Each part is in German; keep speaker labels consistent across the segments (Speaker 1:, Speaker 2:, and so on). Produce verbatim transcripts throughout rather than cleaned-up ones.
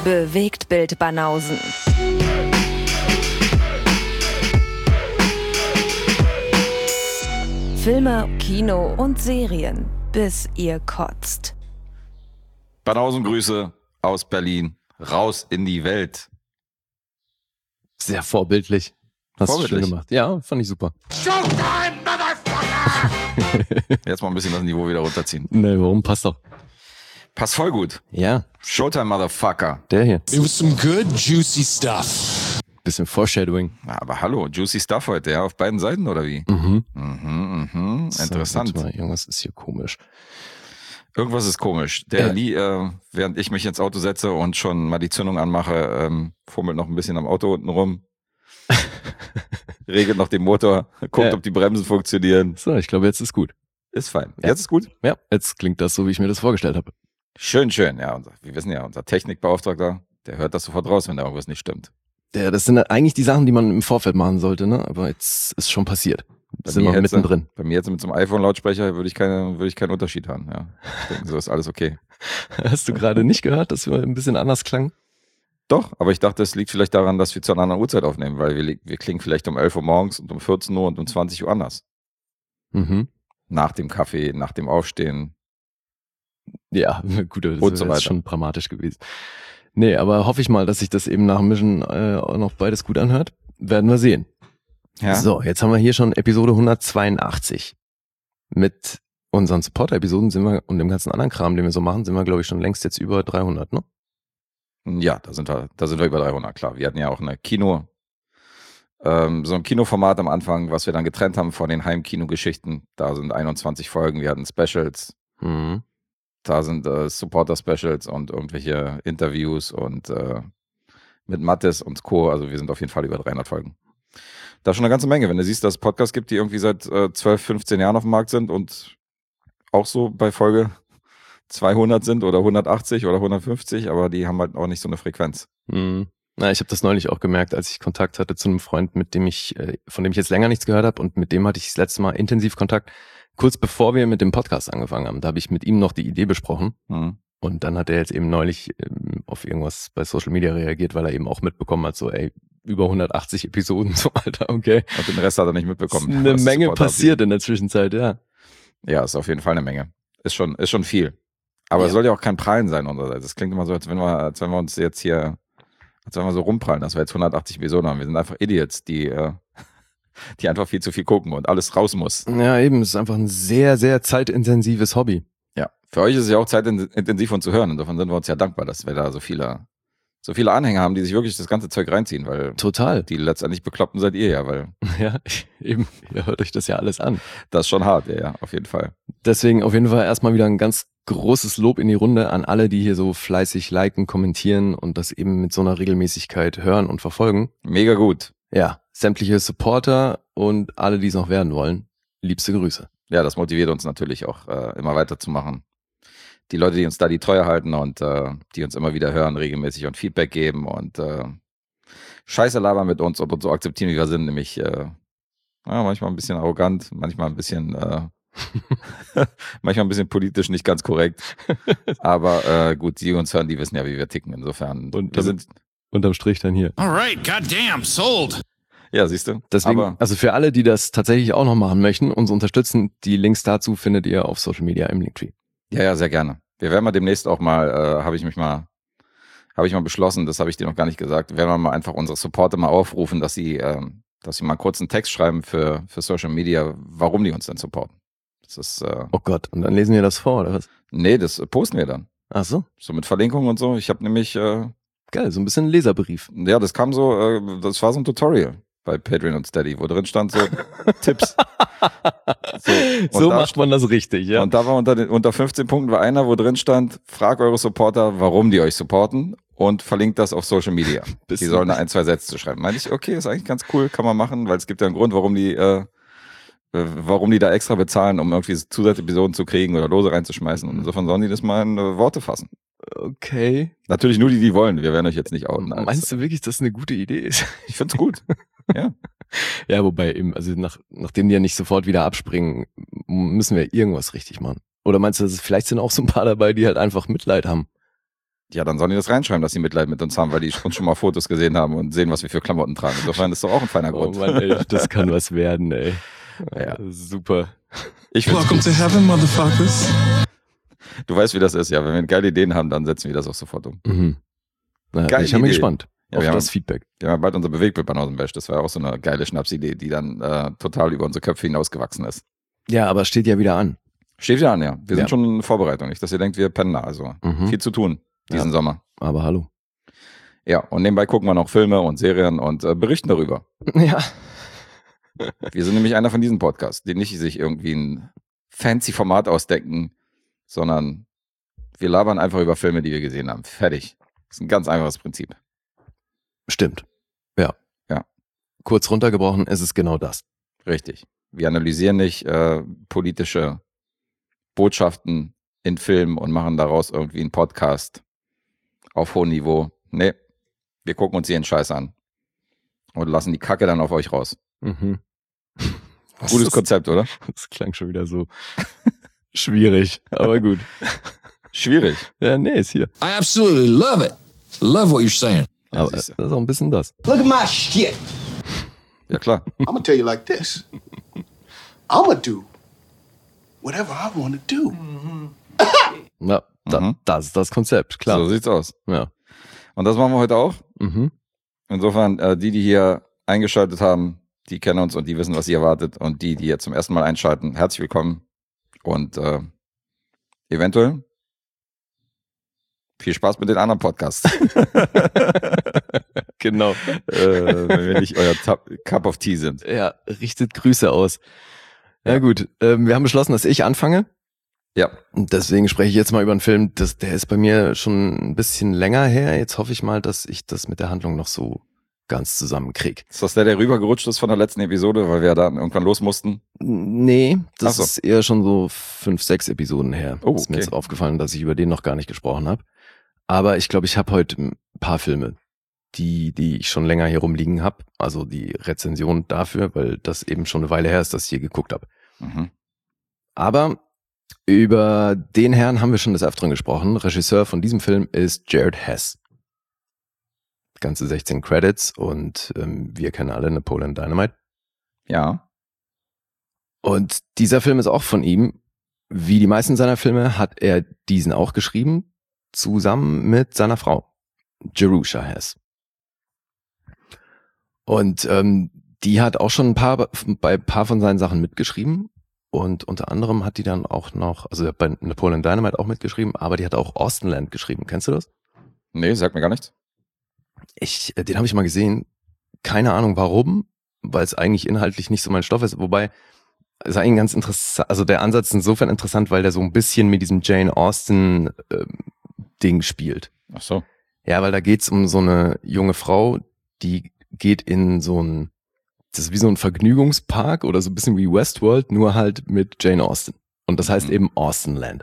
Speaker 1: Bewegtbild Banausen. Filme, Kino und Serien, bis ihr kotzt.
Speaker 2: Banausengrüße aus Berlin, raus in die Welt.
Speaker 3: Sehr vorbildlich. Hast du schön gemacht. Ja, fand ich super.
Speaker 2: Showtime, Motherfucker! Jetzt mal ein bisschen das Niveau wieder runterziehen.
Speaker 3: Nee, warum? Passt doch.
Speaker 2: Passt voll gut.
Speaker 3: Ja.
Speaker 2: Showtime, Motherfucker.
Speaker 3: Der hier.
Speaker 4: It was some good, juicy stuff.
Speaker 3: Bisschen Foreshadowing.
Speaker 2: Ja, aber hallo, juicy stuff heute, ja, auf beiden Seiten, oder wie?
Speaker 3: Mhm.
Speaker 2: Mhm, mhm. Interessant.
Speaker 3: So, mal, irgendwas ist hier komisch.
Speaker 2: Irgendwas ist komisch. Der
Speaker 3: Ja.
Speaker 2: Lee, äh, während ich mich ins Auto setze und schon mal die Zündung anmache, ähm, fummelt noch ein bisschen am Auto unten rum. Regelt noch den Motor, guckt,
Speaker 3: Ja.
Speaker 2: ob die Bremsen funktionieren.
Speaker 3: So, ich glaube, jetzt ist gut.
Speaker 2: Ist fein.
Speaker 3: Ja.
Speaker 2: Jetzt ist gut?
Speaker 3: Ja, jetzt klingt das so, wie ich mir das vorgestellt habe.
Speaker 2: Schön, schön. Ja, unser, wir wissen ja, unser Technikbeauftragter, der hört das sofort raus, wenn da irgendwas nicht stimmt.
Speaker 3: Ja, das sind eigentlich die Sachen, die man im Vorfeld machen sollte, ne? Aber jetzt ist schon passiert.
Speaker 2: Bei
Speaker 3: Sind
Speaker 2: mir
Speaker 3: wir
Speaker 2: jetzt,
Speaker 3: mittendrin.
Speaker 2: Bei mir jetzt mit so einem iPhone-Lautsprecher würde ich, keine, würde ich keinen Unterschied haben. Ja. Ich denke, so ist alles okay.
Speaker 3: Hast du gerade nicht gehört, dass wir ein bisschen anders klangen?
Speaker 2: Doch, aber ich dachte, es liegt vielleicht daran, dass wir zu einer anderen Uhrzeit aufnehmen, weil wir, wir klingen vielleicht um elf Uhr morgens und um vierzehn Uhr und um zwanzig Uhr anders.
Speaker 3: Mhm.
Speaker 2: Nach dem Kaffee, nach dem Aufstehen.
Speaker 3: Ja, gut, das
Speaker 2: Und so
Speaker 3: ist
Speaker 2: weiter.
Speaker 3: schon dramatisch gewesen. Nee, aber hoffe ich mal, dass sich das eben nach dem Mischen äh, auch noch beides gut anhört. Werden wir sehen.
Speaker 2: Ja.
Speaker 3: So, jetzt haben wir hier schon Episode hundertzweiundachtzig. Mit unseren Supporter-Episoden sind wir, und dem ganzen anderen Kram, den wir so machen, sind wir, glaube ich, schon längst jetzt über dreihundert, ne?
Speaker 2: Ja, da sind wir, da sind wir über dreihundert, klar. Wir hatten ja auch eine Kino, ähm, so ein Kinoformat am Anfang, was wir dann getrennt haben von den Heimkino-Geschichten. Da sind einundzwanzig Folgen, wir hatten Specials.
Speaker 3: Mhm.
Speaker 2: Da sind äh, Supporter-Specials und irgendwelche Interviews und äh, mit Mattes und Co. Also wir sind auf jeden Fall über dreihundert Folgen. Da ist schon eine ganze Menge. Wenn du siehst, dass es Podcasts gibt, die irgendwie seit äh, zwölf, fünfzehn Jahren auf dem Markt sind und auch so bei Folge zweihundert sind oder hundertachtzig oder hundertfünfzig, aber die haben halt auch nicht so eine Frequenz.
Speaker 3: Mhm. Na, ich habe das neulich auch gemerkt, als ich Kontakt hatte zu einem Freund, mit dem ich, äh, von dem ich jetzt länger nichts gehört habe, und mit dem hatte ich das letzte Mal intensiv Kontakt, kurz bevor wir mit dem Podcast angefangen haben. Da habe ich mit ihm noch die Idee besprochen.
Speaker 2: Mhm.
Speaker 3: Und dann hat er jetzt eben neulich ähm, auf irgendwas bei Social Media reagiert, weil er eben auch mitbekommen hat, so ey, über hundertachtzig Episoden, so Alter, okay.
Speaker 2: Und den Rest hat er nicht mitbekommen.
Speaker 3: Ist eine
Speaker 2: was
Speaker 3: Menge
Speaker 2: Supporter
Speaker 3: passiert in der Zwischenzeit, ja.
Speaker 2: Ja, ist auf jeden Fall eine Menge. Ist schon, ist schon viel. Aber es
Speaker 3: Ja.
Speaker 2: soll ja auch kein Prallen sein unsererseits. Es klingt immer so, als wenn wir, als wenn wir uns jetzt hier, als wenn wir so rumprallen, dass wir jetzt hundertachtzig Episoden haben. Wir sind einfach Idiots, die, äh, die einfach viel zu viel gucken und alles raus muss.
Speaker 3: Ja, eben, es ist einfach ein sehr, sehr zeitintensives Hobby.
Speaker 2: Ja. Für euch ist es ja auch zeitintensiv und zu hören. Insofern sind wir uns ja dankbar, dass wir da so viele, so viele Anhänger haben, die sich wirklich das ganze Zeug reinziehen, weil
Speaker 3: Total.
Speaker 2: die letztendlich Bekloppten seid ihr ja, weil
Speaker 3: Ja, eben, ihr hört euch das ja alles an.
Speaker 2: das ist schon hart, ja, ja, auf jeden Fall.
Speaker 3: Deswegen auf jeden Fall erstmal wieder ein ganz großes Lob in die Runde an alle, die hier so fleißig liken, kommentieren und das eben mit so einer Regelmäßigkeit hören und verfolgen.
Speaker 2: Mega gut.
Speaker 3: Ja, sämtliche Supporter und alle, die es noch werden wollen, liebste Grüße.
Speaker 2: Ja, das motiviert uns natürlich auch, äh, immer weiterzumachen. Die Leute, die uns da die Treue halten und äh, die uns immer wieder hören, regelmäßig und Feedback geben und äh, Scheiße labern mit uns und uns so akzeptieren, wie wir sind, nämlich äh, ja, manchmal ein bisschen arrogant, manchmal ein bisschen äh, manchmal ein bisschen politisch nicht ganz korrekt. Aber äh, gut, die, die uns hören, die wissen ja, wie wir ticken. Insofern,
Speaker 3: Und
Speaker 2: wir sind,
Speaker 3: unterm Strich dann hier.
Speaker 4: All right, goddamn, sold.
Speaker 2: ja, siehst du.
Speaker 3: Deswegen,
Speaker 2: Aber
Speaker 3: also für alle, die das tatsächlich auch noch machen möchten, uns unterstützen, die Links dazu findet ihr auf Social Media im Linktree.
Speaker 2: ja, ja, sehr gerne. Wir werden mal demnächst auch mal, äh, habe ich mich mal, habe ich mal beschlossen, das habe ich dir noch gar nicht gesagt, werden wir mal einfach unsere Supporter mal aufrufen, dass sie, ähm, dass sie mal kurz einen Text schreiben für, für Social Media, warum die uns denn supporten. Das ist, äh,
Speaker 3: Oh Gott, und dann lesen wir das vor, oder was?
Speaker 2: nee, das posten wir dann.
Speaker 3: Ach so,
Speaker 2: So mit Verlinkungen und so. Ich habe nämlich, äh,
Speaker 3: geil, so ein bisschen Leserbrief.
Speaker 2: ja, das kam so, äh, das war so ein Tutorial bei Patreon und Steady, wo drin stand so Tipps. So, und
Speaker 3: So
Speaker 2: da-
Speaker 3: macht man das richtig, ja.
Speaker 2: Und da war unter, den, unter fünfzehn Punkten war einer, wo drin stand, frag eure Supporter, warum die euch supporten und verlinkt das auf Social Media.
Speaker 3: Bist
Speaker 2: Die
Speaker 3: du-
Speaker 2: sollen da ein, zwei Sätze zu schreiben. Meinte ich, okay, ist eigentlich ganz cool, kann man machen, weil es gibt ja einen Grund, warum die, äh, äh, warum die da extra bezahlen, um irgendwie Zusatzepisoden zu kriegen oder Lose reinzuschmeißen. Und insofern sollen die das mal in äh, Worte fassen.
Speaker 3: Okay.
Speaker 2: Natürlich nur die, die wollen. Wir werden euch jetzt nicht outen. als-
Speaker 3: Meinst du wirklich, dass das eine gute Idee ist?
Speaker 2: Ich find's gut. Ja.
Speaker 3: Ja, wobei eben, also nach, nachdem die ja nicht sofort wieder abspringen, müssen wir irgendwas richtig machen. Oder meinst du, dass es vielleicht sind auch so ein paar dabei, die halt einfach Mitleid haben?
Speaker 2: Ja, dann sollen die das reinschreiben, dass sie Mitleid mit uns haben, weil die uns schon mal Fotos gesehen haben und sehen, was wir für Klamotten tragen. Insofern ist doch auch ein feiner
Speaker 3: Oh
Speaker 2: Grund.
Speaker 3: Mann, ey, das kann was werden, ey.
Speaker 2: Ja.
Speaker 3: Super.
Speaker 2: Ich find's
Speaker 4: Welcome to heaven, motherfuckers.
Speaker 2: Du weißt, wie das ist, ja. Wenn wir geile Ideen haben, dann setzen wir das auch sofort um.
Speaker 3: Mhm. Na,
Speaker 2: Geile
Speaker 3: ich bin mal
Speaker 2: Idee.
Speaker 3: gespannt
Speaker 2: Ja,
Speaker 3: auf
Speaker 2: wir
Speaker 3: das
Speaker 2: haben-
Speaker 3: Feedback.
Speaker 2: Wir haben bald unser Bewegtbild aus dem Wäsch. Das war ja auch so eine geile Schnapsidee, die dann äh, total über unsere Köpfe hinausgewachsen ist.
Speaker 3: Ja, aber steht ja wieder an.
Speaker 2: Steht ja an, ja. Wir
Speaker 3: Ja.
Speaker 2: sind schon in Vorbereitung. Nicht, dass ihr denkt, wir pennen da. Also
Speaker 3: Mhm.
Speaker 2: viel zu tun diesen
Speaker 3: Ja.
Speaker 2: Sommer.
Speaker 3: Aber hallo.
Speaker 2: Ja, und nebenbei gucken wir noch Filme und Serien und äh, berichten darüber.
Speaker 3: Ja.
Speaker 2: Wir sind nämlich einer von diesen Podcasts, die nicht sich irgendwie ein fancy Format ausdenken, sondern wir labern einfach über Filme, die wir gesehen haben. Fertig. Das ist ein ganz einfaches Prinzip.
Speaker 3: Stimmt. Ja.
Speaker 2: Ja.
Speaker 3: Kurz runtergebrochen ist es genau das.
Speaker 2: Richtig. Wir analysieren nicht äh, politische Botschaften in Filmen und machen daraus irgendwie einen Podcast auf hohem Niveau. Nee, wir gucken uns ihren Scheiß an und lassen die Kacke dann auf euch raus.
Speaker 3: Mhm.
Speaker 2: Gutes
Speaker 3: das,
Speaker 2: Konzept, oder?
Speaker 3: das klang schon wieder so schwierig, aber gut.
Speaker 2: Schwierig.
Speaker 3: Ja, nee, ist hier.
Speaker 4: I absolutely love it. Love what you're saying.
Speaker 2: Ja,
Speaker 3: Aber das
Speaker 2: siehste.
Speaker 3: ist auch ein bisschen das.
Speaker 5: Look at my shit.
Speaker 2: Ja, klar.
Speaker 5: I'm gonna tell you like this. I'm gonna do whatever I want to do.
Speaker 3: Ja, da,
Speaker 2: Mhm.
Speaker 3: das ist das Konzept, klar.
Speaker 2: So sieht's aus.
Speaker 3: Ja.
Speaker 2: Und das machen wir heute auch.
Speaker 3: Mhm.
Speaker 2: Insofern, äh, die, die hier eingeschaltet haben, die kennen uns und die wissen, was sie erwartet. Und die, die jetzt zum ersten Mal einschalten, herzlich willkommen. Und äh, eventuell viel Spaß mit den anderen Podcasts.
Speaker 3: Genau.
Speaker 2: äh, wenn wir nicht euer Tab- Cup of Tea sind.
Speaker 3: Ja, richtet Grüße aus. Ja,
Speaker 2: Ja.
Speaker 3: gut, ähm, wir haben beschlossen, dass ich anfange.
Speaker 2: Ja,
Speaker 3: Und deswegen spreche ich jetzt mal über einen Film, das, der ist bei mir schon ein bisschen länger her. Jetzt hoffe ich mal, dass ich das mit der Handlung noch so ganz zusammenkriege.
Speaker 2: ist das der, der rübergerutscht ist von der letzten Episode, weil wir da irgendwann los mussten?
Speaker 3: Nee, das
Speaker 2: Ach so.
Speaker 3: ist eher schon so fünf, sechs Episoden her.
Speaker 2: Oh,
Speaker 3: Ist mir
Speaker 2: okay.
Speaker 3: jetzt aufgefallen, dass ich über den noch gar nicht gesprochen habe. Aber ich glaube, ich habe heute ein paar Filme, die, die ich schon länger hier rumliegen habe. Also die Rezension dafür, weil das eben schon eine Weile her ist, dass ich hier geguckt habe.
Speaker 2: Mhm.
Speaker 3: Aber über den Herrn haben wir schon des Öfteren gesprochen. Regisseur von diesem Film ist Jared Hess. Ganze sechzehn Credits und ähm, wir kennen alle Napoleon Dynamite.
Speaker 2: Ja.
Speaker 3: Und dieser Film ist auch von ihm. Wie die meisten seiner Filme hat er diesen auch geschrieben, zusammen mit seiner Frau, Jerusha Hess. Und ähm, die hat auch schon ein paar bei ein paar von seinen Sachen mitgeschrieben. Und unter anderem hat die dann auch noch, also er hat bei Napoleon Dynamite auch mitgeschrieben, aber die hat auch Austenland geschrieben. Kennst du das?
Speaker 2: Nee, sagt mir gar nichts.
Speaker 3: Ich, äh, den habe ich mal gesehen. Keine Ahnung warum, weil es eigentlich inhaltlich nicht so mein Stoff ist. Wobei, es ist eigentlich ganz interessant, also der Ansatz ist insofern interessant, weil der so ein bisschen mit diesem Jane Austen ähm, Ding spielt.
Speaker 2: Ach so.
Speaker 3: Ja, weil da geht's um so eine junge Frau, die geht in so ein, das ist wie so ein Vergnügungspark oder so ein bisschen wie Westworld, nur halt mit Jane Austen. Und das heißt
Speaker 2: Mhm.
Speaker 3: eben Austenland.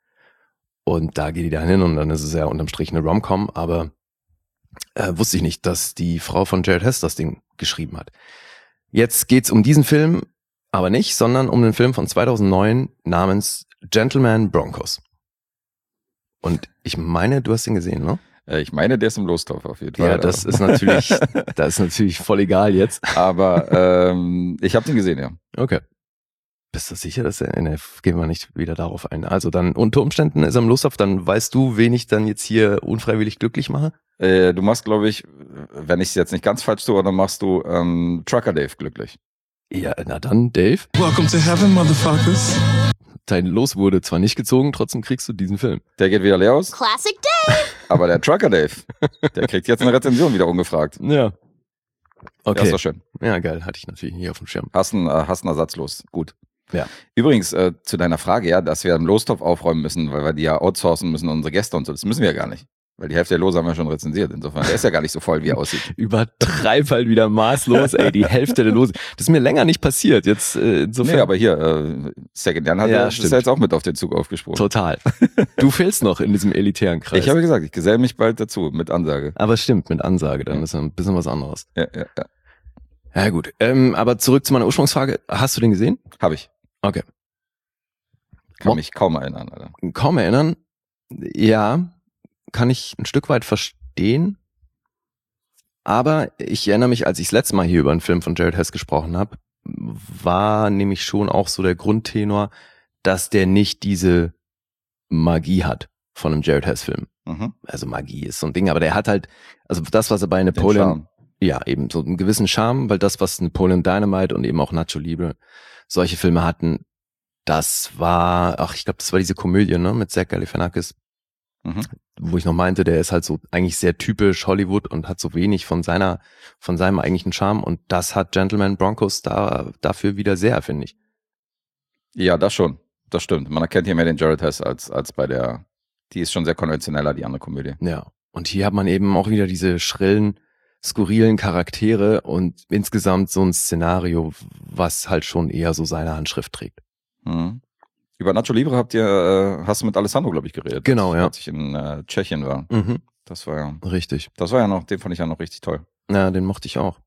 Speaker 3: Und da geht die dann hin und dann ist es ja unterm Strich eine Rom-Com, aber äh, wusste ich nicht, dass die Frau von Jared Hess das Ding geschrieben hat. Jetzt geht's um diesen Film aber nicht, sondern um den Film von zweitausendneun namens Gentleman Broncos. Und ich meine, du hast ihn gesehen, ne?
Speaker 2: Äh, ich meine, der ist im Lostopf auf jeden Fall.
Speaker 3: Ja, das ist natürlich, das ist natürlich voll egal jetzt.
Speaker 2: Aber ähm, ich habe den gesehen, ja.
Speaker 3: Okay. Bist du sicher, dass er, ne, gehen wir nicht wieder darauf ein. Also dann, unter Umständen ist er im Lostopf, dann weißt du, wen ich dann jetzt hier unfreiwillig glücklich mache?
Speaker 2: Äh, du machst, glaube ich, wenn ich es jetzt nicht ganz falsch tue, dann machst du ähm, Trucker Dave glücklich.
Speaker 3: Ja, na dann, Dave.
Speaker 4: Welcome to heaven, motherfuckers.
Speaker 3: Dein Los wurde zwar nicht gezogen, trotzdem kriegst du diesen Film.
Speaker 2: Der geht wieder leer aus,
Speaker 6: Classic Dave.
Speaker 2: aber der Trucker Dave, der kriegt jetzt eine Rezension wieder ungefragt.
Speaker 3: Ja.
Speaker 2: Ja,
Speaker 3: Okay.
Speaker 2: ist doch schön.
Speaker 3: Ja, geil, hatte ich natürlich nicht auf dem Schirm.
Speaker 2: Hast einen, äh, hast einen Ersatz los. Gut.
Speaker 3: Ja.
Speaker 2: Übrigens, äh, zu deiner Frage, ja, dass wir einen Lostopf aufräumen müssen, weil wir die ja outsourcen müssen, unsere Gäste und so. Das müssen wir ja gar nicht. Weil die Hälfte der Lose haben wir schon rezensiert. Insofern, der ist ja gar nicht so voll, wie er aussieht.
Speaker 3: Übertreib halt wieder maßlos, ey, die Hälfte der Lose. Das ist mir länger nicht passiert, jetzt äh, insofern.
Speaker 2: Nee, aber hier, äh, Second Jan hat
Speaker 3: Ja,
Speaker 2: ja, ist
Speaker 3: stimmt.
Speaker 2: ja jetzt auch mit auf den Zug aufgesprungen.
Speaker 3: Total. Du fehlst noch in diesem elitären Kreis.
Speaker 2: Ich habe gesagt, ich geselle mich bald dazu, mit Ansage.
Speaker 3: aber stimmt, mit Ansage, dann
Speaker 2: Ja.
Speaker 3: ist ja ein bisschen was anderes.
Speaker 2: Ja, ja, ja.
Speaker 3: Ja gut, ähm, aber zurück zu meiner Ursprungsfrage. Hast du den gesehen?
Speaker 2: Habe ich.
Speaker 3: Okay.
Speaker 2: Kann
Speaker 3: Mo-
Speaker 2: mich kaum erinnern, Alter.
Speaker 3: Kaum erinnern. Ja, kann ich ein Stück weit verstehen. Aber ich erinnere mich, als ich das letzte Mal hier über einen Film von Jared Hess gesprochen habe, war nämlich schon auch so der Grundtenor, dass der nicht diese Magie hat von einem Jared Hess-Film.
Speaker 2: Mhm.
Speaker 3: Also Magie ist so ein Ding, aber der hat halt, also das, was er bei Napoleon, ja, eben so einen gewissen Charme, weil das, was Napoleon Dynamite und eben auch Nacho Libre solche Filme hatten, das war, ach, ich glaube, das war diese Komödie, ne, mit Zach Galifianakis,
Speaker 2: Mhm.
Speaker 3: wo ich noch meinte, der ist halt so eigentlich sehr typisch Hollywood und hat so wenig von seiner, von seinem eigentlichen Charme, und das hat Gentleman Broncos da dafür wieder sehr, finde ich.
Speaker 2: Ja, das schon. Das stimmt. Man erkennt hier mehr den Jared Hess als, als bei der, die ist schon sehr konventioneller, die andere Komödie.
Speaker 3: Ja. Und hier hat man eben auch wieder diese schrillen, skurrilen Charaktere und insgesamt so ein Szenario, was halt schon eher so seine Handschrift trägt.
Speaker 2: Mhm. Über Nacho Libre habt ihr, äh, hast du mit Alessandro, glaube ich, geredet.
Speaker 3: Genau, ja.
Speaker 2: Als ich in äh, Tschechien war.
Speaker 3: Mhm.
Speaker 2: Das war ja,
Speaker 3: Richtig.
Speaker 2: das war ja noch, den fand ich ja noch richtig toll.
Speaker 3: Ja, den mochte ich auch.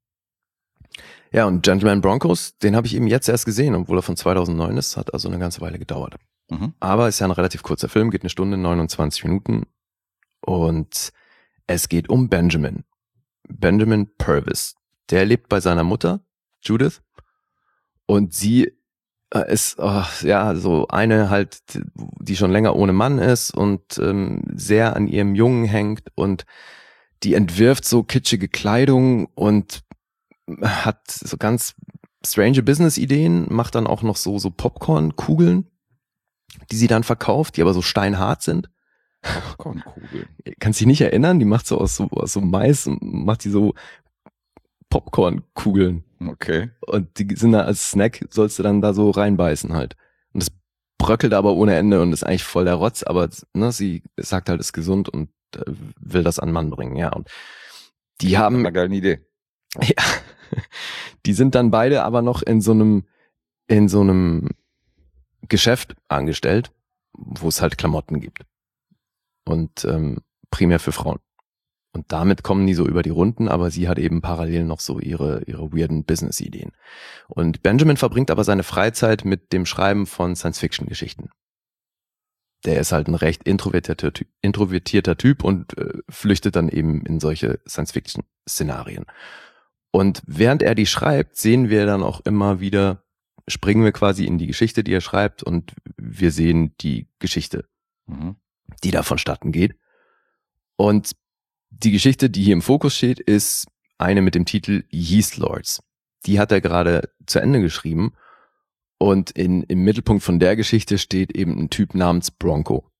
Speaker 3: Ja, und Gentleman Broncos, den habe ich eben jetzt erst gesehen, obwohl er von zweitausendneun ist, hat also eine ganze Weile gedauert.
Speaker 2: Mhm.
Speaker 3: Aber ist ja ein relativ kurzer Film, geht eine Stunde, neunundzwanzig Minuten, und es geht um Benjamin. Benjamin Purvis. Der lebt bei seiner Mutter, Judith, und sie ist oh, ja so eine halt, die schon länger ohne Mann ist und ähm, sehr an ihrem Jungen hängt, und die entwirft so kitschige Kleidung und hat so ganz strange Business-Ideen, macht dann auch noch so so Popcorn-Kugeln, die sie dann verkauft, die aber so steinhart sind.
Speaker 2: Popcorn-Kugeln.
Speaker 3: Kannst dich nicht erinnern? Die macht so aus so, aus so Mais, macht die so Popcorn-Kugeln.
Speaker 2: Okay.
Speaker 3: Und die sind da als Snack, sollst du dann da so reinbeißen halt. Und das bröckelt aber ohne Ende und ist eigentlich voll der Rotz, aber ne, sie sagt halt, ist gesund und äh, will das an den Mann bringen, ja. Und die haben...
Speaker 2: Eine geile Idee.
Speaker 3: Ja, die sind dann beide aber noch in so einem, in so einem Geschäft angestellt, wo es halt Klamotten gibt. Und ähm, primär für Frauen. Und damit kommen die so über die Runden, aber sie hat eben parallel noch so ihre ihre weirden Business-Ideen. Und Benjamin verbringt aber seine Freizeit mit dem Schreiben von Science-Fiction-Geschichten. Der ist halt ein recht introvertierter Typ, introvertierter Typ und äh, flüchtet dann eben in solche Science-Fiction-Szenarien. Und während er die schreibt, sehen wir dann auch immer wieder, springen wir quasi in die Geschichte, die er schreibt, und wir sehen die Geschichte,
Speaker 2: Mhm.
Speaker 3: die da vonstatten geht. Und die Geschichte, die hier im Fokus steht, ist eine mit dem Titel Yeast Lords. Die hat er gerade zu Ende geschrieben, und in, im Mittelpunkt von der Geschichte steht eben ein Typ namens Bronco.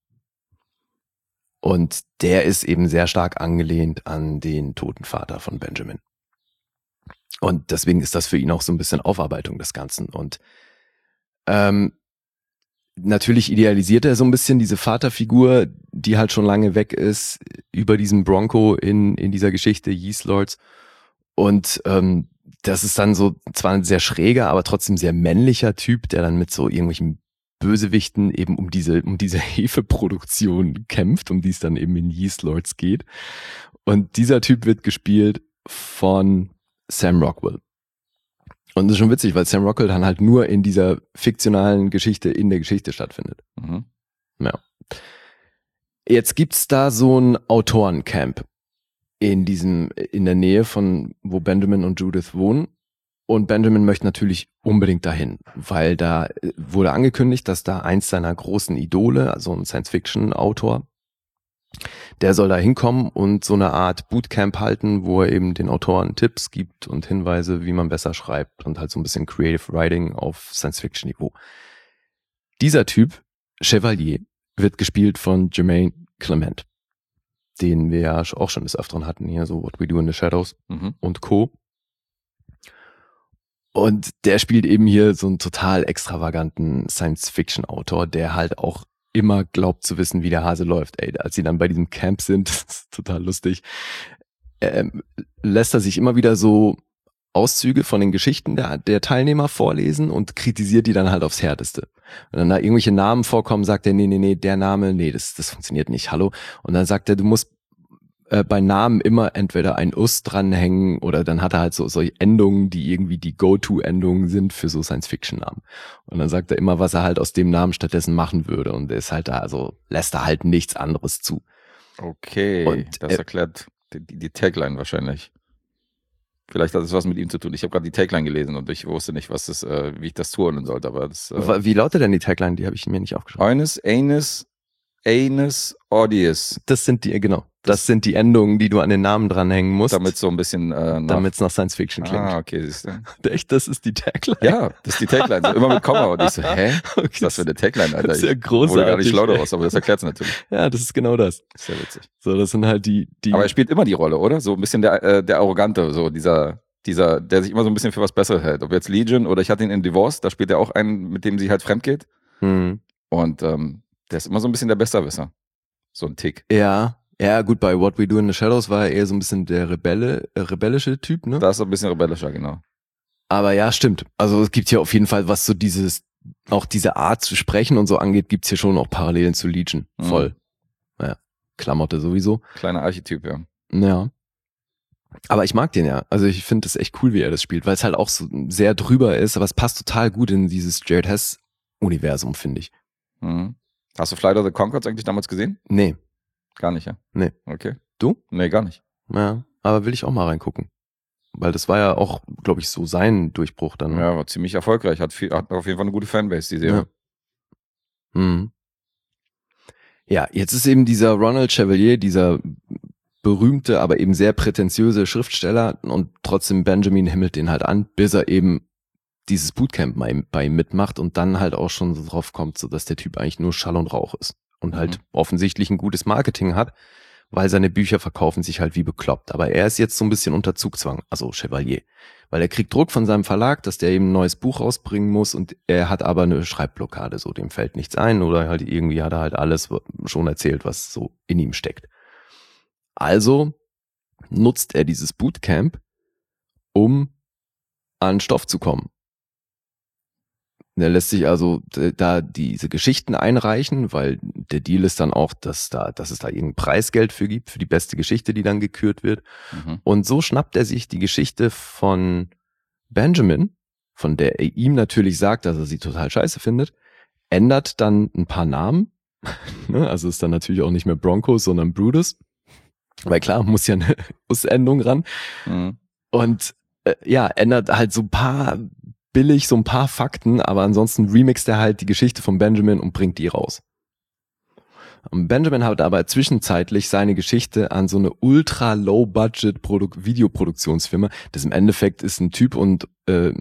Speaker 3: Und der ist eben sehr stark angelehnt an den toten Vater von Benjamin. Und deswegen ist das für ihn auch so ein bisschen Aufarbeitung des Ganzen. Und ähm, natürlich idealisiert er so ein bisschen diese Vaterfigur, die halt schon lange weg ist, über diesen Bronco in in dieser Geschichte Yeast Lords. Und ähm, das ist dann so zwar ein sehr schräger, aber trotzdem sehr männlicher Typ, der dann mit so irgendwelchen Bösewichten eben um diese um diese Hefeproduktion kämpft, um die es dann eben in Yeast Lords geht. Und dieser Typ wird gespielt von Sam Rockwell. Und das ist schon witzig, weil Sam Rockwell dann halt nur in dieser fiktionalen Geschichte in der Geschichte stattfindet.
Speaker 2: Mhm.
Speaker 3: Ja. Jetzt gibt's da so ein Autorencamp in diesem, in der Nähe von, wo Benjamin und Judith wohnen. Und Benjamin möchte natürlich unbedingt dahin, weil da wurde angekündigt, dass da eins seiner großen Idole, also ein Science-Fiction-Autor, der soll da hinkommen und so eine Art Bootcamp halten, wo er eben den Autoren Tipps gibt und Hinweise, wie man besser schreibt, und halt so ein bisschen Creative Writing auf Science-Fiction-Niveau. Dieser Typ, Chevalier, wird gespielt von Jermaine Clement, den wir ja auch schon des Öfteren hatten, hier so What We Do in the Shadows
Speaker 2: Mhm.
Speaker 3: und Co. Und der spielt eben hier so einen total extravaganten Science-Fiction-Autor, der halt auch immer glaubt zu wissen, wie der Hase läuft. Ey, als sie dann bei diesem Camp sind, das ist total lustig, ähm, lässt er sich immer wieder so Auszüge von den Geschichten der, der Teilnehmer vorlesen und kritisiert die dann halt aufs Härteste. Wenn dann da irgendwelche Namen vorkommen, sagt er, nee, nee, nee, der Name, nee, das, das funktioniert nicht, hallo. Und dann sagt er, du musst äh, bei Namen immer entweder ein Us dranhängen, oder dann hat er halt so solche Endungen, die irgendwie die Go-To-Endungen sind für so Science-Fiction-Namen. Und dann sagt er immer, was er halt aus dem Namen stattdessen machen würde. Und er ist halt da, also lässt er halt nichts anderes zu.
Speaker 2: Okay,
Speaker 3: Und,
Speaker 2: das
Speaker 3: äh,
Speaker 2: erklärt die, die, die Tagline wahrscheinlich. Vielleicht hat es was mit ihm zu tun. Ich habe gerade die Tagline gelesen und ich wusste nicht, was das, äh, wie ich das zuordnen sollte, aber das äh,
Speaker 3: Wie lautet denn die Tagline? Die habe ich mir nicht aufgeschrieben.
Speaker 2: Eines, Anus, Anus, Audius.
Speaker 3: Das sind die, genau. Das sind die Endungen, die du an den Namen dranhängen musst,
Speaker 2: Damit so ein bisschen äh, nach...
Speaker 3: damit es nach Science Fiction klingt.
Speaker 2: Ah, okay, siehst du.
Speaker 3: Echt, das ist die Tagline?
Speaker 2: Ja, das ist die Tagline. So immer mit Komma. Und ich so, hä? Was ist das für eine Tagline, Alter?
Speaker 3: Das ist ja
Speaker 2: Ich wurde gar
Speaker 3: großartig.
Speaker 2: nicht schlau daraus, aber das erklärt es natürlich.
Speaker 3: Ja, das ist genau das.
Speaker 2: Sehr witzig.
Speaker 3: So, das sind halt die, die.
Speaker 2: Aber er spielt immer die Rolle, oder? So ein bisschen der, äh, der Arrogante, so dieser, dieser, der sich immer so ein bisschen für was Besseres hält. Ob jetzt Legion oder ich hatte ihn in Divorce, da spielt er auch einen, mit dem sie halt fremd geht.
Speaker 3: Hm.
Speaker 2: Und ähm, der ist immer so ein bisschen der Besserwisser. So ein Tick.
Speaker 3: Ja, ja, gut, bei What We Do in the Shadows war er eher so ein bisschen der Rebelle, äh, rebellische Typ, ne?
Speaker 2: Da ist er ein bisschen rebellischer, genau.
Speaker 3: Aber ja, stimmt. Also es gibt hier auf jeden Fall, was so dieses, auch diese Art zu sprechen und so angeht, gibt's hier schon auch Parallelen zu Legion.
Speaker 2: Mhm.
Speaker 3: Voll. Ja, Klamotte sowieso.
Speaker 2: Kleiner Archetyp, ja.
Speaker 3: Ja. Aber ich mag den ja. Also ich finde es echt cool, wie er das spielt, weil es halt auch so sehr drüber ist, aber es passt total gut in dieses Jared Hess-Universum, finde ich.
Speaker 2: Mhm. Hast du Flight of the Conchords eigentlich damals gesehen?
Speaker 3: Nee.
Speaker 2: Gar nicht, ja?
Speaker 3: Nee.
Speaker 2: Okay.
Speaker 3: Du?
Speaker 2: Nee, gar nicht.
Speaker 3: Ja, aber will ich auch mal reingucken. Weil das war ja auch, glaube ich, so sein Durchbruch dann.
Speaker 2: Ja, war ziemlich erfolgreich. Hat, viel, hat auf jeden Fall eine gute Fanbase, die Serie.
Speaker 3: Ja. Mhm. Ja, jetzt ist eben dieser Ronald Chevalier, dieser berühmte, aber eben sehr prätentiöse Schriftsteller, und trotzdem Benjamin himmelt den halt an, bis er eben dieses Bootcamp bei, bei ihm mitmacht und dann halt auch schon so drauf kommt, so dass der Typ eigentlich nur Schall und Rauch ist und halt
Speaker 2: Mhm.
Speaker 3: offensichtlich ein gutes Marketing hat, weil seine Bücher verkaufen sich halt wie bekloppt. Aber er ist jetzt so ein bisschen unter Zugzwang, also Chevalier, weil er kriegt Druck von seinem Verlag, dass der eben ein neues Buch rausbringen muss, und er hat aber eine Schreibblockade, so dem fällt nichts ein, oder halt irgendwie hat er halt alles schon erzählt, was so in ihm steckt. Also nutzt er dieses Bootcamp, um an Stoff zu kommen. Er lässt sich also da diese Geschichten einreichen, weil der Deal ist dann auch, dass da, dass es da irgendein Preisgeld für gibt, für die beste Geschichte, die dann gekürt wird.
Speaker 2: Mhm.
Speaker 3: Und so schnappt er sich die Geschichte von Benjamin, von der er ihm natürlich sagt, dass er sie total scheiße findet, ändert dann ein paar Namen. Also ist dann natürlich auch nicht mehr Broncos, sondern Brutus. Weil klar, muss ja eine Us-Endung ran.
Speaker 2: Mhm.
Speaker 3: Und äh, ja, ändert halt so ein paar billig, so ein paar Fakten, aber ansonsten remixt er halt die Geschichte von Benjamin und bringt die raus. Und Benjamin hat aber zwischenzeitlich seine Geschichte an so eine ultra low-budget Videoproduktionsfirma, das im Endeffekt ist ein Typ und äh,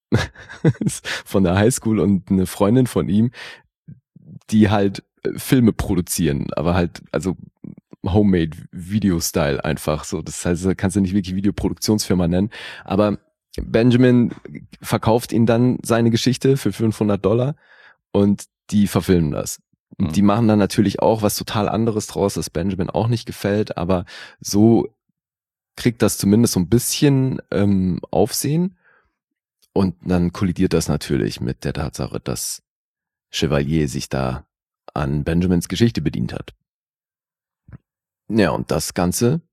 Speaker 3: von der Highschool und eine Freundin von ihm, die halt äh, Filme produzieren, aber halt, also Homemade Video-Style einfach so. Das heißt, kannst du nicht wirklich Videoproduktionsfirma nennen, aber Benjamin verkauft ihnen dann seine Geschichte für fünfhundert Dollar und die verfilmen das. Und
Speaker 2: Mhm.
Speaker 3: die machen dann natürlich auch was total anderes draus, das Benjamin auch nicht gefällt, aber so kriegt das zumindest so ein bisschen ähm, Aufsehen, und dann kollidiert das natürlich mit der Tatsache, dass Chevalier sich da an Benjamins Geschichte bedient hat. Ja, und das Ganze,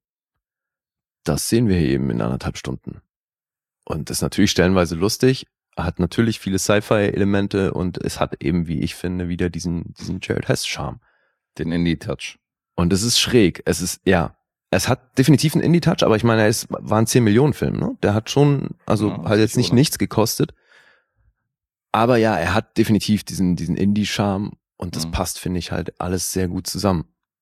Speaker 3: das sehen wir hier eben in anderthalb Stunden. Und ist natürlich stellenweise lustig, hat natürlich viele Sci-Fi-Elemente und es hat eben, wie ich finde, wieder diesen, diesen Jared Hess-Charme.
Speaker 2: Den Indie-Touch.
Speaker 3: Und es ist schräg. Es ist, ja, es hat definitiv einen Indie-Touch, aber ich meine, er ist, war ein zehn Millionen Film, ne? Der hat schon, also
Speaker 2: Ja,
Speaker 3: hat jetzt nicht
Speaker 2: oder?
Speaker 3: nichts gekostet. Aber ja, er hat definitiv diesen, diesen Indie-Charme, und das
Speaker 2: Mhm.
Speaker 3: passt, finde ich, halt alles sehr gut zusammen.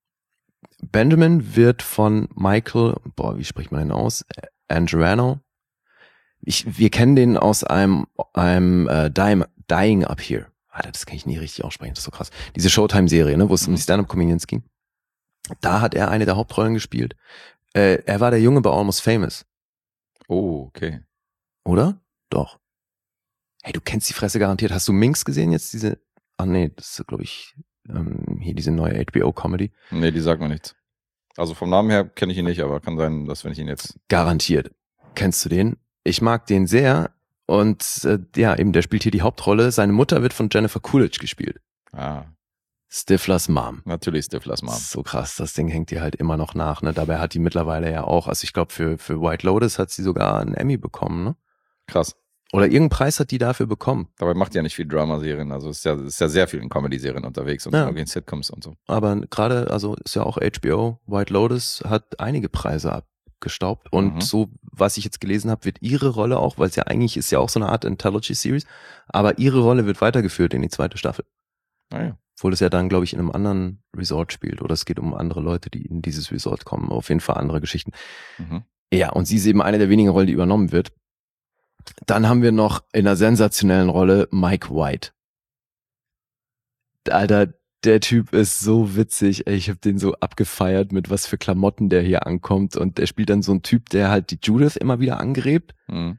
Speaker 3: Benjamin wird von Michael, boah, wie spricht man den aus? Angerano. Ich, wir kennen den aus einem, einem äh, Dying, Dying Up Here. Alter, das kann ich nie richtig aussprechen, das ist so krass. Diese Showtime-Serie, ne, wo es um die Stand-Up-Comedians ging. Da hat er eine der Hauptrollen gespielt. Äh, er war der Junge bei Almost Famous,
Speaker 2: Oh, okay.
Speaker 3: oder? Doch. Hey, du kennst die Fresse garantiert. Hast du Minx gesehen jetzt? Diese, ah nee, das ist, glaube ich, ähm, hier diese neue H B O-Comedy.
Speaker 2: Nee, die sagt mir nichts. Also vom Namen her kenne ich ihn nicht, aber kann sein, dass wenn ich ihn jetzt...
Speaker 3: Garantiert. Kennst du den? Ich mag den sehr. Und äh, ja, eben, der spielt hier die Hauptrolle. Seine Mutter wird von Jennifer Coolidge gespielt.
Speaker 2: Ah,
Speaker 3: Stiflers Mom.
Speaker 2: natürlich Stiflers Mom.
Speaker 3: So krass, das Ding hängt dir halt immer noch nach. Ne? Dabei hat die mittlerweile ja auch, also ich glaube für, für White Lotus hat sie sogar einen Emmy bekommen. Ne?
Speaker 2: Krass.
Speaker 3: Oder irgendeinen Preis hat die dafür bekommen.
Speaker 2: Dabei macht die ja nicht viel Drama-Serien. Also ist ja, ist ja sehr viel in Comedy-Serien unterwegs und
Speaker 3: Ja.
Speaker 2: in Sitcoms und so.
Speaker 3: Aber gerade, also ist ja auch H B O, White Lotus hat einige Preise abgestaubt. Und
Speaker 2: Mhm.
Speaker 3: so, was ich jetzt gelesen habe, wird ihre Rolle auch, weil es ja eigentlich ist ja auch so eine Art Anthology-Series, aber ihre Rolle wird weitergeführt in die zweite Staffel.
Speaker 2: Naja.
Speaker 3: Obwohl es ja dann, glaube ich, in einem anderen Resort spielt. Oder es geht um andere Leute, die in dieses Resort kommen. Auf jeden Fall andere Geschichten.
Speaker 2: Mhm.
Speaker 3: Ja, und sie ist eben eine der wenigen Rollen, die übernommen wird. Dann haben wir noch in einer sensationellen Rolle Mike White. Alter, der Typ ist so witzig. Ey, ich habe den so abgefeiert, mit was für Klamotten der hier ankommt. Und der spielt dann so einen Typ, der halt die Judith immer wieder angrebt.
Speaker 2: Mhm.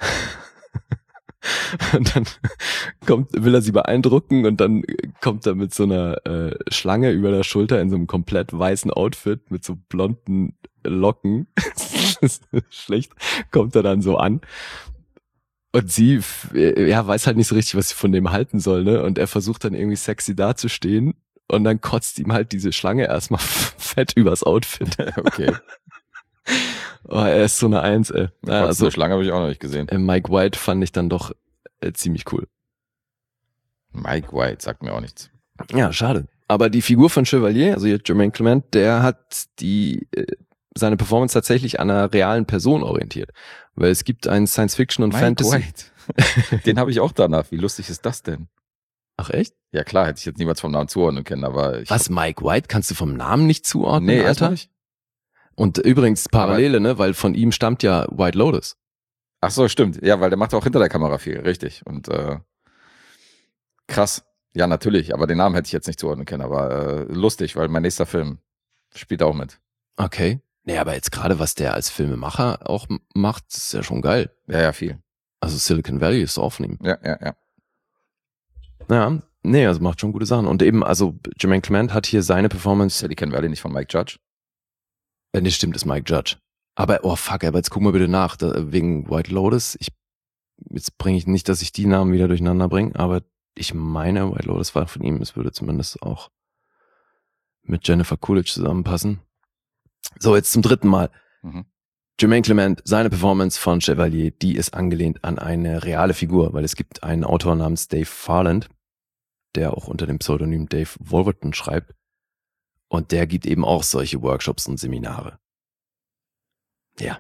Speaker 3: Und dann kommt, will er sie beeindrucken und dann kommt er mit so einer äh, Schlange über der Schulter in so einem komplett weißen Outfit mit so blonden Locken. Das ist schlecht. Kommt er dann so an. Und sie, ja, weiß halt nicht so richtig, was sie von dem halten soll, ne? Und er versucht dann irgendwie sexy dazustehen und dann kotzt ihm halt diese Schlange erstmal fett übers Outfit.
Speaker 2: Okay.
Speaker 3: Oh, er ist so eine Eins, ey.
Speaker 2: Ja,
Speaker 3: Ja,
Speaker 2: also
Speaker 3: also
Speaker 2: Schlange habe ich auch noch nicht gesehen.
Speaker 3: äh, Mike White fand ich dann doch äh, ziemlich cool.
Speaker 2: Mike White sagt mir auch nichts.
Speaker 3: Ja, schade. Aber die Figur von Chevalier, also hier Jermaine Clement, der hat die äh, seine Performance tatsächlich an einer realen Person orientiert. Weil es gibt einen Science-Fiction und
Speaker 2: Mike
Speaker 3: Fantasy.
Speaker 2: White. Den habe ich auch danach. Wie lustig ist das denn?
Speaker 3: Ach echt?
Speaker 2: Ja klar, hätte ich jetzt niemals vom Namen zuordnen können, aber ich
Speaker 3: Was, Mike White kannst du vom Namen nicht zuordnen,
Speaker 2: Nee,
Speaker 3: Alter?
Speaker 2: erstmal nicht.
Speaker 3: Und übrigens Parallele, ne, weil von ihm stammt ja White Lotus.
Speaker 2: Ach so, stimmt. Ja, weil der macht auch hinter der Kamera viel, richtig. Und äh, krass. Ja, natürlich, aber den Namen hätte ich jetzt nicht zuordnen können, aber äh, lustig, weil mein nächster Film spielt auch mit.
Speaker 3: Okay. Nee, aber jetzt gerade, was der als Filmemacher auch m- macht, ist ja schon geil.
Speaker 2: Ja, ja, viel.
Speaker 3: Also Silicon Valley ist so aufnehmen.
Speaker 2: Ja, ja, ja.
Speaker 3: Ja, nee, also macht schon gute Sachen. Und eben, also Jermaine Clement hat hier seine Performance.
Speaker 2: Silicon Valley nicht von Mike Judge.
Speaker 3: Ja, nee, stimmt, ist Mike Judge. Aber, oh fuck, aber jetzt guck mal bitte nach, da, wegen White Lotus. Ich, jetzt bringe ich nicht, dass ich die Namen wieder durcheinander bringe, aber ich meine, White Lotus war von ihm. Es würde zumindest auch mit Jennifer Coolidge zusammenpassen. So, jetzt zum dritten Mal.
Speaker 2: Mhm.
Speaker 3: Jermaine Clement, seine Performance von Chevalier, die ist angelehnt an eine reale Figur, weil es gibt einen Autor namens Dave Farland, der auch unter dem Pseudonym Dave Wolverton schreibt. Und der gibt eben auch solche Workshops und Seminare. Ja.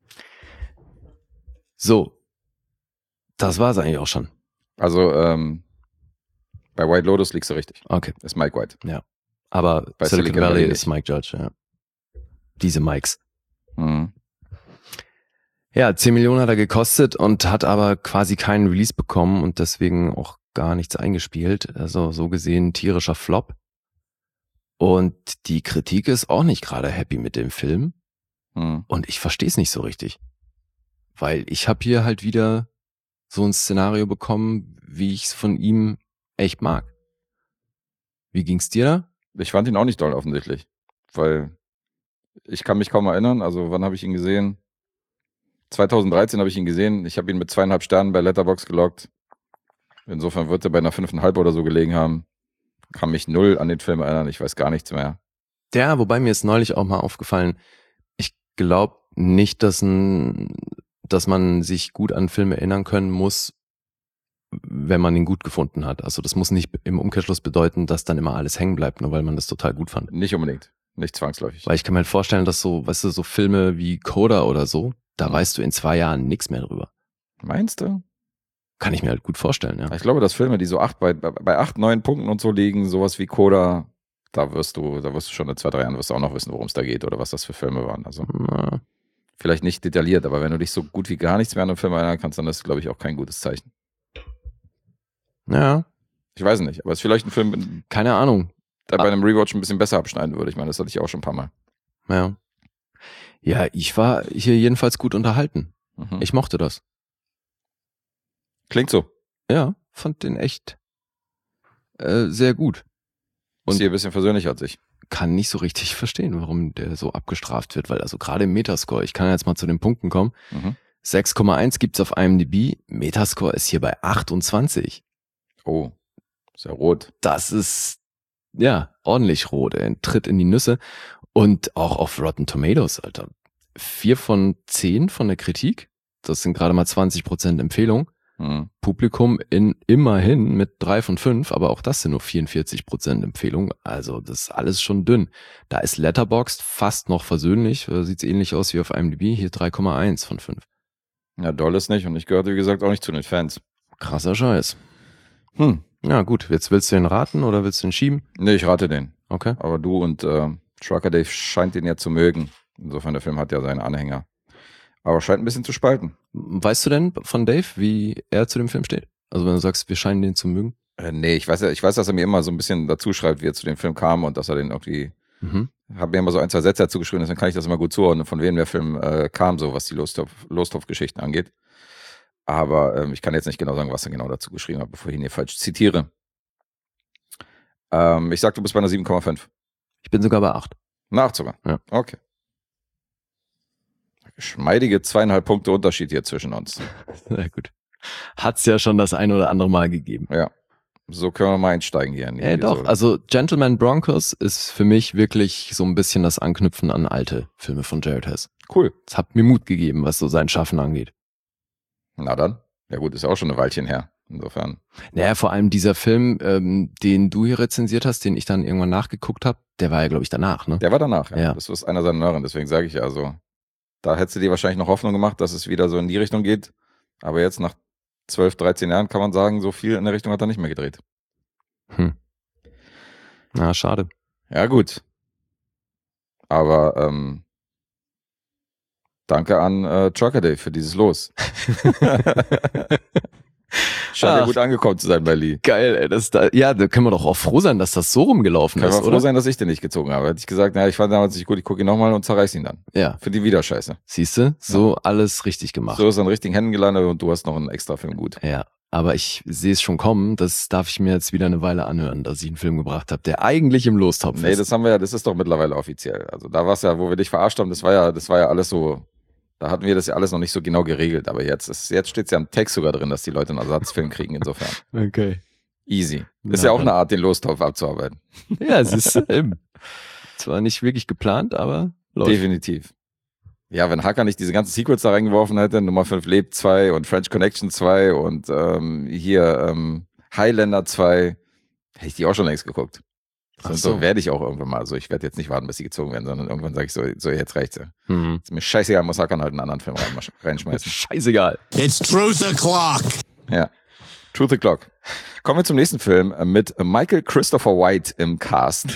Speaker 3: So. Das war's eigentlich auch schon.
Speaker 2: Also, ähm, bei White Lotus liegst du richtig.
Speaker 3: Okay.
Speaker 2: Ist Mike White.
Speaker 3: Aber
Speaker 2: Bei
Speaker 3: Silicon,
Speaker 2: Silicon
Speaker 3: Valley
Speaker 2: Valley
Speaker 3: ist Mike Judge, ja. Diese Mikes.
Speaker 2: Mhm.
Speaker 3: Ja, zehn Millionen hat er gekostet und hat aber quasi keinen Release bekommen und deswegen auch gar nichts eingespielt. Also so gesehen tierischer Flop. Und die Kritik ist auch nicht gerade happy mit dem Film.
Speaker 2: Mhm.
Speaker 3: Und ich verstehe es nicht so richtig. Weil ich habe hier halt wieder so ein Szenario bekommen, wie ich es von ihm echt mag. Wie ging's dir da?
Speaker 2: Ich fand ihn auch nicht doll offensichtlich, weil ich kann mich kaum erinnern, also wann habe ich ihn gesehen? zwanzig dreizehn habe ich ihn gesehen, ich habe ihn mit zweieinhalb Sternen bei Letterboxd geloggt. Insofern wird er bei einer fünfeinhalb oder so gelegen haben. Kann mich null an den Film erinnern, ich weiß gar nichts mehr.
Speaker 3: Ja, wobei mir ist neulich auch mal aufgefallen, ich glaube nicht, dass, ein, dass man sich gut an Filme erinnern können muss, wenn man ihn gut gefunden hat. Also das muss nicht im Umkehrschluss bedeuten, dass dann immer alles hängen bleibt, nur weil man das total gut fand.
Speaker 2: Nicht unbedingt, nicht zwangsläufig.
Speaker 3: Weil ich kann mir halt vorstellen, dass so, weißt du, so Filme wie Coda oder so, da
Speaker 2: Mhm.
Speaker 3: weißt du in zwei Jahren nichts mehr drüber.
Speaker 2: Meinst du?
Speaker 3: Kann ich mir halt gut vorstellen, ja.
Speaker 2: Ich glaube, dass Filme, die so acht, bei, bei acht, neun Punkten und so liegen, sowas wie Coda, da wirst du, da wirst du schon in zwei, drei Jahren wirst du auch noch wissen, worum es da geht oder was das für Filme waren. Also
Speaker 3: Na,
Speaker 2: vielleicht nicht detailliert, aber wenn du dich so gut wie gar nichts mehr an einem Film erinnern kannst, dann ist das, glaube ich, auch kein gutes Zeichen.
Speaker 3: ja,
Speaker 2: Ich weiß nicht, aber es ist vielleicht ein Film,
Speaker 3: keine Ahnung.
Speaker 2: der bei einem Rewatch ein bisschen besser abschneiden würde. Ich meine, das hatte ich auch schon ein paar Mal.
Speaker 3: Ja. Ja, ich war hier jedenfalls gut unterhalten.
Speaker 2: Mhm.
Speaker 3: Ich mochte das.
Speaker 2: Klingt so.
Speaker 3: Ja, fand den echt äh, sehr gut.
Speaker 2: Ist
Speaker 3: Und-
Speaker 2: hier ein bisschen versöhnlicher als ich.
Speaker 3: Kann nicht so richtig verstehen, warum der so abgestraft wird, weil also gerade im Metascore, ich kann jetzt mal zu den Punkten kommen,
Speaker 2: Mhm.
Speaker 3: sechs Komma eins gibt's auf IMDb, Metascore ist hier bei achtundzwanzig.
Speaker 2: Oh, ist ja rot.
Speaker 3: Das ist, ja, ordentlich rot, er tritt in die Nüsse und auch auf Rotten Tomatoes, Alter. Vier von zehn von der Kritik, das sind gerade mal zwanzig Prozent Empfehlung
Speaker 2: Mhm.
Speaker 3: Publikum in immerhin mit drei von fünf, aber auch das sind nur vierundvierzig Prozent Empfehlung. Also das ist alles schon dünn. Da ist Letterboxd fast noch versöhnlich. Sieht ähnlich aus wie auf IMDb. Hier drei Komma eins von fünf.
Speaker 2: Ja, doll ist nicht und ich gehörte, wie gesagt, auch nicht zu den Fans.
Speaker 3: Krasser Scheiß.
Speaker 2: Hm.
Speaker 3: Ja gut, jetzt willst du den raten oder willst du den schieben?
Speaker 2: Nee, ich rate den.
Speaker 3: Okay.
Speaker 2: Aber du und äh, Trucker Dave scheint den ja zu mögen. Insofern, der Film hat ja seine Anhänger. Aber scheint ein bisschen zu spalten.
Speaker 3: Weißt du denn von Dave, wie er zu dem Film steht? Also wenn du sagst, wir scheinen den zu mögen?
Speaker 2: Äh, nee, ich weiß ja, ich weiß, dass er mir immer so ein bisschen dazu schreibt, wie er zu dem Film kam und dass er den irgendwie,
Speaker 3: Mhm.
Speaker 2: habe mir immer so ein, zwei Sätze dazu geschrieben, deswegen kann ich das immer gut zuordnen, von wem der Film äh, kam, so was die Losthoff- Losthoff-Geschichten angeht. Aber ähm, ich kann jetzt nicht genau sagen, was er genau dazu geschrieben hat, bevor ich ihn hier falsch zitiere. Ähm, ich sag, du bist bei einer sieben Komma fünf.
Speaker 3: Ich bin sogar bei acht.
Speaker 2: Na, acht sogar.
Speaker 3: Ja.
Speaker 2: Okay. Geschmeidige zweieinhalb Punkte Unterschied hier zwischen uns.
Speaker 3: Sehr gut. Hat's ja schon das ein oder andere Mal gegeben.
Speaker 2: Ja. So können wir mal einsteigen hier. In die
Speaker 3: Ja, doch.
Speaker 2: Episode.
Speaker 3: Also Gentleman Broncos ist für mich wirklich so ein bisschen das Anknüpfen an alte Filme von Jared Hess.
Speaker 2: Cool.
Speaker 3: Es hat mir Mut gegeben, was so sein Schaffen angeht.
Speaker 2: Na dann. Ja gut, ist ja auch schon eine Weilchen her. Insofern.
Speaker 3: Naja, vor allem dieser Film, ähm, den du hier rezensiert hast, den ich dann irgendwann nachgeguckt habe, der war ja, glaube ich, danach, ne?
Speaker 2: Der war danach, ja.
Speaker 3: Ja.
Speaker 2: Das ist einer seiner neueren, deswegen sage ich ja, also da hättest du dir wahrscheinlich noch Hoffnung gemacht, dass es wieder so in die Richtung geht. Aber jetzt nach zwölf, dreizehn Jahren kann man sagen, so viel in der Richtung hat er nicht mehr gedreht.
Speaker 3: Hm. Na, schade.
Speaker 2: Ja, gut. Aber ähm, danke an äh, Trucker Dave für dieses Los. Scheint ja
Speaker 3: Ach.
Speaker 2: gut angekommen zu sein bei Lee.
Speaker 3: Geil, ey. Das da, ja, da können wir doch auch froh sein, dass das so rumgelaufen
Speaker 2: Kann
Speaker 3: ist,
Speaker 2: man froh
Speaker 3: oder?
Speaker 2: sein, dass ich den nicht gezogen habe. Hätte ich gesagt, naja, ich fand damals nicht gut, ich gucke ihn nochmal und zerreiß ihn dann.
Speaker 3: Ja,
Speaker 2: Für die wieder Scheiße.
Speaker 3: siehst du? So alles richtig gemacht.
Speaker 2: So ist er in richtigen Händen gelandet und du hast noch einen extra Film gut.
Speaker 3: Ja, aber ich sehe es schon kommen. Das darf ich mir jetzt wieder eine Weile anhören, dass ich einen Film gebracht habe, der eigentlich im Lostopf
Speaker 2: Nee,
Speaker 3: ist.
Speaker 2: das haben wir ja, das ist doch mittlerweile offiziell. Also da war es ja, wo wir dich verarscht haben, das war ja, das war ja alles so, da hatten wir das ja alles noch nicht so genau geregelt. Aber jetzt ist, jetzt steht es ja im Text sogar drin, dass die Leute einen Ersatzfilm kriegen, insofern.
Speaker 3: Okay.
Speaker 2: Easy.
Speaker 3: Na
Speaker 2: Ist ja auch
Speaker 3: dann.
Speaker 2: eine Art, den Lostopf abzuarbeiten.
Speaker 3: Ja, es ist ähm, zwar nicht wirklich geplant, aber läuft.
Speaker 2: Definitiv. Ja, wenn Hacker nicht diese ganzen Sequels da reingeworfen hätte, Nummer fünf lebt zwei und French Connection zwei und ähm, hier ähm, Highlander zwei, hätte ich die auch schon längst geguckt.
Speaker 3: Ach
Speaker 2: Und
Speaker 3: so.
Speaker 2: so werde ich auch irgendwann mal. Also ich werde jetzt nicht warten, bis sie gezogen werden, sondern irgendwann sage ich so, so jetzt reicht's ja.
Speaker 3: Mhm.
Speaker 2: Ist mir scheißegal, muss Hackern halt einen anderen Film rein, reinschmeißen.
Speaker 3: Scheißegal.
Speaker 4: It's truth o'clock.
Speaker 2: Ja. Truth the Clock. Kommen wir zum nächsten Film äh, mit Michael Christopher White im Cast.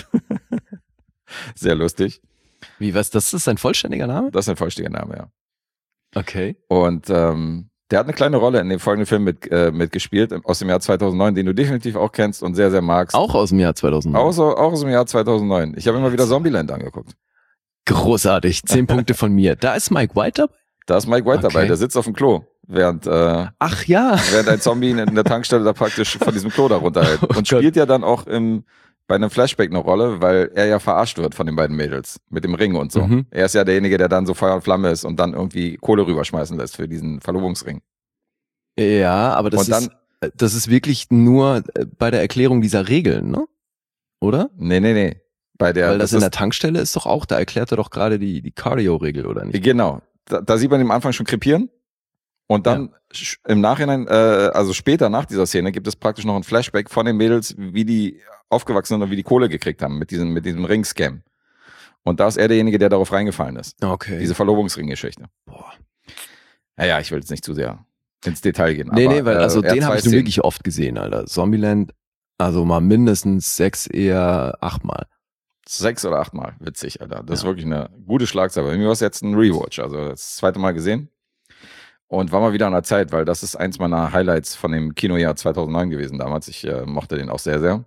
Speaker 2: Sehr lustig.
Speaker 3: Wie, was, das ist ein vollständiger Name?
Speaker 2: Das ist ein vollständiger Name, ja.
Speaker 3: Okay.
Speaker 2: Und ähm, der hat eine kleine Rolle in dem folgenden Film mit, äh, mitgespielt, aus dem Jahr zweitausendneun, den du definitiv auch kennst und sehr, sehr magst.
Speaker 3: Auch aus dem Jahr zweitausendneun.
Speaker 2: Auch, so, auch aus dem Jahr zweitausendneun. Ich habe immer wieder Zombieland angeguckt.
Speaker 3: Großartig. Zehn Punkte von mir. Da ist Mike White dabei?
Speaker 2: Da ist Mike White
Speaker 3: Okay.
Speaker 2: dabei, der sitzt auf dem Klo, während, äh,
Speaker 3: Ach ja.
Speaker 2: während ein Zombie in der Tankstelle da praktisch von diesem Klo da runterhält.
Speaker 3: Oh
Speaker 2: Und
Speaker 3: Gott.
Speaker 2: spielt ja dann auch im, bei einem Flashback eine Rolle, weil er ja verarscht wird von den beiden Mädels mit dem Ring und so.
Speaker 3: Mhm.
Speaker 2: Er ist ja derjenige, der dann so Feuer und Flamme ist und dann irgendwie Kohle rüberschmeißen lässt für diesen Verlobungsring.
Speaker 3: Ja, aber das
Speaker 2: Und dann-
Speaker 3: ist, das ist wirklich nur äh, bei der Erklärung dieser Regeln, ne? Oder?
Speaker 2: Nee, nee, nee. Bei der,
Speaker 3: Weil das, in
Speaker 2: ist,
Speaker 3: der Tankstelle ist doch auch, da erklärt er doch gerade die, die Cardio-Regel, oder nicht?
Speaker 2: Genau. Da, da sieht man ihn am Anfang schon krepieren. Und dann sch- im Nachhinein, äh, also später nach dieser Szene, gibt es praktisch noch ein Flashback von den Mädels, wie die aufgewachsen sind und wie die Kohle gekriegt haben mit diesem, mit diesem Ring-Scam. Und da ist er derjenige, der darauf reingefallen ist.
Speaker 3: Okay.
Speaker 2: Diese Verlobungsring-Geschichte.
Speaker 3: Boah.
Speaker 2: Naja, ich will jetzt nicht zu sehr ins Detail gehen.
Speaker 3: Nee,
Speaker 2: aber,
Speaker 3: nee, weil
Speaker 2: äh,
Speaker 3: also
Speaker 2: er hat
Speaker 3: den
Speaker 2: zwei
Speaker 3: habe ich nur
Speaker 2: Szenen.
Speaker 3: wirklich oft gesehen, Alter. Zombieland, also mal mindestens sechs, eher achtmal.
Speaker 2: Sechs oder achtmal. Witzig, Alter. Das ist
Speaker 3: Ja.
Speaker 2: wirklich eine gute Schlagzeile. Bei mir war es jetzt ein Rewatch, also das zweite Mal gesehen. Und war mal wieder an der Zeit, weil das ist eins meiner Highlights von dem Kinojahr zweitausendneun gewesen damals. Ich äh, mochte den auch sehr, sehr.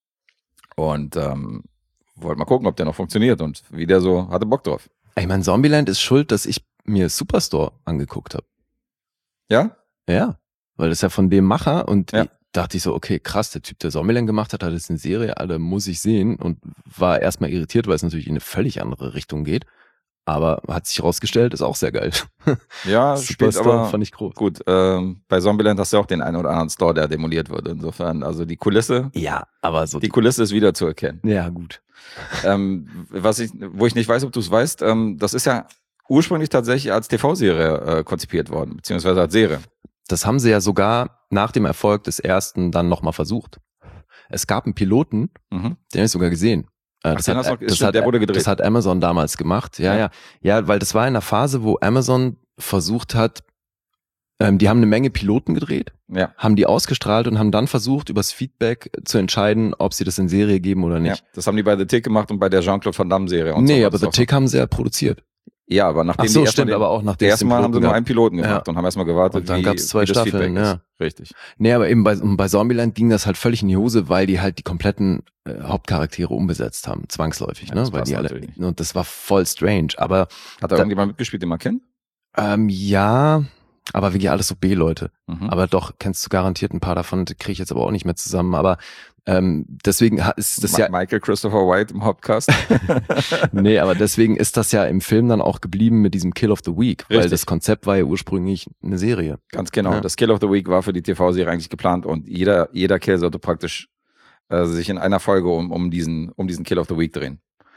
Speaker 2: Und ähm, wollte mal gucken, ob der noch funktioniert und wie der so, hatte Bock drauf.
Speaker 3: Ich meine, Zombieland ist schuld, dass ich mir Superstore angeguckt habe.
Speaker 2: Ja?
Speaker 3: Ja, weil das ist ja von dem Macher und
Speaker 2: Ja.
Speaker 3: ich dachte ich so, okay, krass, der Typ, der Zombieland gemacht hat, hat jetzt eine Serie, alle muss ich sehen und war erstmal irritiert, weil es natürlich in eine völlig andere Richtung geht. Aber hat sich herausgestellt, ist auch sehr geil.
Speaker 2: Ja, spielt
Speaker 3: Superstore
Speaker 2: aber
Speaker 3: fand ich groß.
Speaker 2: gut. Ähm, bei Zombieland hast du auch den einen oder anderen Store, der demoliert wird. Insofern, also die Kulisse,
Speaker 3: Ja, aber so.
Speaker 2: die Kulisse ist wieder zu erkennen.
Speaker 3: ja, gut.
Speaker 2: ähm, was ich, wo ich nicht weiß, ob du es weißt, ähm, das ist ja ursprünglich tatsächlich als T V-Serie äh, konzipiert worden, beziehungsweise als Serie.
Speaker 3: Das haben sie ja sogar nach dem Erfolg des ersten dann nochmal versucht. Es gab einen Piloten,
Speaker 2: Mhm.
Speaker 3: den habe ich sogar gesehen. Äh,
Speaker 2: Ach,
Speaker 3: Das
Speaker 2: den
Speaker 3: hat,
Speaker 2: hast du noch-
Speaker 3: das,
Speaker 2: stimmt,
Speaker 3: hat,
Speaker 2: der wurde gedreht.
Speaker 3: das hat Amazon damals gemacht. Ja,
Speaker 2: Ja.
Speaker 3: ja, ja, weil das war in einer Phase, wo Amazon versucht hat, ähm, die haben eine Menge Piloten gedreht,
Speaker 2: Ja.
Speaker 3: haben die ausgestrahlt und haben dann versucht, übers Feedback zu entscheiden, ob sie das in Serie geben oder
Speaker 2: ja,
Speaker 3: nicht.
Speaker 2: das haben die bei The Tick gemacht und bei der Jean-Claude Van Damme-Serie. Und
Speaker 3: Nee,
Speaker 2: so.
Speaker 3: aber
Speaker 2: Das
Speaker 3: The
Speaker 2: ist auch
Speaker 3: Tick haben sie ja produziert.
Speaker 2: So. Ja, aber nachdem
Speaker 3: Ach so,
Speaker 2: die erstmal
Speaker 3: stimmt,
Speaker 2: den,
Speaker 3: aber auch nachdem es den
Speaker 2: erstmal haben sie
Speaker 3: Piloten
Speaker 2: nur
Speaker 3: gab.
Speaker 2: einen Piloten gemacht
Speaker 3: Ja.
Speaker 2: und haben erstmal gewartet,
Speaker 3: Und dann
Speaker 2: wie,
Speaker 3: gab's zwei
Speaker 2: wie das
Speaker 3: Staffeln,
Speaker 2: Feedback
Speaker 3: ja.
Speaker 2: ist. Richtig.
Speaker 3: Nee, aber eben bei, bei Zombieland ging das halt völlig in die Hose, weil die halt die kompletten äh, Hauptcharaktere umbesetzt haben, zwangsläufig,
Speaker 2: Ja,
Speaker 3: ne?
Speaker 2: das
Speaker 3: Weil
Speaker 2: passt
Speaker 3: die alle,
Speaker 2: natürlich nicht.
Speaker 3: und das war voll strange. Aber
Speaker 2: Hat da,
Speaker 3: Da-
Speaker 2: irgendjemand mitgespielt, den man kennt?
Speaker 3: ähm, ja, aber wirklich alles so B-Leute.
Speaker 2: Mhm.
Speaker 3: Aber doch, kennst du garantiert ein paar davon, kriege ich jetzt aber auch nicht mehr zusammen. Aber ähm, deswegen ha- ist das
Speaker 2: Ma-
Speaker 3: ja,
Speaker 2: Michael Christopher White im Hauptcast.
Speaker 3: nee, aber deswegen ist das ja im Film dann auch geblieben mit diesem Kill of the Week, weil
Speaker 2: Richtig.
Speaker 3: das Konzept war ja ursprünglich eine Serie.
Speaker 2: Ganz genau.
Speaker 3: Ja.
Speaker 2: Das Kill of the Week war für die T V-Serie eigentlich geplant und jeder, jeder Kill sollte praktisch äh, sich in einer Folge um, um, diesen, um diesen Kill of the Week drehen.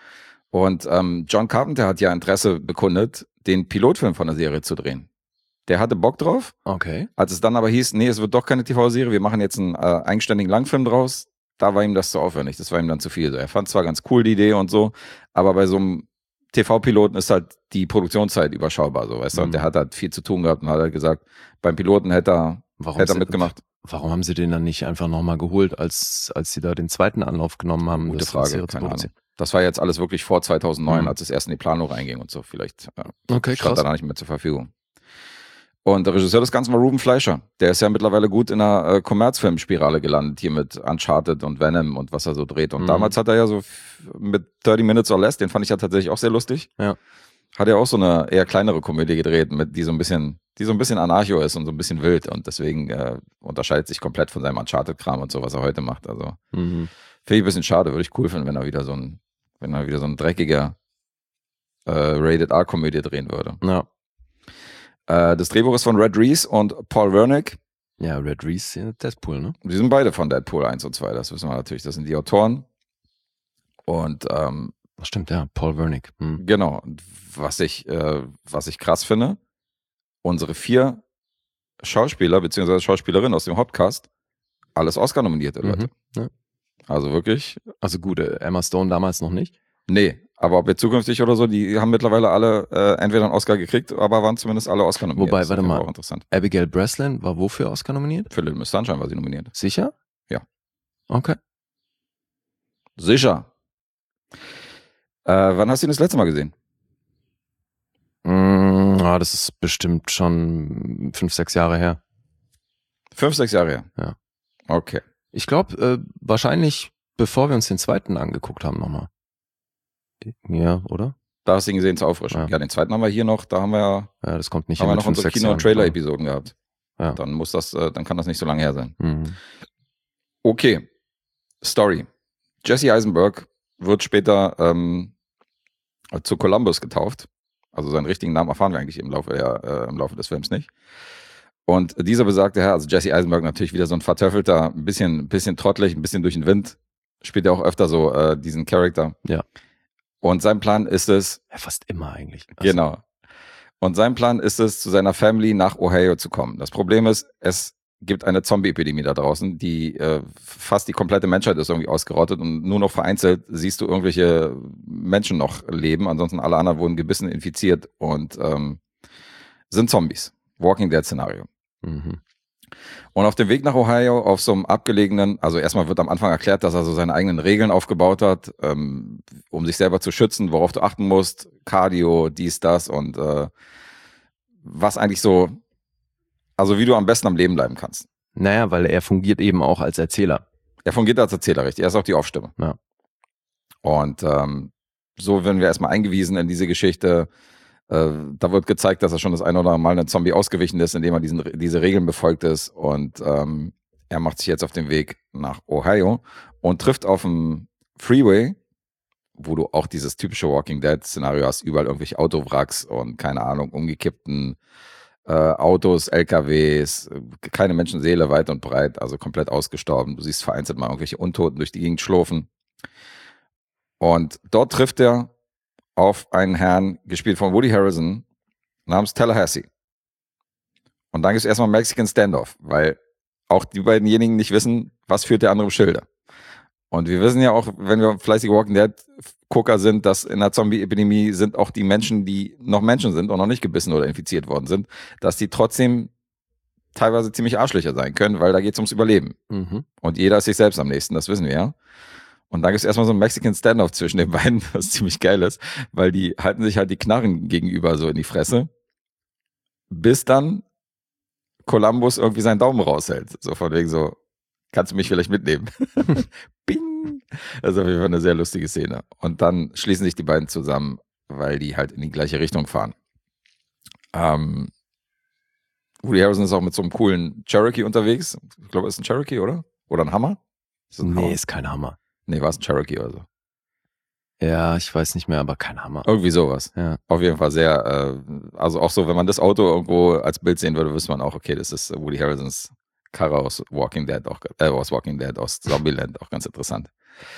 Speaker 2: Und ähm, John Carpenter hat ja Interesse bekundet, den Pilotfilm von der Serie zu drehen. Der hatte Bock drauf.
Speaker 3: Okay.
Speaker 2: Als es dann aber hieß, nee, es wird doch keine T V-Serie, wir machen jetzt einen äh, eigenständigen Langfilm draus, da war ihm das zu aufwendig, das war ihm dann zu viel. Er fand zwar ganz cool die Idee und so, aber bei so einem T V-Piloten ist halt die Produktionszeit überschaubar, so, weißt du,
Speaker 3: Mhm.
Speaker 2: und der hat halt viel zu tun gehabt und hat halt gesagt, beim Piloten hätte er,
Speaker 3: Warum,
Speaker 2: hätte er
Speaker 3: sie-
Speaker 2: mitgemacht.
Speaker 3: warum haben sie den dann nicht einfach nochmal geholt, als, als sie da den zweiten Anlauf genommen haben?
Speaker 2: Gute
Speaker 3: das
Speaker 2: Frage,
Speaker 3: Serie zu
Speaker 2: keine
Speaker 3: produzieren?
Speaker 2: Das war jetzt alles wirklich vor zweitausendneun,
Speaker 3: Mhm.
Speaker 2: als es erst in die Planung reinging und so, vielleicht äh,
Speaker 3: Okay,
Speaker 2: stand
Speaker 3: krass.
Speaker 2: da nicht mehr zur Verfügung. Und der Regisseur des Ganzen war Ruben Fleischer. Der ist ja mittlerweile gut in einer äh, Kommerzfilmspirale gelandet, hier mit Uncharted und Venom und was er so dreht. Und
Speaker 3: Mhm.
Speaker 2: damals hat er ja so f- mit thirty Minutes or Less, den fand ich ja tatsächlich auch sehr lustig.
Speaker 3: Ja.
Speaker 2: Hat er auch so eine eher kleinere Komödie gedreht, mit, die so ein bisschen, die so ein bisschen anarcho ist und so ein bisschen wild. Und deswegen äh, unterscheidet sich komplett von seinem Uncharted-Kram und so, was er heute macht. Also
Speaker 3: Mhm.
Speaker 2: finde ich ein bisschen schade, würde ich cool finden, wenn er wieder so ein, wenn er wieder so ein dreckiger äh, Rated-R-Komödie drehen würde.
Speaker 3: Ja.
Speaker 2: Äh, das Drehbuch ist von Red Reese und Paul Wernick.
Speaker 3: Ja, Red Reese, ja, Deadpool, ne?
Speaker 2: Die sind beide von Deadpool eins und zwei, das wissen wir natürlich. Das sind die Autoren. Und ähm,
Speaker 3: Ach, stimmt, ja, Paul Wernick. Hm.
Speaker 2: genau, und was ich, äh, was ich krass finde, unsere vier Schauspieler bzw. Schauspielerinnen aus dem Hauptcast, alles Oscar-nominierte Leute.
Speaker 3: Mhm. Ja.
Speaker 2: Also wirklich,
Speaker 3: Also gut, äh, Emma Stone damals noch nicht.
Speaker 2: nee. Aber ob wir zukünftig oder so, die haben mittlerweile alle äh, entweder einen Oscar gekriegt, aber waren zumindest alle Oscar nominiert.
Speaker 3: Wobei,
Speaker 2: Das ist
Speaker 3: warte
Speaker 2: auf jeden
Speaker 3: mal.
Speaker 2: Fall auch interessant.
Speaker 3: Abigail Breslin war wofür Oscar nominiert?
Speaker 2: Für Little Miss Sunshine war sie nominiert.
Speaker 3: Sicher?
Speaker 2: Ja.
Speaker 3: Okay.
Speaker 2: Sicher. Äh, wann hast du ihn das letzte Mal gesehen?
Speaker 3: Mm, ah, das ist bestimmt schon fünf, sechs Jahre her.
Speaker 2: Fünf, sechs Jahre her.
Speaker 3: Ja.
Speaker 2: Okay.
Speaker 3: Ich glaube, äh, wahrscheinlich bevor wir uns den zweiten angeguckt haben nochmal. Ja, oder?
Speaker 2: Da hast du ihn gesehen zur Auffrischung.
Speaker 3: Ja.
Speaker 2: Ja, den zweiten haben wir hier noch, da haben wir,
Speaker 3: Ja, das kommt nicht
Speaker 2: haben wir
Speaker 3: hin
Speaker 2: noch
Speaker 3: mit fünf,
Speaker 2: unsere
Speaker 3: sechs
Speaker 2: Kino- und
Speaker 3: Jahren.
Speaker 2: Trailer-Episoden gehabt.
Speaker 3: Ja.
Speaker 2: Dann muss das, äh, dann kann das nicht so lange her sein.
Speaker 3: Mhm.
Speaker 2: Okay. Story. Jesse Eisenberg wird später ähm, zu Columbus getauft. Also seinen richtigen Namen erfahren wir eigentlich im Laufe, der, äh, im Laufe des Films nicht. Und dieser besagte Herr, also Jesse Eisenberg natürlich wieder so ein vertöffelter, ein bisschen, ein bisschen trottelig, ein bisschen durch den Wind, spielt er auch öfter so äh, diesen Charakter.
Speaker 3: Ja.
Speaker 2: Und sein Plan ist es,
Speaker 3: Ja, fast immer eigentlich. Also,
Speaker 2: genau. Und sein Plan ist es, zu seiner Family nach Ohio zu kommen. Das Problem ist, es gibt eine Zombie-Epidemie da draußen, die äh, fast die komplette Menschheit ist irgendwie ausgerottet und nur noch vereinzelt siehst du irgendwelche Menschen noch leben. Ansonsten alle anderen wurden gebissen, infiziert und ähm, sind Zombies. Walking Dead-Szenario.
Speaker 3: Mhm.
Speaker 2: Und auf dem Weg nach Ohio, auf so einem abgelegenen, also erstmal wird am Anfang erklärt, dass er so seine eigenen Regeln aufgebaut hat, ähm, um sich selber zu schützen, worauf du achten musst, Cardio, dies, das und äh, was eigentlich so, also wie du am besten am Leben bleiben kannst.
Speaker 3: Naja, weil er fungiert eben auch als Erzähler.
Speaker 2: Er fungiert als Erzähler, richtig, er ist auch die Aufstimme.
Speaker 3: Ja.
Speaker 2: Und ähm, so werden wir erstmal eingewiesen in diese Geschichte. Äh, da wird gezeigt, dass er schon das eine oder andere Mal ein Zombie ausgewichen ist, indem er diesen, diese Regeln befolgt ist. Und ähm, er macht sich jetzt auf den Weg nach Ohio und trifft auf dem Freeway, wo du auch dieses typische Walking Dead-Szenario hast, überall irgendwelche Autowracks und keine Ahnung, umgekippten äh, Autos, L K Ws, keine Menschenseele weit und breit, also komplett ausgestorben. Du siehst vereinzelt mal irgendwelche Untoten durch die Gegend schlurfen. Und dort trifft er auf einen Herrn, gespielt von Woody Harrelson, namens Tallahassee. Und dann gibt es erstmal Mexican Standoff, weil auch die beidenjenigen nicht wissen, was führt der andere im Schilde. Und wir wissen ja auch, wenn wir fleißige Walking Dead-Gucker sind, dass in der Zombie-Epidemie sind auch die Menschen, die noch Menschen sind und noch nicht gebissen oder infiziert worden sind, dass die trotzdem teilweise ziemlich Arschlöcher sein können, weil da geht es ums Überleben.
Speaker 3: Mhm.
Speaker 2: Und jeder ist sich selbst am nächsten, das wissen wir ja. Und dann gibt es erstmal so einen Mexican Standoff zwischen den beiden, was ziemlich geil ist, weil die halten sich halt die Knarren gegenüber so in die Fresse, bis dann Columbus irgendwie seinen Daumen raushält. So von wegen so, kannst du mich vielleicht mitnehmen? Bing! Das ist auf jeden Fall eine sehr lustige Szene. Und dann schließen sich die beiden zusammen, weil die halt in die gleiche Richtung fahren. Ähm, Woody Harrelson ist auch mit so einem coolen Cherokee unterwegs. Ich glaube, es ist ein Cherokee, oder? Oder ein Hammer?
Speaker 3: Ist ein nee, Hammer? Ist kein Hammer.
Speaker 2: Nee, war es ein Cherokee oder so?
Speaker 3: Ja, ich weiß nicht mehr, aber kein Hammer.
Speaker 2: Irgendwie sowas.
Speaker 3: Ja.
Speaker 2: Auf jeden Fall sehr, äh, also auch so, wenn man das Auto irgendwo als Bild sehen würde, wüsste man auch, okay, das ist Woody Harrelsons Karre aus Walking Dead, auch, äh, aus Walking Dead, aus Zombieland, auch ganz interessant.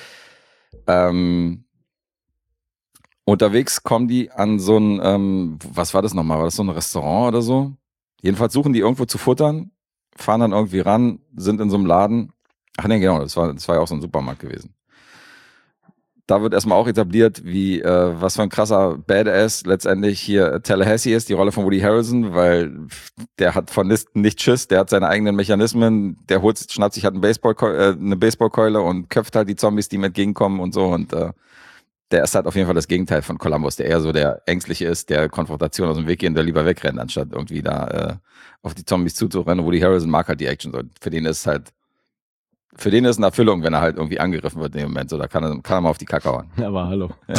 Speaker 2: Ähm, unterwegs kommen die an so ein, ähm, was war das nochmal? War das so ein Restaurant oder so? Jedenfalls suchen die irgendwo zu futtern, fahren dann irgendwie ran, sind in so einem Laden. Ach nee, genau, das war, das war ja auch so ein Supermarkt gewesen. Da wird erstmal auch etabliert, wie äh, was für ein krasser Badass letztendlich hier Tallahassee ist, die Rolle von Woody Harrelson, weil der hat von Listen nicht Schiss, der hat seine eigenen Mechanismen, der holt, schnappt sich halt einen Baseball, äh, eine Baseballkeule und köpft halt die Zombies, die ihm entgegenkommen und so. Und äh, der ist halt auf jeden Fall das Gegenteil von Columbus, der eher so der Ängstliche ist, der Konfrontation aus dem Weg geht und der lieber wegrennt, anstatt irgendwie da äh, auf die Zombies zuzurennen. Woody Harrelson mag halt die Action so. Für den ist halt Für den ist eine Erfüllung, wenn er halt irgendwie angegriffen wird in dem Moment. So, da kann er, kann er mal auf die Kacke hauen.
Speaker 3: Aber hallo.
Speaker 2: Ja.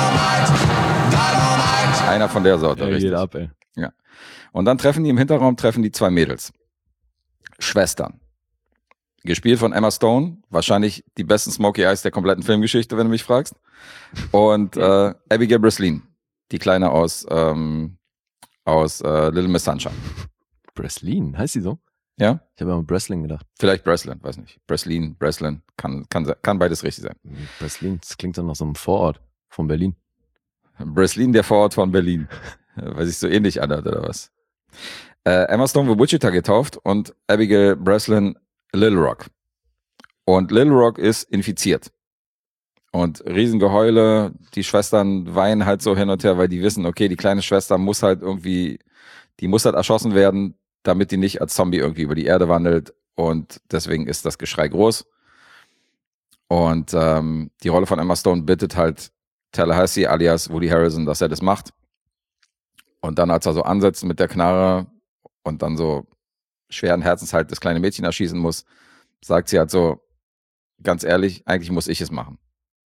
Speaker 2: Einer von der Sorte,
Speaker 3: ja,
Speaker 2: richtig.
Speaker 3: Geht ab, ey.
Speaker 2: Ja. Und dann treffen die im Hinterraum, treffen die zwei Mädels. Schwestern. Gespielt von Emma Stone. Wahrscheinlich die besten Smokey Eyes der kompletten Filmgeschichte, wenn du mich fragst. Und äh, Abigail Breslin. Die Kleine aus, ähm, aus äh, Little Miss Sunshine.
Speaker 3: Breslin, heißt sie so?
Speaker 2: Ja?
Speaker 3: Ich habe immer Breslin gedacht.
Speaker 2: Vielleicht Breslin, weiß nicht. Breslin, Breslin, kann, kann, kann beides richtig sein.
Speaker 3: Breslin, das klingt dann nach so einem Vorort von Berlin.
Speaker 2: Breslin, der Vorort von Berlin. Weil sich so ähnlich anhört, oder was? Äh, Emma Stone wird Wichita getauft und Abigail Breslin Little Rock. Und Little Rock ist infiziert. Und Riesengeheule, die Schwestern weinen halt so hin und her, weil die wissen, okay, die kleine Schwester muss halt irgendwie, die muss halt erschossen werden, damit die nicht als Zombie irgendwie über die Erde wandelt. Und deswegen ist das Geschrei groß. Und ähm, die Rolle von Emma Stone bittet halt Tallahassee alias Woody Harrelson, dass er das macht. Und dann, als er so ansetzt mit der Knarre und dann so schweren Herzens halt das kleine Mädchen erschießen muss, sagt sie halt so, ganz ehrlich, eigentlich muss ich es machen.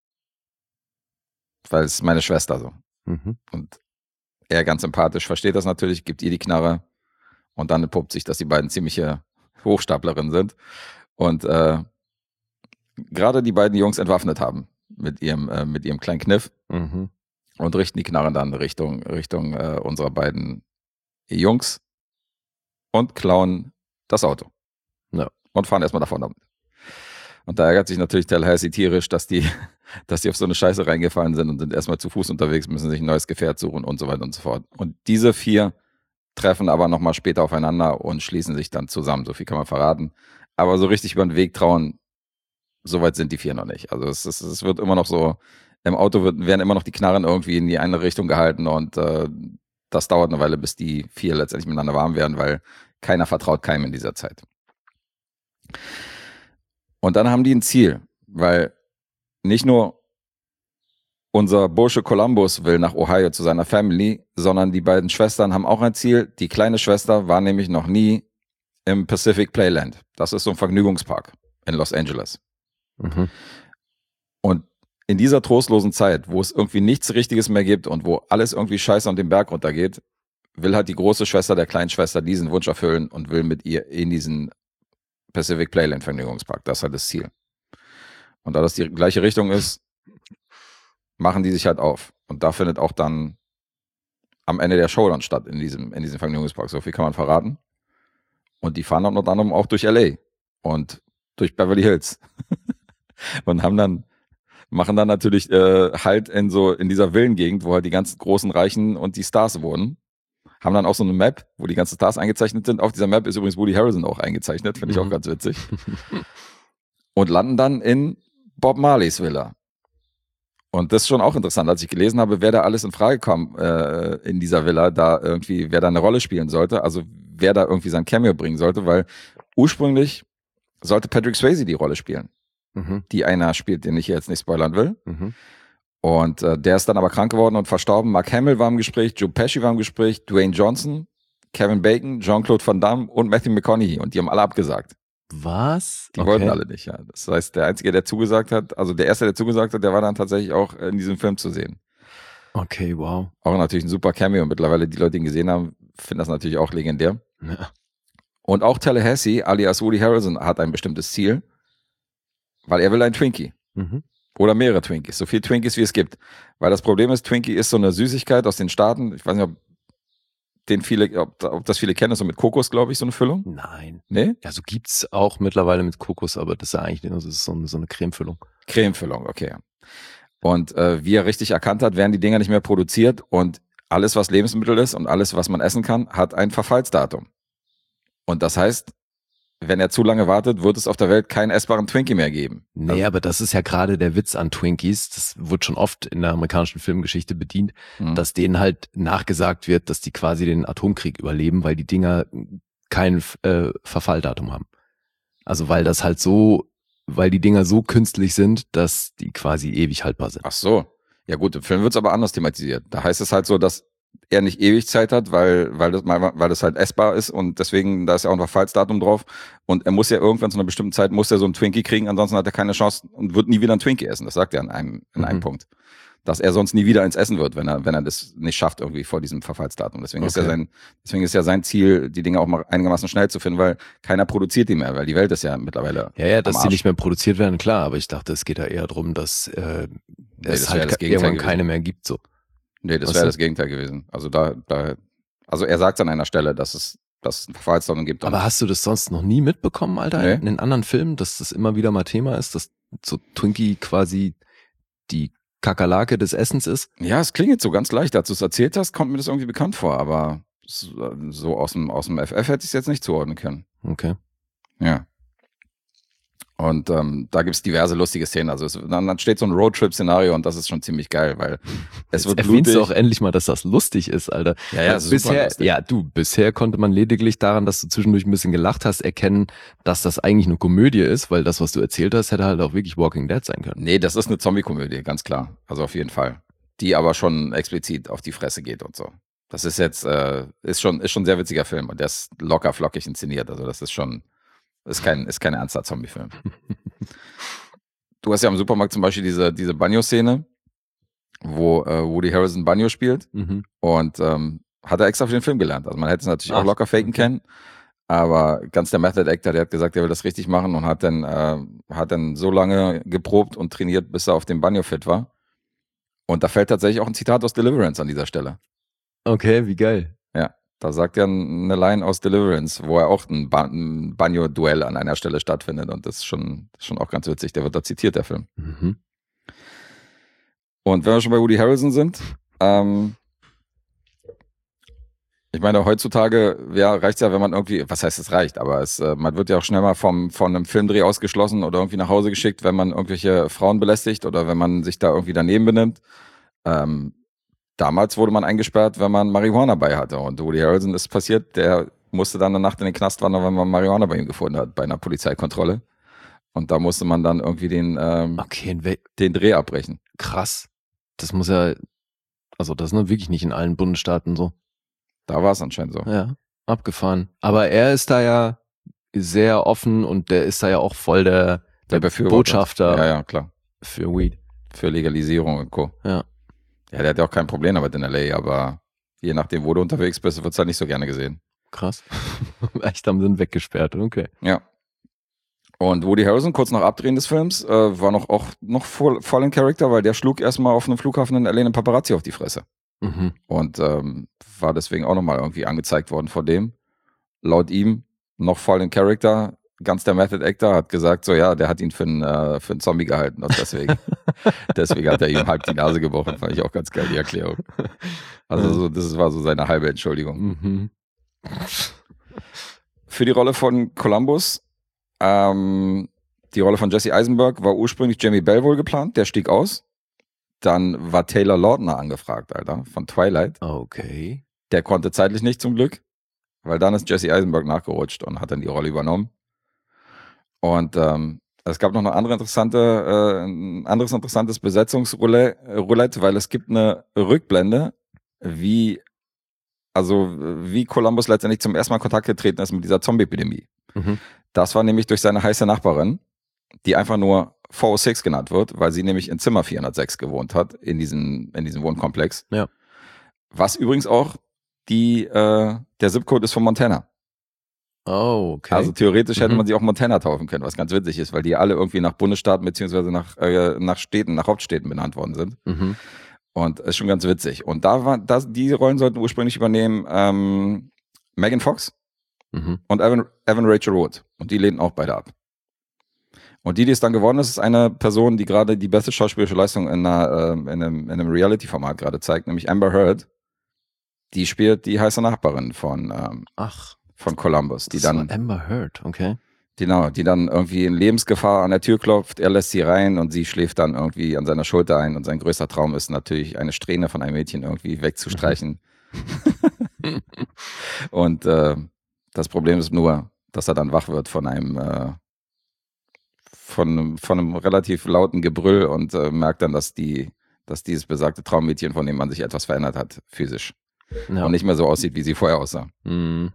Speaker 2: Weil es ist meine Schwester so.
Speaker 3: Mhm.
Speaker 2: Und er ganz sympathisch versteht das natürlich, gibt ihr die Knarre. Und dann entpuppt sich, dass die beiden ziemliche Hochstaplerinnen sind. Und äh, gerade die beiden Jungs entwaffnet haben mit ihrem, äh, mit ihrem kleinen Kniff.
Speaker 3: Mhm.
Speaker 2: Und richten die Knarren dann Richtung, Richtung äh, unserer beiden Jungs und klauen das Auto.
Speaker 3: Ja.
Speaker 2: Und fahren erstmal davon damit. Und da ärgert sich natürlich Tallahassee tierisch, dass die, dass die auf so eine Scheiße reingefallen sind und sind erstmal zu Fuß unterwegs, müssen sich ein neues Gefährt suchen und so weiter und so fort. Und diese vier treffen aber nochmal später aufeinander und schließen sich dann zusammen. So viel kann man verraten. Aber so richtig über den Weg trauen, so weit sind die vier noch nicht. Also es, es, es wird immer noch so, im Auto wird, werden immer noch die Knarren irgendwie in die eine Richtung gehalten und äh, das dauert eine Weile, bis die vier letztendlich miteinander warm werden, weil keiner vertraut keinem in dieser Zeit. Und dann haben die ein Ziel, weil nicht nur unser Bursche Columbus will nach Ohio zu seiner Family, sondern die beiden Schwestern haben auch ein Ziel. Die kleine Schwester war nämlich noch nie im Pacific Playland. Das ist so ein Vergnügungspark in Los Angeles.
Speaker 3: Mhm.
Speaker 2: Und in dieser trostlosen Zeit, wo es irgendwie nichts Richtiges mehr gibt und wo alles irgendwie scheiße und den Berg runtergeht, will halt die große Schwester der kleinen Schwester diesen Wunsch erfüllen und will mit ihr in diesen Pacific Playland Vergnügungspark. Das ist halt das Ziel. Und da das die gleiche Richtung ist, machen die sich halt auf. Und da findet auch dann am Ende der Show dann statt in diesem, in diesem Vergnügungspark. So viel kann man verraten. Und die fahren dann unter anderem auch durch L A und durch Beverly Hills. Und haben dann, machen dann natürlich äh, halt in so, in dieser Villengegend, wo halt die ganzen großen Reichen und die Stars wohnen. haben dann auch so eine Map, wo die ganzen Stars eingezeichnet sind. Auf dieser Map ist übrigens Woody Harrelson auch eingezeichnet, finde ich
Speaker 3: Mhm.
Speaker 2: auch ganz witzig. Und landen dann in Bob Marleys Villa. Und das ist schon auch interessant, als ich gelesen habe, wer da alles in Frage kam äh, in dieser Villa, da irgendwie, wer da eine Rolle spielen sollte, also wer da irgendwie sein Cameo bringen sollte, weil ursprünglich sollte Patrick Swayze die Rolle spielen,
Speaker 3: Mhm.
Speaker 2: die einer spielt, den ich hier jetzt nicht spoilern will.
Speaker 3: Mhm.
Speaker 2: Und äh, der ist dann aber krank geworden und verstorben. Mark Hamill war im Gespräch, Joe Pesci war im Gespräch, Dwayne Johnson, Kevin Bacon, Jean-Claude Van Damme und Matthew McConaughey. Und die haben alle abgesagt.
Speaker 3: Was?
Speaker 2: Die wollten alle nicht, ja. Das heißt, der Einzige, der zugesagt hat, also der Erste, der zugesagt hat, der war dann tatsächlich auch in diesem Film zu sehen.
Speaker 3: Okay, wow.
Speaker 2: Auch natürlich ein super Cameo. Mittlerweile, die Leute, die ihn gesehen haben, finden das natürlich auch legendär.
Speaker 3: Ja.
Speaker 2: Und auch Tallahassee, alias Woody Harrelson, hat ein bestimmtes Ziel, weil er will ein Twinkie.
Speaker 3: Mhm.
Speaker 2: Oder mehrere Twinkies, so viel Twinkies, wie es gibt. Weil das Problem ist, Twinkie ist so eine Süßigkeit aus den Staaten. Ich weiß nicht, ob, den viele, ob, ob das viele kennen, so mit Kokos, glaube ich, so eine Füllung.
Speaker 3: Nein.
Speaker 2: Nee?
Speaker 3: Ja, so gibt's auch mittlerweile mit Kokos, aber das ist ja eigentlich das ist so, eine, so eine Cremefüllung.
Speaker 2: Cremefüllung, okay. Und äh, wie er richtig erkannt hat, werden die Dinger nicht mehr produziert und alles, was Lebensmittel ist und alles, was man essen kann, hat ein Verfallsdatum. Und das heißt, wenn er zu lange wartet, wird es auf der Welt keinen essbaren Twinkie mehr geben.
Speaker 3: Nee,
Speaker 2: Also,
Speaker 3: aber das ist ja gerade der Witz an Twinkies. Das wird schon oft in der amerikanischen Filmgeschichte bedient,
Speaker 2: Mhm.
Speaker 3: dass denen halt nachgesagt wird, dass die quasi den Atomkrieg überleben, weil die Dinger kein äh, Verfalldatum haben. Also weil das halt so, weil die Dinger so künstlich sind, dass die quasi ewig haltbar sind.
Speaker 2: Ach so. Ja gut, im Film wird es aber anders thematisiert. Da heißt es halt so, dass er nicht ewig Zeit hat, weil, weil, das, weil das halt essbar ist und deswegen, da ist ja auch ein Verfallsdatum drauf und er muss ja irgendwann zu einer bestimmten Zeit, muss er so einen Twinkie kriegen, ansonsten hat er keine Chance und wird nie wieder einen Twinkie essen. Das sagt er in einem, in einem
Speaker 3: Mhm.
Speaker 2: Punkt. Dass er sonst nie wieder eins essen wird, wenn er, wenn er das nicht schafft irgendwie vor diesem Verfallsdatum. Deswegen ist ja
Speaker 3: Okay.
Speaker 2: sein, deswegen ist ja sein Ziel, die Dinge auch mal einigermaßen schnell zu finden, weil keiner produziert die mehr, weil die Welt ist ja mittlerweile
Speaker 3: Ja, ja, dass
Speaker 2: am
Speaker 3: die
Speaker 2: Arsch.
Speaker 3: nicht mehr produziert werden, klar, aber ich dachte, es geht da eher darum, dass äh,
Speaker 2: das
Speaker 3: es
Speaker 2: wäre
Speaker 3: halt
Speaker 2: das
Speaker 3: ke-
Speaker 2: Gegenteil
Speaker 3: irgendwann keine
Speaker 2: gewesen.
Speaker 3: mehr gibt. So.
Speaker 2: Nee, das
Speaker 3: Was
Speaker 2: wäre
Speaker 3: denn?
Speaker 2: das Gegenteil gewesen. Also da, da, also er sagt an einer Stelle, dass es, dass es ein Verfallsdatum gibt. und-
Speaker 3: Aber hast du das sonst noch nie mitbekommen, Alter,
Speaker 2: Nee.
Speaker 3: in den anderen Filmen, dass das immer wieder mal Thema ist, dass so Twinkie quasi die Kakerlake des Essens ist?
Speaker 2: Ja, es klingt jetzt so ganz leicht. Als du es erzählt hast, kommt mir das irgendwie bekannt vor, aber so so aus dem, aus dem F F hätte ich es jetzt nicht zuordnen können.
Speaker 3: Okay.
Speaker 2: Ja. Und ähm, da gibt's diverse lustige Szenen. Also es, dann, dann steht so ein Roadtrip-Szenario und das ist schon ziemlich geil, weil es
Speaker 3: Jetzt
Speaker 2: wird
Speaker 3: erwähnst
Speaker 2: blutig.
Speaker 3: du auch endlich mal, dass das lustig ist, Alter.
Speaker 2: Ja, ja,
Speaker 3: Weil
Speaker 2: es ist super
Speaker 3: bisher,
Speaker 2: lustig.
Speaker 3: ja, du, bisher konnte man lediglich daran, dass du zwischendurch ein bisschen gelacht hast, erkennen, dass das eigentlich eine Komödie ist, weil das, was du erzählt hast, hätte halt auch wirklich Walking Dead sein können.
Speaker 2: Nee, das ist eine Zombie-Komödie, ganz klar. Also auf jeden Fall. Die aber schon explizit auf die Fresse geht und so. Das ist jetzt, äh, ist schon, ist schon ein sehr witziger Film und der ist locker flockig inszeniert. Also das ist schon, ist kein, ist kein ernster Zombie-Film. Du hast ja im Supermarkt zum Beispiel diese, diese Banjo-Szene, wo äh, Woody Harrelson Banjo spielt
Speaker 3: Mhm.
Speaker 2: und ähm, hat er extra für den Film gelernt. Also man hätte es natürlich
Speaker 3: Ach,
Speaker 2: auch locker faken
Speaker 3: okay.
Speaker 2: können, aber ganz der Method Actor, der hat gesagt, er will das richtig machen und hat dann, äh, hat dann so lange geprobt und trainiert, bis er auf dem Banjo fit war. Und da fällt tatsächlich auch ein Zitat aus Deliverance an dieser Stelle.
Speaker 3: Okay, wie geil.
Speaker 2: Da sagt er eine Line aus Deliverance, wo er auch ein, ba ein Banjo-Duell an einer Stelle stattfindet und das ist schon, das ist schon auch ganz witzig. Der wird da zitiert, der Film.
Speaker 3: Mhm.
Speaker 2: Und wenn wir schon bei Woody Harrelson sind, ähm, ich meine, heutzutage ja, reicht ja, wenn man irgendwie, was heißt es reicht, aber es, äh, man wird ja auch schnell mal vom, von einem Filmdreh ausgeschlossen oder irgendwie nach Hause geschickt, wenn man irgendwelche Frauen belästigt oder wenn man sich da irgendwie daneben benimmt. Ähm, damals wurde man eingesperrt, wenn man Marihuana bei hatte. Und Woody Harrelson ist passiert, der musste dann eine Nacht in den Knast wandern, wenn man Marihuana bei ihm gefunden hat, bei einer Polizeikontrolle. Und da musste man dann irgendwie den, ähm,
Speaker 3: Okay, in wel-
Speaker 2: den Dreh abbrechen.
Speaker 3: krass. Das muss ja, also das ist nur wirklich nicht in allen Bundesstaaten so.
Speaker 2: Da war es anscheinend so.
Speaker 3: Ja, abgefahren. Aber er ist da ja sehr offen und der ist da ja auch voll der, der,
Speaker 2: Befürworter.
Speaker 3: Botschafter
Speaker 2: Ja, ja, klar.
Speaker 3: für Weed.
Speaker 2: Für Legalisierung und Co.
Speaker 3: Ja.
Speaker 2: Ja, der hat ja auch kein Problem damit in L A, aber je nachdem, wo du unterwegs bist, wird es halt nicht so gerne gesehen.
Speaker 3: Krass. Echt am Sinn weggesperrt, okay.
Speaker 2: Ja. Und Woody Harrelson, kurz nach Abdrehen des Films, äh, war noch auch noch voll, voll in Charakter, weil der schlug erstmal auf einem Flughafen in L A einen Paparazzi auf die Fresse.
Speaker 3: Mhm.
Speaker 2: Und ähm, war deswegen auch nochmal irgendwie angezeigt worden vor dem. Laut ihm noch voll in Charakter, ganz der Method Actor hat gesagt, so ja, der hat ihn für einen, äh, für einen Zombie gehalten und deswegen, deswegen hat er ihm halb die Nase gebrochen. Fand ich auch ganz geil, die Erklärung. Also so, das war so seine halbe Entschuldigung.
Speaker 3: Mhm.
Speaker 2: Für die Rolle von Columbus, ähm, die Rolle von Jesse Eisenberg war ursprünglich Jamie Bell wohl geplant, der stieg aus. Dann war Taylor Lautner angefragt, Alter, von Twilight.
Speaker 3: Okay.
Speaker 2: Der konnte zeitlich nicht zum Glück, weil dann ist Jesse Eisenberg nachgerutscht und hat dann die Rolle übernommen. Und ähm, es gab noch eine andere interessante, äh, ein anderes interessantes Besetzungsroulette, weil es gibt eine Rückblende, wie also wie Columbus letztendlich zum ersten Mal in Kontakt getreten ist mit dieser Zombie-Epidemie.
Speaker 3: Mhm.
Speaker 2: Das war nämlich durch seine heiße Nachbarin, die einfach nur vier oh sechs genannt wird, weil sie nämlich in Zimmer vierhundertsechs gewohnt hat, in diesem, in diesem Wohnkomplex.
Speaker 3: Ja.
Speaker 2: Was übrigens auch die, äh, der Zip-Code ist von Montana.
Speaker 3: Oh, okay.
Speaker 2: Also theoretisch hätte
Speaker 3: Mhm.
Speaker 2: man sie auch Montana taufen können, was ganz witzig ist, weil die alle irgendwie nach Bundesstaaten beziehungsweise nach, äh, nach Städten, nach Hauptstädten benannt worden sind.
Speaker 3: Mhm.
Speaker 2: Und ist schon ganz witzig. Und da war das, die Rollen sollten ursprünglich übernehmen ähm, Megan Fox
Speaker 3: Mhm.
Speaker 2: und Evan, Evan Rachel Wood. Und die lehnten auch beide ab. Und die, die es dann geworden ist, ist eine Person, die gerade die beste schauspielerische Leistung in, einer, äh, in einem, in einem Reality-Format gerade zeigt, nämlich Amber Heard. Die spielt die heiße Nachbarin von, ähm,
Speaker 3: Ach,
Speaker 2: von Columbus, die
Speaker 3: das
Speaker 2: dann,
Speaker 3: war Amber Heard, okay.
Speaker 2: genau, die dann irgendwie in Lebensgefahr an der Tür klopft, er lässt sie rein und sie schläft dann irgendwie an seiner Schulter ein und sein größter Traum ist natürlich, eine Strähne von einem Mädchen irgendwie wegzustreichen. Und äh, das Problem ist nur, dass er dann wach wird von einem äh, von, von einem relativ lauten Gebrüll und äh, merkt dann, dass die, dass dieses besagte Traummädchen, von dem man sich etwas verändert hat, physisch
Speaker 3: Ja.
Speaker 2: und nicht mehr so aussieht, wie sie vorher aussah.
Speaker 3: Mhm.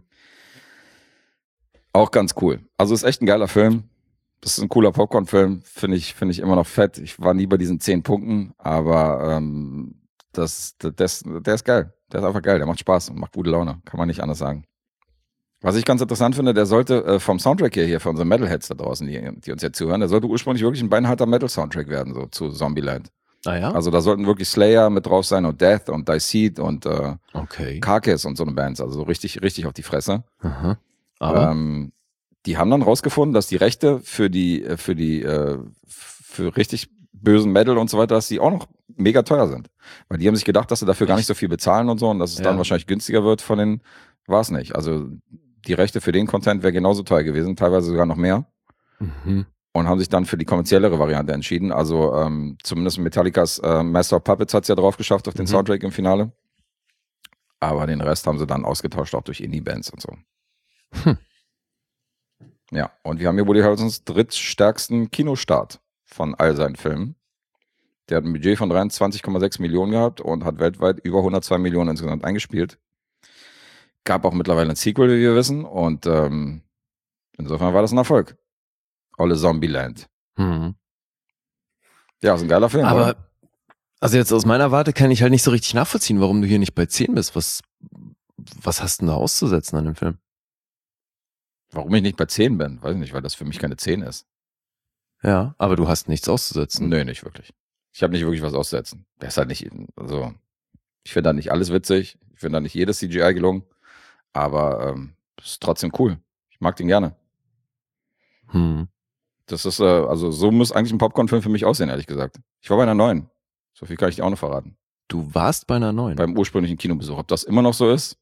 Speaker 2: Auch ganz cool. Also ist echt ein geiler Film. Das ist ein cooler Popcorn-Film, finde ich, finde ich immer noch fett. Ich war nie bei diesen zehn Punkten, aber ähm, das, das, der ist geil. Der ist einfach geil, der macht Spaß und macht gute Laune. Kann man nicht anders sagen. Was ich ganz interessant finde, der sollte äh, vom Soundtrack her hier, für unsere Metalheads da draußen, die, die uns jetzt zuhören, der sollte ursprünglich wirklich ein beinharter Metal-Soundtrack werden, so zu Zombieland.
Speaker 3: Ah ja?
Speaker 2: Also da sollten wirklich Slayer mit drauf sein und Death und Diseed und äh,
Speaker 3: Okay.
Speaker 2: Carcass und so eine Bands, also so richtig, richtig auf die Fresse.
Speaker 3: Aha. Aber
Speaker 2: Ähm, die haben dann rausgefunden, dass die Rechte für die, äh, für die, äh, für richtig bösen Metal und so weiter, dass die auch noch mega teuer sind. Weil die haben sich gedacht, dass sie dafür gar nicht so viel bezahlen und so und dass es
Speaker 3: Ja.
Speaker 2: dann wahrscheinlich günstiger wird von den, war es nicht. Also die Rechte für den Content wäre genauso teuer gewesen, teilweise sogar noch mehr.
Speaker 3: mhm.
Speaker 2: Und haben sich dann für die kommerziellere Variante entschieden. Also ähm, zumindest Metallicas äh, Master of Puppets hat es ja drauf geschafft auf den
Speaker 3: Mhm.
Speaker 2: Soundtrack im Finale. Aber den Rest haben sie dann ausgetauscht, auch durch Indie-Bands und so.
Speaker 3: Hm.
Speaker 2: Ja, und wir haben hier Woody Harrelsons drittstärksten Kinostart von all seinen Filmen. Der hat ein Budget von dreiundzwanzig Komma sechs Millionen gehabt und hat weltweit über hundertzwei Millionen insgesamt eingespielt. Gab auch mittlerweile ein Sequel, wie wir wissen. Und ähm, insofern war das ein Erfolg. Olle Zombieland.
Speaker 3: Mhm.
Speaker 2: Ja, ist ein geiler Film. oder?
Speaker 3: Aber, also jetzt aus meiner Warte kann ich halt nicht so richtig nachvollziehen, warum du hier nicht bei zehn bist. Was, was hast du denn da auszusetzen an dem Film?
Speaker 2: Warum ich nicht bei zehn bin? Weiß ich nicht, weil das für mich keine zehn ist.
Speaker 3: Ja, aber du hast nichts auszusetzen.
Speaker 2: Nö, nicht wirklich. Ich habe nicht wirklich was auszusetzen. Der ist halt nicht, also, ich finde da nicht alles witzig. Ich finde da nicht jedes C G I gelungen. Aber ähm, ist trotzdem cool. Ich mag den gerne.
Speaker 3: Hm.
Speaker 2: Das ist, äh, also so muss eigentlich ein Popcorn-Film für mich aussehen, ehrlich gesagt. Ich war bei einer neuen. So viel kann ich dir auch noch verraten.
Speaker 3: Du warst bei einer neuen.
Speaker 2: Beim ursprünglichen Kinobesuch. Ob das immer noch so ist,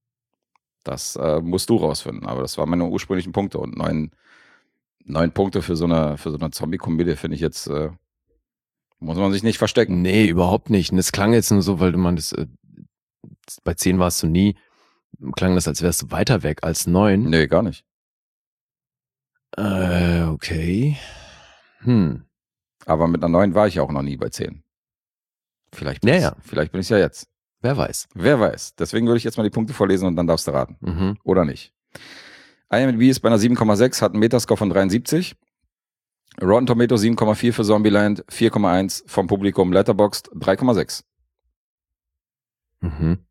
Speaker 2: das äh, musst du rausfinden. Aber das waren meine ursprünglichen Punkte. Und neun, neun Punkte für so eine, für so eine Zombie-Komödie finde ich jetzt, äh, muss man sich nicht verstecken.
Speaker 3: Nee, überhaupt nicht. Und es klang jetzt nur so, weil du meintest, äh, bei zehn warst du nie, klang das, als wärst du weiter weg als neun.
Speaker 2: Nee, gar nicht.
Speaker 3: Äh, okay. Hm.
Speaker 2: Aber mit einer neuen war ich ja auch noch nie bei zehn. Vielleicht bin
Speaker 3: Ja,
Speaker 2: ich's-
Speaker 3: ja.
Speaker 2: Vielleicht bin ich ja jetzt.
Speaker 3: Wer weiß.
Speaker 2: Wer weiß. Deswegen würde ich jetzt mal die Punkte vorlesen und dann darfst du raten.
Speaker 3: Mhm.
Speaker 2: Oder nicht. I M D B ist bei einer sieben Komma sechs, hat einen Metascore von dreiundsiebzig. Rotten Tomatoes sieben Komma vier für Zombieland, vier Komma eins vom Publikum, Letterboxd drei Komma sechs.
Speaker 3: Mhm.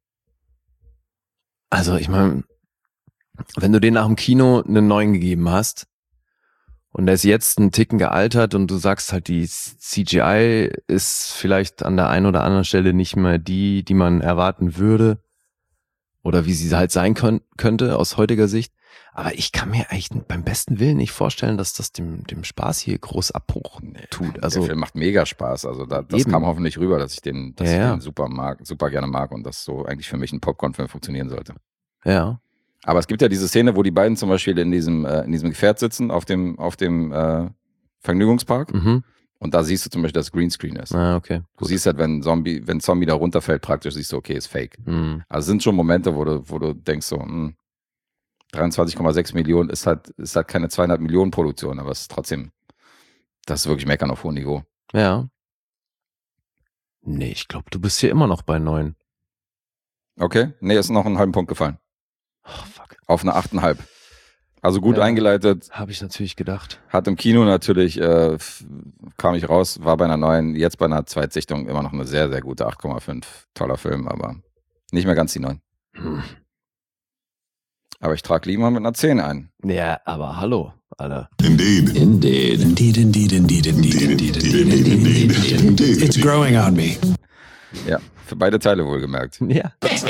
Speaker 3: Also, ich meine, wenn du den nach dem Kino einen neuen gegeben hast und der ist jetzt einen Ticken gealtert und du sagst halt, die C G I ist vielleicht an der einen oder anderen Stelle nicht mehr die, die man erwarten würde oder wie sie halt sein können, könnte aus heutiger Sicht, Aber ich kann mir eigentlich beim besten Willen nicht vorstellen, dass das dem, dem Spaß hier groß Abbruch tut. Also
Speaker 2: der Film macht mega Spaß. Also da, das
Speaker 3: eben.
Speaker 2: kam hoffentlich rüber, dass ich den, dass
Speaker 3: Ja,
Speaker 2: ich
Speaker 3: ja.
Speaker 2: den super mag, super gerne mag und das so eigentlich für mich ein Popcorn-Film funktionieren sollte.
Speaker 3: Ja.
Speaker 2: Aber es gibt ja diese Szene, wo die beiden zum Beispiel in diesem, äh, in diesem Gefährt sitzen, auf dem, auf dem äh, Vergnügungspark.
Speaker 3: Mhm.
Speaker 2: Und da siehst du zum Beispiel, dass Greenscreen ist.
Speaker 3: Ah, okay.
Speaker 2: Du siehst halt, wenn Zombie, wenn Zombie da runterfällt, praktisch siehst du, okay, ist fake.
Speaker 3: Mhm.
Speaker 2: Also es sind schon Momente, wo du, wo du denkst so, mh, dreiundzwanzig Komma sechs Millionen ist halt, ist halt keine zweihundert Millionen Produktion, aber es ist trotzdem, das ist wirklich Meckern auf hohem Niveau.
Speaker 3: Ja. Nee, ich glaube, du bist hier immer noch bei neun.
Speaker 2: Okay? Nee, ist noch einen halben Punkt gefallen.
Speaker 3: Oh, fuck.
Speaker 2: Auf eine acht Komma fünf. Also gut
Speaker 3: Ja.
Speaker 2: eingeleitet,
Speaker 3: Habe ich natürlich gedacht.
Speaker 2: hat im Kino natürlich, äh, f- kam ich raus, war bei einer neuen, jetzt bei einer Zweitsichtung immer noch eine sehr, sehr gute acht Komma fünf. Toller Film, aber nicht mehr ganz die neun.
Speaker 3: Hm.
Speaker 2: Aber ich trage lieber mit einer zehn ein.
Speaker 3: Ja, aber hallo, Alter.
Speaker 4: Indeed.
Speaker 5: Indeed. Indeed, indeed, indeed, indeed, indeed, indeed, indeed, indeed. It's growing on me.
Speaker 2: Ja, für beide Teile wohlgemerkt.
Speaker 3: Ja. Das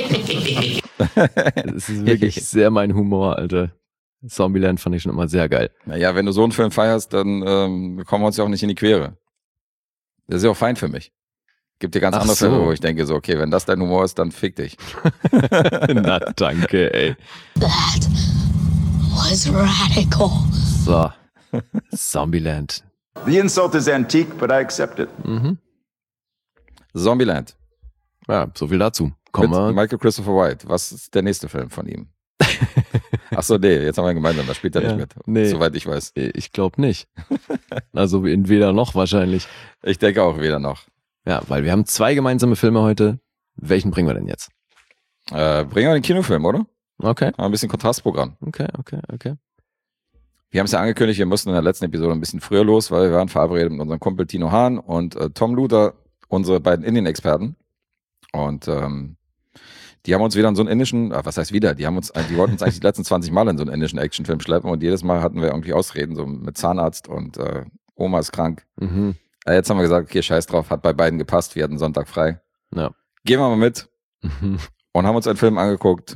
Speaker 3: ist wirklich sehr mein Humor, Alter. Zombieland fand ich schon immer sehr geil.
Speaker 2: Naja, wenn du so einen Film feierst, dann ähm, kommen wir uns ja auch nicht in die Quere. Das ist ja auch fein für mich. Gibt dir ganz
Speaker 3: Ach
Speaker 2: andere
Speaker 3: so.
Speaker 2: Filme, wo ich denke so, okay, wenn das dein Humor ist, dann fick dich.
Speaker 3: Na, danke, ey.
Speaker 6: That was radical.
Speaker 3: So. Zombieland.
Speaker 7: The insult is antique, but I accept it.
Speaker 3: Mhm.
Speaker 2: Zombieland.
Speaker 3: Ja, so viel dazu. Kommen
Speaker 2: Mit
Speaker 3: wir.
Speaker 2: Michael Christopher White. Was ist der nächste Film von ihm? Achso, nee, jetzt haben wir ihn gemeinsam, da spielt er
Speaker 3: Ja,
Speaker 2: nicht mit.
Speaker 3: nee.
Speaker 2: Soweit ich weiß.
Speaker 3: Ich glaube nicht. Also entweder noch wahrscheinlich.
Speaker 2: Ich denke auch weder noch.
Speaker 3: Ja, weil wir haben zwei gemeinsame Filme heute. Welchen bringen wir denn jetzt?
Speaker 2: Äh, bringen wir den Kinofilm, oder?
Speaker 3: Okay,
Speaker 2: Mal ein bisschen Kontrastprogramm.
Speaker 3: okay, okay, okay.
Speaker 2: Wir haben es ja angekündigt, wir mussten in der letzten Episode ein bisschen früher los, weil wir waren verabredet mit unserem Kumpel Tino Hahn und äh, Tom Luther, unsere beiden Indien-Experten. Und ähm, die haben uns wieder in so einen indischen, äh, was heißt wieder, die haben uns, die wollten uns eigentlich die letzten zwanzig Mal in so einen indischen Actionfilm schleppen und jedes Mal hatten wir irgendwie Ausreden, so mit Zahnarzt und äh, Oma ist krank.
Speaker 3: Mhm.
Speaker 2: Äh, jetzt haben wir gesagt, okay, scheiß drauf, hat bei beiden gepasst, wir hatten Sonntag frei.
Speaker 3: Ja.
Speaker 2: Gehen wir mal mit
Speaker 3: Mhm.
Speaker 2: und haben uns einen Film angeguckt,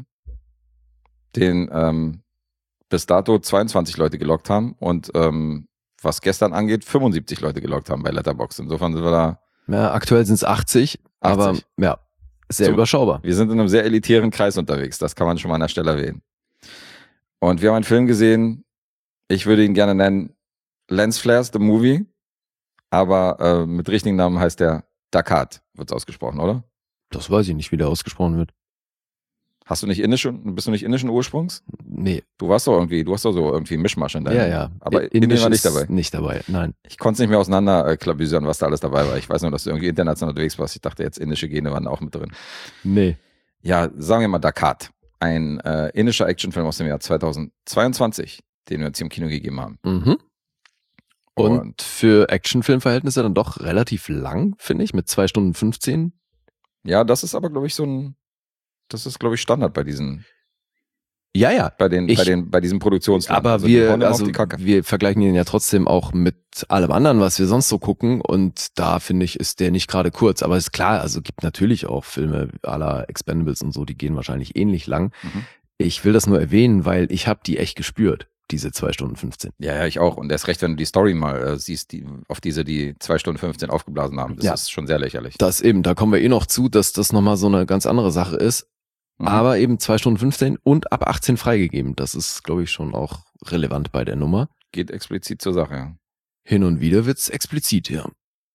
Speaker 2: den ähm, bis dato zweiundzwanzig Leute gelockt haben und ähm, was gestern angeht, fünfundsiebzig Leute gelockt haben bei Letterboxd. Insofern sind wir da,
Speaker 3: Ja, aktuell sind es achtzig, aber
Speaker 2: achtzig.
Speaker 3: ja, sehr
Speaker 2: So.
Speaker 3: überschaubar.
Speaker 2: Wir sind in einem sehr elitären Kreis unterwegs, das kann man schon mal an der Stelle erwähnen. Und wir haben einen Film gesehen, ich würde ihn gerne nennen Lens Flares, the Movie, aber äh, mit richtigen Namen heißt der Dakat, wird es ausgesprochen, oder?
Speaker 3: Das weiß ich nicht, wie der ausgesprochen wird.
Speaker 2: Hast du nicht indischen, bist du nicht indischen Ursprungs?
Speaker 3: Nee,
Speaker 2: Du warst doch irgendwie, du hast doch so irgendwie Mischmasch in deinem.
Speaker 3: ja, ja.
Speaker 2: Aber
Speaker 3: I-
Speaker 2: Indien war nicht
Speaker 3: ist
Speaker 2: dabei.
Speaker 3: Nicht dabei, nein.
Speaker 2: Ich konnte es nicht mehr auseinander äh, klabüsern, was da alles dabei war. Ich weiß nur, dass du irgendwie international unterwegs warst. Ich dachte jetzt, indische Gene waren auch mit drin.
Speaker 3: Nee.
Speaker 2: Ja, sagen wir mal Dakat. Ein äh, indischer Actionfilm aus dem Jahr zweitausendzweiundzwanzig, den wir uns hier im Kino gegeben haben.
Speaker 3: Mhm. Und,
Speaker 2: Und-
Speaker 3: für Actionfilmverhältnisse dann doch relativ lang, finde ich, mit zwei Stunden fünfzehn.
Speaker 2: Ja, das ist aber, glaube ich, so ein, das ist, glaube ich, Standard bei diesen,
Speaker 3: Ja, ja.
Speaker 2: bei den,
Speaker 3: Ich-
Speaker 2: bei den, bei diesen Produktionsfilmen.
Speaker 3: Aber
Speaker 2: Also, die
Speaker 3: wir,
Speaker 2: hauen immer auf
Speaker 3: also
Speaker 2: die Kacke.
Speaker 3: wir vergleichen ihn ja trotzdem auch mit allem anderen, was wir sonst so gucken. Und da finde ich, ist der nicht gerade kurz. Aber ist klar, also gibt natürlich auch Filme à la Expendables und so, die gehen wahrscheinlich ähnlich lang.
Speaker 2: Mhm.
Speaker 3: Ich will das nur erwähnen, weil ich habe die echt gespürt, diese zwei Stunden fünfzehn.
Speaker 2: Ja, ja, ich auch. Und erst recht, wenn du die Story mal äh, siehst, die, auf diese, die zwei Stunden fünfzehn aufgeblasen haben, das
Speaker 3: Ja.
Speaker 2: ist schon sehr lächerlich.
Speaker 3: Das eben, da kommen wir eh noch zu, dass das nochmal so eine ganz andere Sache ist.
Speaker 2: Mhm.
Speaker 3: Aber eben zwei Stunden fünfzehn und ab achtzehn freigegeben. Das ist, glaube ich, schon auch relevant bei der Nummer.
Speaker 2: Geht explizit zur Sache, ja.
Speaker 3: Hin und wieder wird's explizit, ja.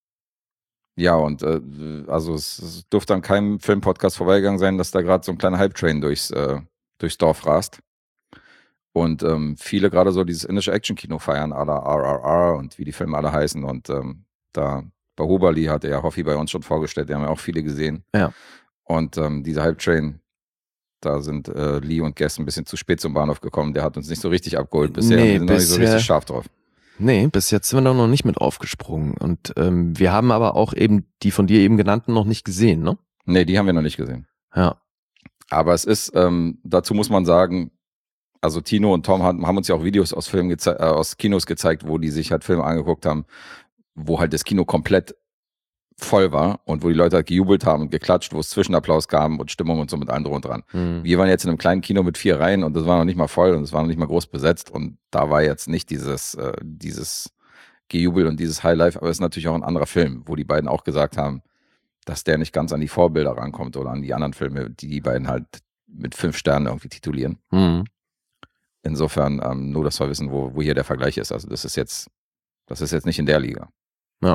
Speaker 2: Ja, und äh, also es, es dürfte an keinem Filmpodcast vorbeigegangen sein, dass da gerade so ein kleiner Hype-Train durchs, äh, durchs Dorf rast. Und ähm, viele gerade so dieses indische Action-Kino feiern, à la R R R und wie die Filme alle heißen. Und ähm, da Bahubali hatte ja Hoffi bei uns schon vorgestellt, die haben ja auch viele gesehen.
Speaker 3: Ja.
Speaker 2: Und ähm, dieser Hype-Train, da sind äh, Lee und Guest ein bisschen zu spät zum Bahnhof gekommen. Der hat uns nicht so richtig abgeholt bisher.
Speaker 3: Nee,
Speaker 2: wir sind noch nicht so
Speaker 3: bisher-
Speaker 2: richtig scharf drauf.
Speaker 3: Nee, bis jetzt sind wir da noch nicht mit aufgesprungen. Und ähm, wir haben aber auch eben die von dir eben genannten noch nicht gesehen, ne?
Speaker 2: Nee, die haben wir noch nicht gesehen.
Speaker 3: Ja.
Speaker 2: Aber es ist, ähm, dazu muss man sagen, also Tino und Tom haben, haben uns ja auch Videos aus Filmen gezei- äh, aus Kinos gezeigt, wo die sich halt Filme angeguckt haben, wo halt das Kino komplett voll war und wo die Leute halt gejubelt haben und geklatscht, wo es Zwischenapplaus gab und Stimmung und so mit allem drum und dran.
Speaker 3: Mhm.
Speaker 2: Wir waren jetzt in einem kleinen Kino mit vier Reihen und das war noch nicht mal voll und es war noch nicht mal groß besetzt und da war jetzt nicht dieses, äh, dieses Gejubel und dieses Highlife, aber es ist natürlich auch ein anderer Film, wo die beiden auch gesagt haben, dass der nicht ganz an die Vorbilder rankommt oder an die anderen Filme, die die beiden halt mit fünf Sternen irgendwie titulieren.
Speaker 3: Mhm.
Speaker 2: Insofern, ähm, nur, dass wir wissen, wo, wo hier der Vergleich ist. Also das ist jetzt, das ist jetzt nicht in der Liga.
Speaker 3: Ja.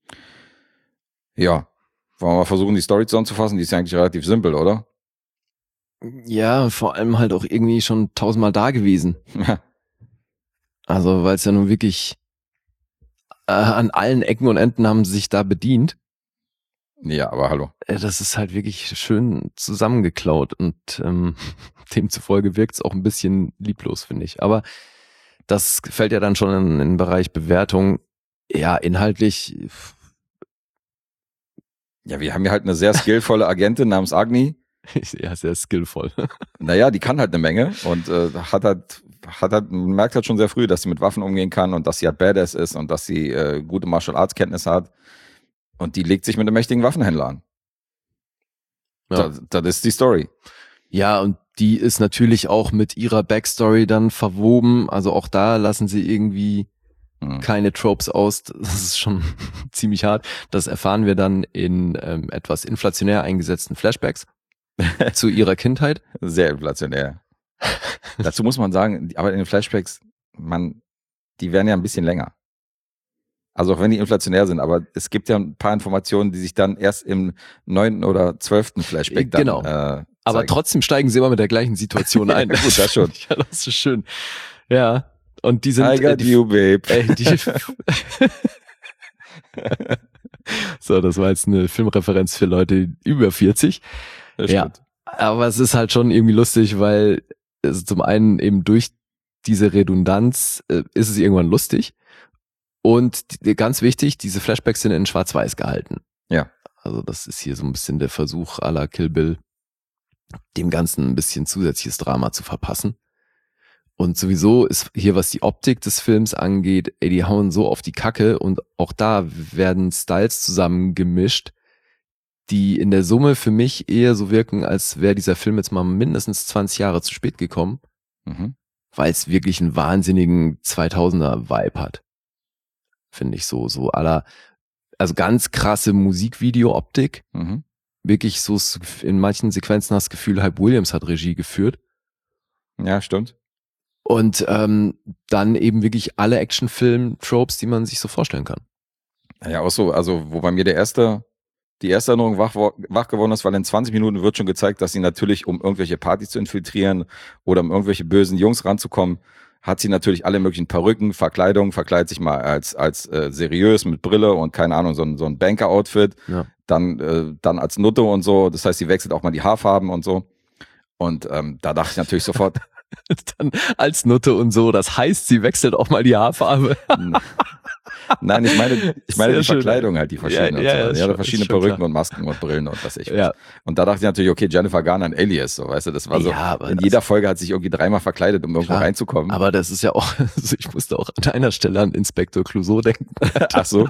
Speaker 2: Ja, wollen wir mal versuchen, die Story zusammenzufassen? Die ist ja eigentlich relativ simpel, oder?
Speaker 3: Ja, vor allem halt auch irgendwie schon tausendmal da gewesen. Also, weil es ja nun wirklich äh, an allen Ecken und Enden haben sie sich da bedient.
Speaker 2: Ja, aber hallo.
Speaker 3: Äh, das ist halt wirklich schön zusammengeklaut und ähm, demzufolge wirkt es auch ein bisschen lieblos, finde ich. Aber das fällt ja dann schon in, in den Bereich Bewertung. Ja, inhaltlich.
Speaker 2: Ja, wir haben ja halt eine sehr skillvolle Agentin namens Agni.
Speaker 3: Ja, sehr skillvoll.
Speaker 2: Naja, die kann halt eine Menge und äh, hat halt, hat halt, man merkt halt schon sehr früh, dass sie mit Waffen umgehen kann und dass sie halt Badass ist und dass sie äh, gute Martial Arts Kenntnisse hat. Und die legt sich mit einem mächtigen Waffenhändler an.
Speaker 3: Ja.
Speaker 2: Das, das ist die Story.
Speaker 3: Ja, und die ist natürlich auch mit ihrer Backstory dann verwoben. Also auch da lassen sie irgendwie
Speaker 2: Mhm.
Speaker 3: keine Tropes aus. Das ist schon ziemlich hart. Das erfahren wir dann in ähm, etwas inflationär eingesetzten Flashbacks zu ihrer Kindheit.
Speaker 2: Sehr inflationär. Dazu muss man sagen, aber in den Flashbacks, man, die werden ja ein bisschen länger. Also auch wenn die inflationär sind, aber es gibt ja ein paar Informationen, die sich dann erst im neunten oder zwölften Flashback dann
Speaker 3: Genau.
Speaker 2: äh,
Speaker 3: Aber
Speaker 2: zeigen.
Speaker 3: trotzdem steigen sie immer mit der gleichen Situation ein.
Speaker 2: Ja, gut, das schon.
Speaker 3: Ja, das ist schön. Ja. Und die sind
Speaker 2: I got
Speaker 3: äh, die,
Speaker 2: you, babe.
Speaker 3: Ey, die So, das war jetzt eine Filmreferenz für Leute über vierzig.
Speaker 2: Das
Speaker 3: Ja,
Speaker 2: stimmt.
Speaker 3: aber es ist halt schon irgendwie lustig, weil also zum einen eben durch diese Redundanz äh, ist es irgendwann lustig und die, ganz wichtig, diese Flashbacks sind in Schwarz-Weiß gehalten.
Speaker 2: Ja.
Speaker 3: Also das ist hier so ein bisschen der Versuch à la Kill Bill, dem Ganzen ein bisschen zusätzliches Drama zu verpassen. Und sowieso ist hier, was die Optik des Films angeht, ey, die hauen so auf die Kacke und auch da werden Styles zusammengemischt, die in der Summe für mich eher so wirken, als wäre dieser Film jetzt mal mindestens zwanzig Jahre zu spät gekommen,
Speaker 2: Mhm.
Speaker 3: weil es wirklich einen wahnsinnigen zweitausender-Vibe hat. Finde ich so, so aller, also ganz krasse Musikvideo-Optik.
Speaker 2: Mhm.
Speaker 3: Wirklich so, in manchen Sequenzen hast du das Gefühl, Hype Williams hat Regie geführt.
Speaker 2: Ja, stimmt.
Speaker 3: Und ähm, dann eben wirklich alle Actionfilm-Tropes, die man sich so vorstellen kann.
Speaker 2: Ja, auch so, also wo bei mir der erste, die erste Erinnerung wach, wach geworden ist, weil in zwanzig Minuten wird schon gezeigt, dass sie natürlich, um irgendwelche Partys zu infiltrieren oder um irgendwelche bösen Jungs ranzukommen, hat sie natürlich alle möglichen Perücken, Verkleidungen, verkleidet sich mal als als äh, seriös mit Brille und keine Ahnung, so ein, so ein Banker-Outfit,
Speaker 3: Ja.
Speaker 2: dann äh, dann als Nutte und so, das heißt, sie wechselt auch mal die Haarfarben und so. Und ähm, da dachte ich natürlich sofort,
Speaker 3: Dann als Nutte und so, das heißt, sie wechselt auch mal die Haarfarbe.
Speaker 2: nein, ich meine, ich meine
Speaker 3: Sehr
Speaker 2: die
Speaker 3: schön.
Speaker 2: Verschleidung halt, die verschiedenen.
Speaker 3: Ja, ja,
Speaker 2: und so.
Speaker 3: ist
Speaker 2: Die hatte
Speaker 3: schon-
Speaker 2: verschiedene
Speaker 3: ist schon
Speaker 2: Perücken
Speaker 3: klar.
Speaker 2: und Masken und Brillen und was ich
Speaker 3: Ja.
Speaker 2: was. Und da dachte ich natürlich, okay, Jennifer Garner, ein Alias, so, weißt du, das war so,
Speaker 3: Ja, aber
Speaker 2: in
Speaker 3: das-
Speaker 2: jeder Folge hat sich irgendwie dreimal verkleidet, um irgendwo
Speaker 3: Klar.
Speaker 2: reinzukommen.
Speaker 3: Aber das ist ja auch, also ich musste auch an einer Stelle an Inspektor Clouseau denken.
Speaker 2: Ach so.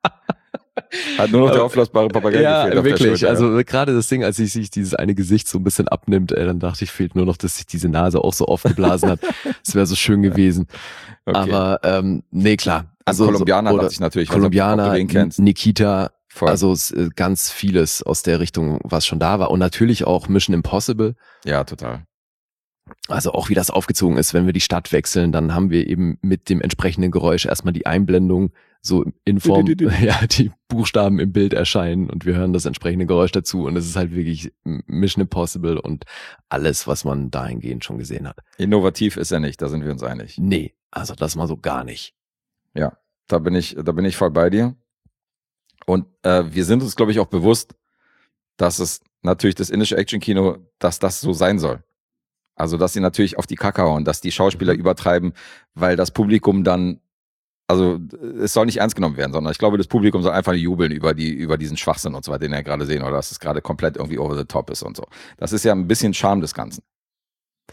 Speaker 2: Hat nur noch der
Speaker 3: Aber-
Speaker 2: auflassbare Papagei
Speaker 3: Ja,
Speaker 2: gefehlt auf der
Speaker 3: wirklich.
Speaker 2: Schulter,
Speaker 3: Also gerade das Ding, als sich sich dieses eine Gesicht so ein bisschen abnimmt, ey, dann dachte ich, fehlt nur noch, dass sich diese Nase auch so aufgeblasen hat. Das wäre so schön gewesen.
Speaker 2: Okay.
Speaker 3: Aber ähm, nee, klar.
Speaker 2: Also Kolumbianer
Speaker 3: so,
Speaker 2: dachte ich natürlich,
Speaker 3: Kolumbianer,
Speaker 2: ob du den kennst.
Speaker 3: Nikita,
Speaker 2: Voll.
Speaker 3: also es, äh, ganz vieles aus der Richtung, was schon da war. Und natürlich auch Mission Impossible.
Speaker 2: Ja, total.
Speaker 3: Also auch wie das aufgezogen ist, wenn wir die Stadt wechseln, dann haben wir eben mit dem entsprechenden Geräusch erstmal die Einblendung, so in Form, ja, die Buchstaben im Bild erscheinen und wir hören das entsprechende Geräusch dazu und es ist halt wirklich Mission Impossible und alles, was man dahingehend schon gesehen hat.
Speaker 2: Innovativ ist er nicht, da sind wir uns einig.
Speaker 3: Nee, also das mal so gar nicht.
Speaker 2: Ja, da bin ich, da bin ich voll bei dir. Und äh, wir sind uns, glaube ich, auch bewusst, dass es natürlich das indische Action-Kino, dass das so sein soll. Also, dass sie natürlich auf die Kacke hauen, dass die Schauspieler
Speaker 3: Mhm.
Speaker 2: übertreiben, weil das Publikum dann, also es soll nicht ernst genommen werden, sondern ich glaube, das Publikum soll einfach jubeln über die, über diesen Schwachsinn und so weiter, den wir gerade sehen, oder dass es gerade komplett irgendwie over the top ist und so. Das ist ja ein bisschen Charme des Ganzen.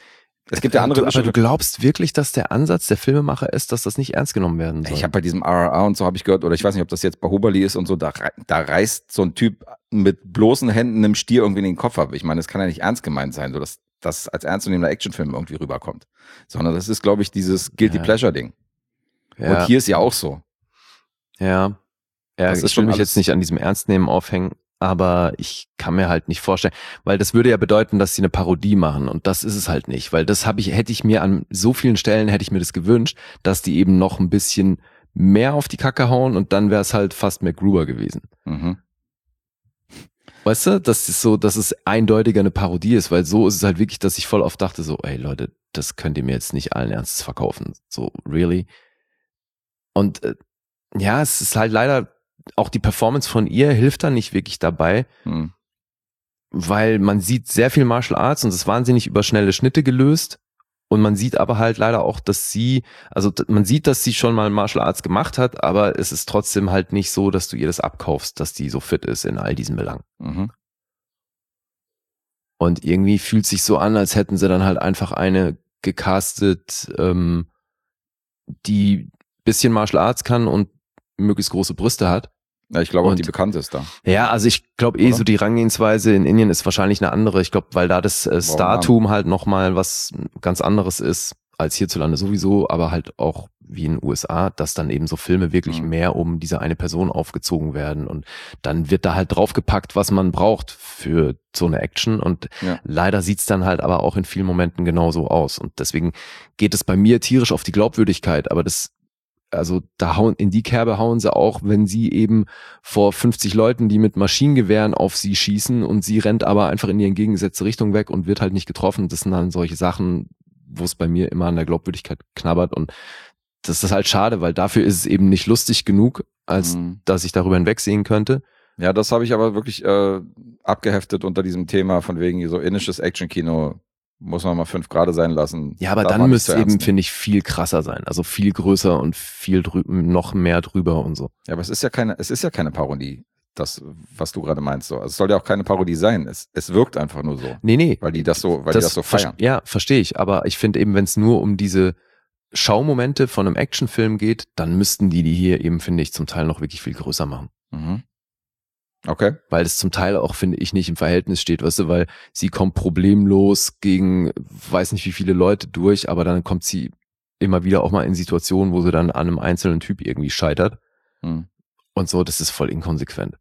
Speaker 2: Es gibt ja andere...
Speaker 3: Du, aber du glaubst wirklich, dass der Ansatz der Filmemacher ist, dass das nicht ernst genommen werden soll?
Speaker 2: Ich habe bei diesem R R R und so habe ich gehört, oder ich weiß nicht, ob das jetzt Bahubali ist und so, da, da reißt so ein Typ mit bloßen Händen einem Stier irgendwie in den Kopf ab. Ich meine, das kann ja nicht ernst gemeint sein, so dass das als ernstzunehmender Actionfilm irgendwie rüberkommt. Sondern das ist, glaube ich, dieses Guilty
Speaker 3: Ja.
Speaker 2: Pleasure-Ding.
Speaker 3: Ja.
Speaker 2: Und hier ist ja auch so.
Speaker 3: Ja, ja
Speaker 2: Das
Speaker 3: ich
Speaker 2: ist schon
Speaker 3: will mich
Speaker 2: alles-
Speaker 3: jetzt nicht an diesem Ernstnehmen aufhängen, aber ich kann mir halt nicht vorstellen, weil das würde ja bedeuten, dass sie eine Parodie machen und das ist es halt nicht, weil das habe ich, hätte ich mir an so vielen Stellen, hätte ich mir das gewünscht, dass die eben noch ein bisschen mehr auf die Kacke hauen und dann wäre es halt fast MacGruber gewesen.
Speaker 2: Mhm.
Speaker 3: Weißt du, das ist so, dass es eindeutiger eine Parodie ist, weil so ist es halt wirklich, dass ich voll oft dachte so, ey Leute, das könnt ihr mir jetzt nicht allen Ernstes verkaufen, so really. Und äh, ja, es ist halt leider auch die Performance von ihr hilft da nicht wirklich dabei,
Speaker 2: Mhm.
Speaker 3: weil man sieht sehr viel Martial Arts und es ist wahnsinnig über schnelle Schnitte gelöst und man sieht aber halt leider auch, dass sie, also d- man sieht, dass sie schon mal Martial Arts gemacht hat, aber es ist trotzdem halt nicht so, dass du ihr das abkaufst, dass die so fit ist in all diesen Belangen.
Speaker 2: Mhm.
Speaker 3: Und irgendwie fühlt sich so an, als hätten sie dann halt einfach eine gecastet, ähm, die bisschen Martial Arts kann und möglichst große Brüste hat.
Speaker 2: Ja, ich glaube auch,
Speaker 3: Und-
Speaker 2: die bekannt ist da.
Speaker 3: Ja, also ich glaube eh
Speaker 2: Oder?
Speaker 3: so die Herangehensweise in Indien ist wahrscheinlich eine andere. Ich glaube, weil da das äh, Startum halt nochmal was ganz anderes ist als hierzulande sowieso, aber halt auch wie in den U S A, dass dann eben so Filme wirklich
Speaker 2: Mhm.
Speaker 3: mehr um diese eine Person aufgezogen werden und dann wird da halt draufgepackt, was man braucht für so eine Action und
Speaker 2: Ja.
Speaker 3: leider sieht's dann halt aber auch in vielen Momenten genauso aus und deswegen geht es bei mir tierisch auf die Glaubwürdigkeit, aber das also da hauen, in die Kerbe hauen sie auch, wenn sie eben vor fünfzig Leuten, die mit Maschinengewehren auf sie schießen und sie rennt aber einfach in die entgegengesetzte Richtung weg und wird halt nicht getroffen. Das sind dann solche Sachen, wo es bei mir immer an der Glaubwürdigkeit knabbert und das ist halt schade, weil dafür ist es eben nicht lustig genug, als
Speaker 2: Mhm.
Speaker 3: dass ich darüber hinwegsehen könnte.
Speaker 2: Ja, das habe ich aber wirklich äh, abgeheftet unter diesem Thema von wegen so indisches Actionkino muss man mal fünf Grade sein lassen.
Speaker 3: Ja, aber
Speaker 2: Darf
Speaker 3: dann
Speaker 2: man nicht
Speaker 3: müsste
Speaker 2: zu
Speaker 3: es eben,
Speaker 2: ernst nehmen.
Speaker 3: finde ich, viel krasser sein. Also viel größer und viel drüben, noch mehr drüber und so.
Speaker 2: Ja, aber es ist ja keine, es ist ja keine Parodie, das, was du gerade meinst. So. Also es soll ja auch keine Parodie sein. Es, es wirkt einfach nur so.
Speaker 3: Nee, nee.
Speaker 2: Weil die das so, weil die das so
Speaker 3: ver-
Speaker 2: feiern.
Speaker 3: Ja, verstehe ich. Aber ich finde eben, wenn es nur um diese Schaumomente von einem Actionfilm geht, dann müssten die die hier eben, finde ich, zum Teil noch wirklich viel größer machen.
Speaker 2: Mhm. Okay.
Speaker 3: Weil es zum Teil auch, finde ich, nicht im Verhältnis steht, weißt du, weil sie kommt problemlos gegen weiß nicht wie viele Leute durch, aber dann kommt sie immer wieder auch mal in Situationen, wo sie dann an einem einzelnen Typ irgendwie scheitert.
Speaker 2: Mhm.
Speaker 3: Und so, das ist voll inkonsequent.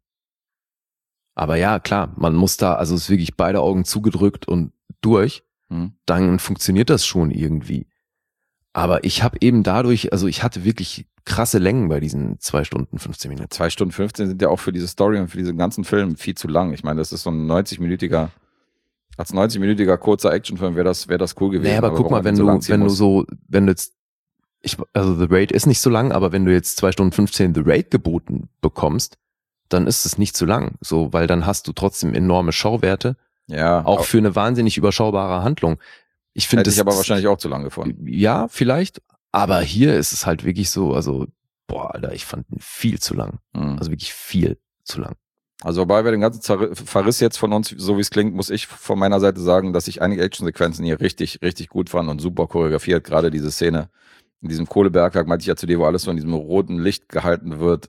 Speaker 3: Aber ja, klar, man muss da, also es ist wirklich beide Augen zugedrückt und durch,
Speaker 2: Mhm.
Speaker 3: dann funktioniert das schon irgendwie. Aber ich habe eben dadurch, also ich hatte wirklich krasse Längen bei diesen zwei Stunden, fünfzehn Minuten.
Speaker 2: Zwei Stunden fünfzehn sind ja auch für diese Story und für diesen ganzen Film viel zu lang. Ich meine, das ist so ein neunzig-minütiger, als neunzig-minütiger kurzer Actionfilm wäre das, wäre das cool gewesen.
Speaker 3: Nee, aber guck
Speaker 2: warum
Speaker 3: mal,
Speaker 2: man
Speaker 3: wenn
Speaker 2: den so
Speaker 3: du,
Speaker 2: lang ziehen
Speaker 3: wenn du
Speaker 2: muss?
Speaker 3: so, wenn du jetzt, ich, also The Raid ist nicht so lang, aber wenn du jetzt zwei Stunden fünfzehn The Raid geboten bekommst, dann ist es nicht zu lang, so, weil dann hast du trotzdem enorme Schauwerte,
Speaker 2: Ja,
Speaker 3: auch für eine wahnsinnig überschaubare Handlung. Ich finde
Speaker 2: hätte
Speaker 3: es
Speaker 2: ich aber wahrscheinlich auch zu lang gefunden.
Speaker 3: ja, vielleicht, aber hier ist es halt wirklich so, also, boah, Alter, ich fand ihn viel zu lang,
Speaker 2: Mhm.
Speaker 3: also wirklich viel zu lang.
Speaker 2: Also wobei wir den ganzen Zerri- Verriss jetzt von uns, so wie es klingt, muss ich von meiner Seite sagen, dass ich einige Actionsequenzen hier richtig, richtig gut fand und super choreografiert. Gerade diese Szene in diesem Kohlebergwerk, meinte ich ja zu dir, wo alles so in diesem roten Licht gehalten wird,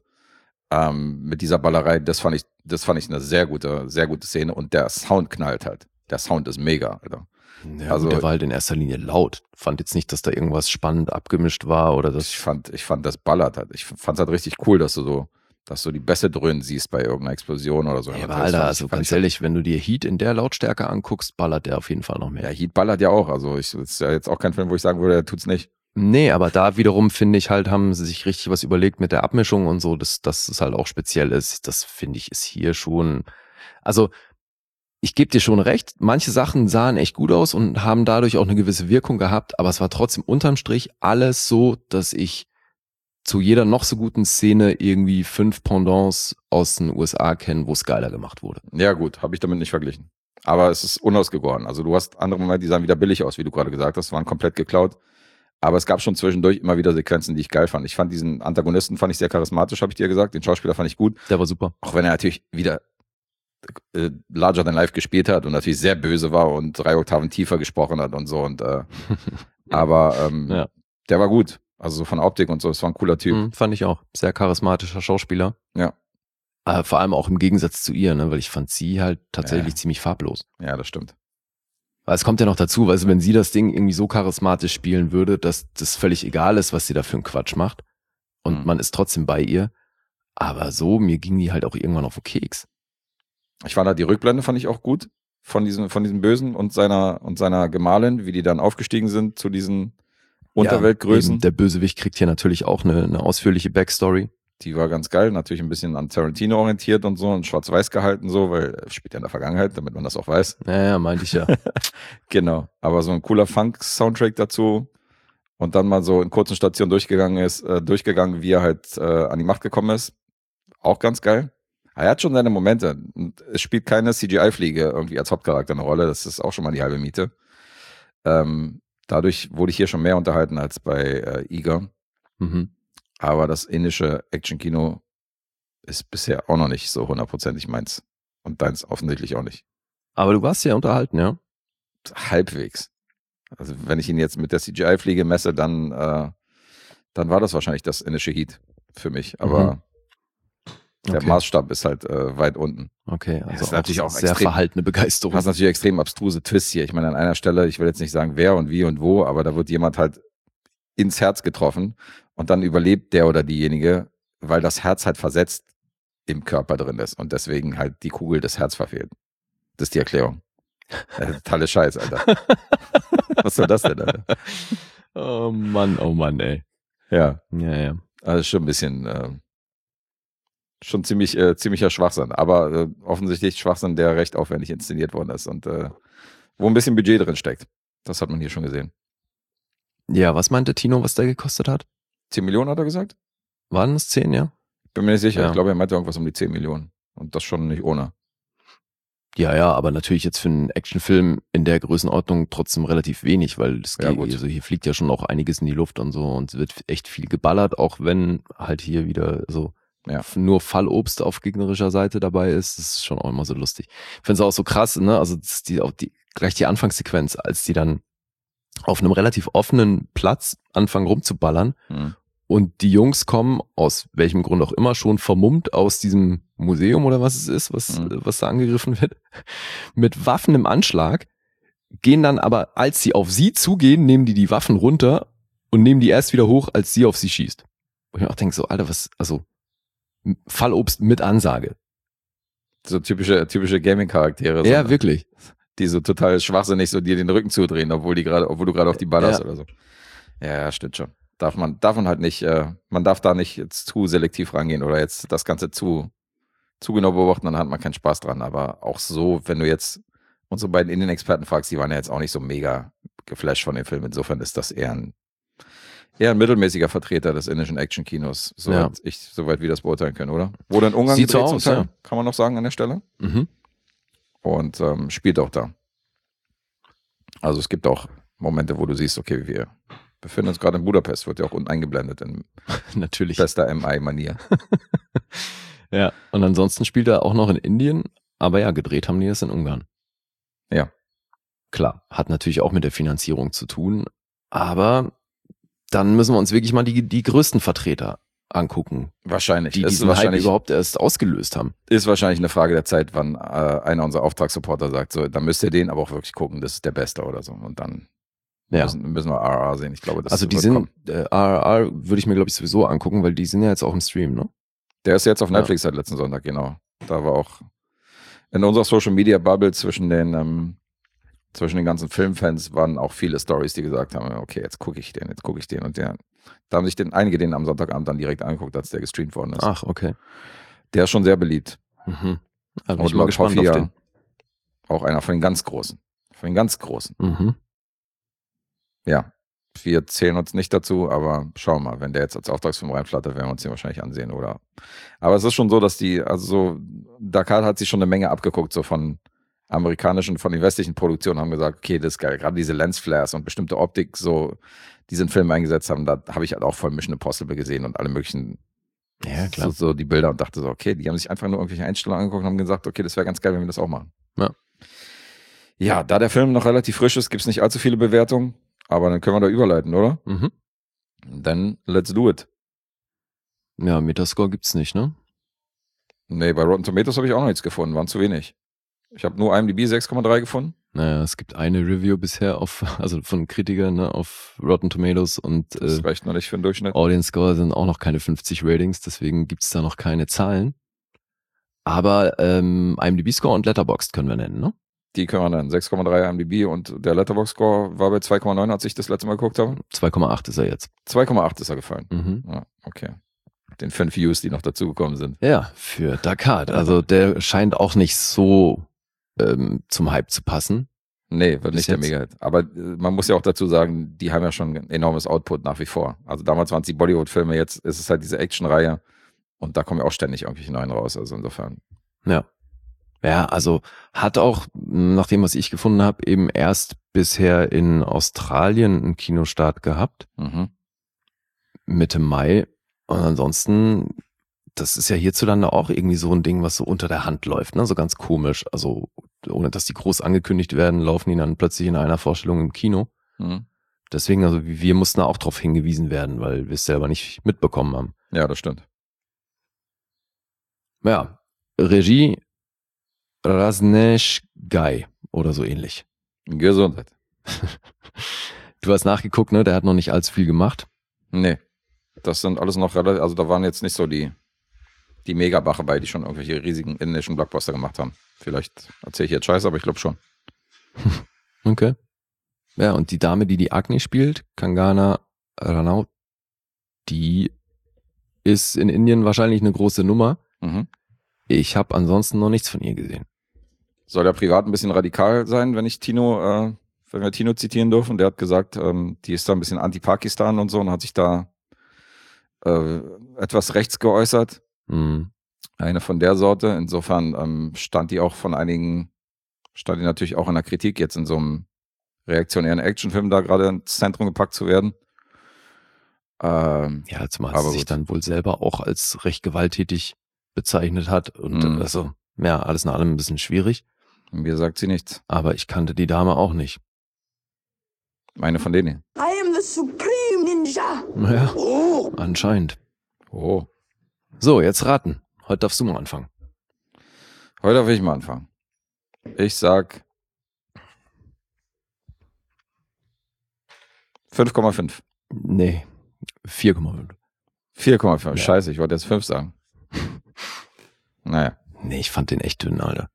Speaker 2: ähm, mit dieser Ballerei, das fand ich, das fand ich eine sehr gute, sehr gute Szene und der Sound knallt halt. Der Sound ist mega, Alter.
Speaker 3: Ja,
Speaker 2: Also-
Speaker 3: gut, der war halt in erster Linie laut. Fand jetzt nicht, dass da irgendwas spannend abgemischt war oder das.
Speaker 2: Ich fand, ich fand, das ballert halt. Ich fand es halt richtig cool, dass du so, dass du die Bässe dröhnen siehst bei irgendeiner Explosion oder so.
Speaker 3: Ja,
Speaker 2: Das
Speaker 3: aber
Speaker 2: fand
Speaker 3: Alter,
Speaker 2: ich-
Speaker 3: also
Speaker 2: fand
Speaker 3: ganz
Speaker 2: ich-
Speaker 3: ehrlich, wenn du dir Heat in der Lautstärke anguckst, ballert der auf jeden Fall noch mehr.
Speaker 2: Ja, Heat ballert ja auch. Also ich, das ist ja jetzt auch kein Film, wo ich sagen würde, er tut's nicht.
Speaker 3: Nee, aber da wiederum finde ich halt, haben sie sich richtig was überlegt mit der Abmischung und so, dass, dass es halt auch speziell ist. Das finde ich ist hier schon, also ich gebe dir schon recht, manche Sachen sahen echt gut aus und haben dadurch auch eine gewisse Wirkung gehabt, aber es war trotzdem unterm Strich alles so, dass ich zu jeder noch so guten Szene irgendwie fünf Pendants aus den U S A kenne, wo es geiler gemacht wurde.
Speaker 2: Ja gut, habe ich damit nicht verglichen. Aber es ist unausgegoren. Also du hast andere Momente, die sahen wieder billig aus, wie du gerade gesagt hast, waren komplett geklaut. Aber es gab schon zwischendurch immer wieder Sequenzen, die ich geil fand. Ich fand diesen Antagonisten fand ich sehr charismatisch, habe ich dir gesagt. Den Schauspieler fand ich gut.
Speaker 3: Der war super.
Speaker 2: Auch wenn er natürlich wieder äh, larger than life gespielt hat und natürlich sehr böse war und drei Oktaven tiefer gesprochen hat und so. Und äh, aber ähm,
Speaker 3: Ja.
Speaker 2: der war gut. Also so von Optik und so, das war ein cooler Typ.
Speaker 3: Mhm, fand ich auch. Sehr charismatischer Schauspieler.
Speaker 2: Ja.
Speaker 3: Äh, vor allem auch im Gegensatz zu ihr, ne? Weil ich fand sie halt tatsächlich
Speaker 2: Ja.
Speaker 3: ziemlich farblos.
Speaker 2: Ja, das stimmt.
Speaker 3: Weil es kommt ja noch dazu, weißt du, wenn sie das Ding irgendwie so charismatisch spielen würde, dass das völlig egal ist, was sie da für einen Quatsch macht und
Speaker 2: Mhm.
Speaker 3: man ist trotzdem bei ihr. Aber so, mir ging die halt auch irgendwann auf den Keks.
Speaker 2: Ich fand da die Rückblende fand ich auch gut von diesem, von diesem Bösen und seiner und seiner Gemahlin, wie die dann aufgestiegen sind zu diesen Unterweltgrößen.
Speaker 3: Ja, eben, der Bösewicht kriegt hier natürlich auch eine, eine ausführliche Backstory.
Speaker 2: Die war ganz geil, natürlich ein bisschen an Tarantino orientiert und so und schwarz-weiß gehalten so, weil er spielt ja in der Vergangenheit, damit man das auch weiß.
Speaker 3: Ja, ja, meinte ich ja.
Speaker 2: Genau, aber so ein cooler Funk-Soundtrack dazu und dann mal so in kurzen Stationen durchgegangen ist, äh, durchgegangen, wie er halt äh, an die Macht gekommen ist. Auch ganz geil. Er hat schon seine Momente und es spielt keine C G I-Fliege irgendwie als Hauptcharakter eine Rolle, das ist auch schon mal die halbe Miete. Ähm, dadurch wurde ich hier schon mehr unterhalten als bei äh, Eager.
Speaker 3: Mhm.
Speaker 2: Aber das indische Action-Kino ist bisher auch noch nicht so hundertprozentig meins. Und deins offensichtlich auch nicht.
Speaker 3: Aber du warst ja unterhalten, ja?
Speaker 2: Halbwegs. Also wenn ich ihn jetzt mit der C G I-Fliege messe, dann, äh, dann war das wahrscheinlich das indische Heat für mich. Aber
Speaker 3: Mhm.
Speaker 2: der
Speaker 3: Okay.
Speaker 2: Maßstab ist halt äh, weit unten.
Speaker 3: Okay,
Speaker 2: Das
Speaker 3: also
Speaker 2: ist natürlich auch
Speaker 3: sehr
Speaker 2: extrem-
Speaker 3: verhaltene
Speaker 2: Du
Speaker 3: Begeisterung.
Speaker 2: hast natürlich extrem abstruse Twists hier. Ich meine, an einer Stelle, ich will jetzt nicht sagen, wer und wie und wo, aber da wird jemand halt ins Herz getroffen und dann überlebt der oder diejenige, weil das Herz halt versetzt im Körper drin ist und deswegen halt die Kugel das Herz verfehlt. Das ist die Erklärung. Äh, totalle Scheiß, Alter. Was soll das denn, Alter?
Speaker 3: Oh Mann, oh Mann, ey.
Speaker 2: Ja,
Speaker 3: Ja, ja.
Speaker 2: also schon ein bisschen, äh, schon ziemlich, äh, ziemlicher Schwachsinn, aber äh, offensichtlich Schwachsinn, der recht aufwendig inszeniert worden ist und äh, wo ein bisschen Budget drin steckt. Das hat man hier schon gesehen.
Speaker 3: Ja, was meinte Tino, was der gekostet hat?
Speaker 2: zehn Millionen hat er gesagt?
Speaker 3: Waren es zehn, ja?
Speaker 2: Bin mir nicht sicher.
Speaker 3: Ja.
Speaker 2: Ich glaube, er meinte irgendwas um die zehn Millionen. Und das schon nicht ohne.
Speaker 3: Ja, ja, aber natürlich jetzt für einen Actionfilm in der Größenordnung trotzdem relativ wenig, weil es
Speaker 2: Ja,
Speaker 3: geht,
Speaker 2: gut.
Speaker 3: also hier fliegt ja schon auch einiges in die Luft und so und es wird echt viel geballert, auch wenn halt hier wieder so
Speaker 2: Ja.
Speaker 3: nur Fallobst auf gegnerischer Seite dabei ist. Das ist schon auch immer so lustig. Ich finde es auch so krass, ne? Also das ist die, auch die, gleich die Anfangssequenz, als die dann auf einem relativ offenen Platz anfangen rumzuballern.
Speaker 2: Hm.
Speaker 3: Und die Jungs kommen, aus welchem Grund auch immer, schon vermummt aus diesem Museum oder was es ist, was,
Speaker 2: Mhm.
Speaker 3: was da angegriffen wird, mit Waffen im Anschlag, gehen dann aber, als sie auf sie zugehen, nehmen die die Waffen runter und nehmen die erst wieder hoch, als sie auf sie schießt. Und ich auch denke so, Alter, was, also Fallobst mit Ansage.
Speaker 2: So typische, typische Gaming-Charaktere. So,
Speaker 3: Ja,
Speaker 2: ne?
Speaker 3: wirklich.
Speaker 2: Die so total schwachsinnig so dir den Rücken zudrehen, obwohl die gerade, obwohl du gerade auf die ballerst
Speaker 3: Ja.
Speaker 2: oder so. Ja, ja, stimmt schon. Darf man, darf man halt nicht, äh, man darf da nicht jetzt zu selektiv rangehen oder jetzt das Ganze zu, zu genau beobachten, dann hat man keinen Spaß dran. Aber auch so, wenn du jetzt unsere beiden Indien-Experten fragst, die waren ja jetzt auch nicht so mega geflasht von dem Film. Insofern ist das eher ein, eher ein mittelmäßiger Vertreter des indischen Action-Kinos, soweit
Speaker 3: Ja.
Speaker 2: ich, soweit wir das beurteilen können, oder? Wurde in Ungarn
Speaker 3: Sieht so
Speaker 2: gedreht zum
Speaker 3: aus,
Speaker 2: Teil,
Speaker 3: ja.
Speaker 2: kann man noch sagen an der Stelle.
Speaker 3: Mhm.
Speaker 2: Und ähm, spielt auch da. Also es gibt auch Momente, wo du siehst, okay, wir befinden uns gerade in Budapest, wird ja auch unten eingeblendet in
Speaker 3: Natürlich.
Speaker 2: bester M I-Manier.
Speaker 3: Ja. Und ansonsten spielt er auch noch in Indien, aber ja, gedreht haben die das in Ungarn.
Speaker 2: Ja.
Speaker 3: Klar, hat natürlich auch mit der Finanzierung zu tun, aber dann müssen wir uns wirklich mal die, die größten Vertreter angucken,
Speaker 2: Wahrscheinlich.
Speaker 3: die
Speaker 2: Es ist
Speaker 3: diesen Hype
Speaker 2: wahrscheinlich,
Speaker 3: überhaupt erst ausgelöst haben.
Speaker 2: ist wahrscheinlich eine Frage der Zeit, wann äh, einer unserer Auftragssupporter sagt, so, dann müsst ihr den aber auch wirklich gucken, das ist der Beste oder so. Und dann
Speaker 3: Ja.
Speaker 2: müssen, müssen wir R R sehen. Ich glaube, das
Speaker 3: Also die
Speaker 2: wird
Speaker 3: sind,
Speaker 2: kommen.
Speaker 3: äh, R R R würde ich mir glaube ich sowieso angucken, weil die sind ja jetzt auch im Stream, ne?
Speaker 2: Der ist jetzt auf
Speaker 3: Ja.
Speaker 2: Netflix seit letzten Sonntag, genau. Da war auch in unserer Social Media Bubble zwischen den ähm, zwischen den ganzen Filmfans waren auch viele Stories, die gesagt haben, okay, jetzt gucke ich den, jetzt gucke ich den und der. Da haben sich den, einige den am Sonntagabend dann direkt angeguckt, als der gestreamt worden ist.
Speaker 3: Ach, okay.
Speaker 2: Der ist schon sehr beliebt.
Speaker 3: Mhm. Da bin
Speaker 2: Und
Speaker 3: ich mal
Speaker 2: laut
Speaker 3: gespannt
Speaker 2: Hoffi
Speaker 3: auf
Speaker 2: ja
Speaker 3: den.
Speaker 2: auch einer von den ganz Großen. Von den ganz Großen.
Speaker 3: Mhm.
Speaker 2: Ja, wir zählen uns nicht dazu, aber schauen wir mal, wenn der jetzt als Auftragsfilm reinflattert, werden wir uns den wahrscheinlich ansehen, oder? Aber es ist schon so, dass die, also so, Dakar hat sich schon eine Menge abgeguckt, so von amerikanischen, von den westlichen Produktionen, haben gesagt, okay, das ist geil, gerade diese Lensflares und bestimmte Optik, so, die sie in Filmen eingesetzt haben, da habe ich halt auch voll Mission Impossible gesehen und alle möglichen
Speaker 3: Ja, klar.
Speaker 2: So, so die Bilder und dachte so, okay, die haben sich einfach nur irgendwelche Einstellungen angeguckt und haben gesagt, okay, das wäre ganz geil, wenn wir das auch machen.
Speaker 3: Ja.
Speaker 2: Ja, da der Film noch relativ frisch ist, gibt es nicht allzu viele Bewertungen, aber dann können wir da überleiten, oder?
Speaker 3: Mhm.
Speaker 2: Dann let's do it.
Speaker 3: Ja, Metascore gibt's nicht, ne?
Speaker 2: Nee, bei Rotten Tomatoes habe ich auch noch nichts gefunden, waren zu wenig. Ich habe nur IMDb sechs Komma drei gefunden.
Speaker 3: Naja, es gibt eine Review bisher auf, also von Kritikern, ne, auf Rotten Tomatoes und
Speaker 2: Das
Speaker 3: äh,
Speaker 2: reicht noch nicht für den Durchschnitt.
Speaker 3: Audience Score sind auch noch keine fünfzig Ratings, deswegen gibt's da noch keine Zahlen. Aber ähm, IMDb-Score und Letterboxd können wir nennen, ne?
Speaker 2: Die können wir dann. sechs Komma drei IMDb und der Letterboxd-Score war bei zwei Komma neun, als ich das letzte Mal geguckt habe.
Speaker 3: zwei Komma acht ist er jetzt.
Speaker 2: zwei Komma acht ist er gefallen.
Speaker 3: Mhm.
Speaker 2: Ja, okay. Den fünf Views, die noch dazugekommen sind.
Speaker 3: Ja, für Dakar. Also der scheint auch nicht so ähm, zum Hype zu passen.
Speaker 2: Nee, wird
Speaker 3: Bis
Speaker 2: nicht der
Speaker 3: jetzt.
Speaker 2: Mega-Hit. Aber äh, man muss ja auch dazu sagen, die haben ja schon ein enormes Output nach wie vor. Also damals waren es die Bollywood-Filme, jetzt ist es halt diese Action-Reihe und da kommen ja auch ständig irgendwelche neuen raus. Also insofern.
Speaker 3: Ja. Ja, also hat auch, nach dem, was ich gefunden habe, eben erst bisher in Australien einen Kinostart gehabt,
Speaker 2: Mhm.
Speaker 3: Mitte Mai. Und ansonsten, das ist ja hierzulande auch irgendwie so ein Ding, was so unter der Hand läuft, ne? So ganz komisch. Also ohne dass die groß angekündigt werden, laufen die dann plötzlich in einer Vorstellung im Kino.
Speaker 2: Mhm.
Speaker 3: Deswegen, also wir mussten da auch drauf hingewiesen werden, weil wir es selber nicht mitbekommen haben.
Speaker 2: Ja, das stimmt.
Speaker 3: Ja, Regie Rajneesh Ghai oder so ähnlich.
Speaker 2: Gesundheit.
Speaker 3: Du hast nachgeguckt, ne? Der hat noch nicht allzu viel gemacht.
Speaker 2: Nee. Das sind alles noch relativ, also da waren jetzt nicht so die, die Megabache bei, die schon irgendwelche riesigen indischen Blockbuster gemacht haben. Vielleicht erzähle ich jetzt Scheiße, aber ich glaube schon.
Speaker 3: Okay. Ja, und die Dame, die die Agni spielt, Kangana Ranaut, die ist in Indien wahrscheinlich eine große Nummer.
Speaker 2: Mhm.
Speaker 3: Ich habe ansonsten noch nichts von ihr gesehen.
Speaker 2: Soll der privat ein bisschen radikal sein, wenn ich Tino, äh, wenn wir Tino zitieren dürfen? Der hat gesagt, ähm, die ist da ein bisschen anti-Pakistan und so und hat sich da äh, etwas rechts geäußert.
Speaker 3: Hm.
Speaker 2: Eine von der Sorte. Insofern ähm, stand die auch von einigen, stand die natürlich auch in der Kritik, jetzt in so einem reaktionären Actionfilm da gerade ins Zentrum gepackt zu werden. Ähm,
Speaker 3: Ja, zumal
Speaker 2: Aber
Speaker 3: sie sich
Speaker 2: gut.
Speaker 3: dann wohl selber auch als recht gewalttätig bezeichnet hat. Und
Speaker 2: Mhm.
Speaker 3: also, ja, alles in allem ein bisschen schwierig.
Speaker 2: mir sagt sie nichts.
Speaker 3: Aber ich kannte die Dame auch nicht.
Speaker 2: Eine von denen.
Speaker 6: I am the supreme ninja.
Speaker 3: Ja,
Speaker 6: Oh,
Speaker 3: anscheinend.
Speaker 2: Oh.
Speaker 3: So, jetzt raten. Heute darfst du mal anfangen.
Speaker 2: Heute will ich mal anfangen. Ich sag fünf Komma fünf.
Speaker 3: Nee, vier Komma fünf.
Speaker 2: vier Komma fünf.
Speaker 3: Ja.
Speaker 2: Scheiße, ich wollte jetzt fünf sagen. Naja.
Speaker 3: Nee, ich fand den echt dünn, Alter.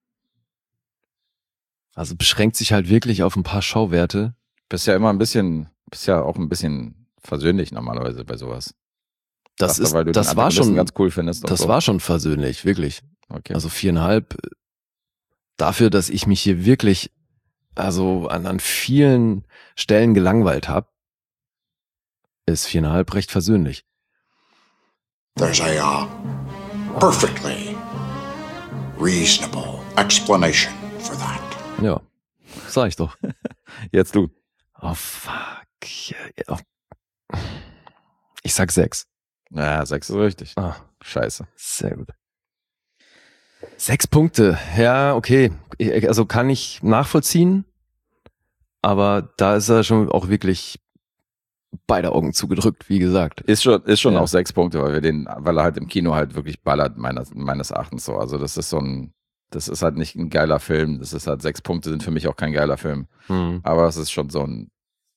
Speaker 3: Also beschränkt sich halt wirklich auf ein paar Schauwerte.
Speaker 2: Bist ja immer ein bisschen, bist ja auch ein bisschen versöhnlich normalerweise bei sowas.
Speaker 3: Das
Speaker 2: Dachte,
Speaker 3: ist,
Speaker 2: weil du
Speaker 3: das
Speaker 2: den
Speaker 3: war
Speaker 2: Antagonisten
Speaker 3: schon,
Speaker 2: ganz cool findest. und
Speaker 3: das
Speaker 2: so.
Speaker 3: war schon versöhnlich, wirklich.
Speaker 2: Okay.
Speaker 3: Also viereinhalb. Dafür, dass ich mich hier wirklich, also an, an vielen Stellen gelangweilt habe, ist viereinhalb recht versöhnlich.
Speaker 4: There's a uh, perfectly reasonable explanation for that.
Speaker 3: Ja, sag ich doch.
Speaker 2: Jetzt du.
Speaker 3: Oh, fuck. Ja. Ich sag sechs.
Speaker 2: Ja, sechs ist richtig.
Speaker 3: Ah,
Speaker 2: Scheiße.
Speaker 3: sehr gut. Sechs Punkte. Ja, okay. Ich- Also kann ich nachvollziehen, aber da ist er schon auch wirklich beide Augen zugedrückt, wie gesagt.
Speaker 2: Ist schon, ist schon
Speaker 3: Ja.
Speaker 2: auch sechs Punkte, weil wir den, weil er halt im Kino halt wirklich ballert, meines, meines Erachtens so. Also das ist so ein, das ist halt nicht ein geiler Film. Das ist halt, sechs Punkte sind für mich auch kein geiler Film.
Speaker 3: Hm.
Speaker 2: Aber es ist schon so ein,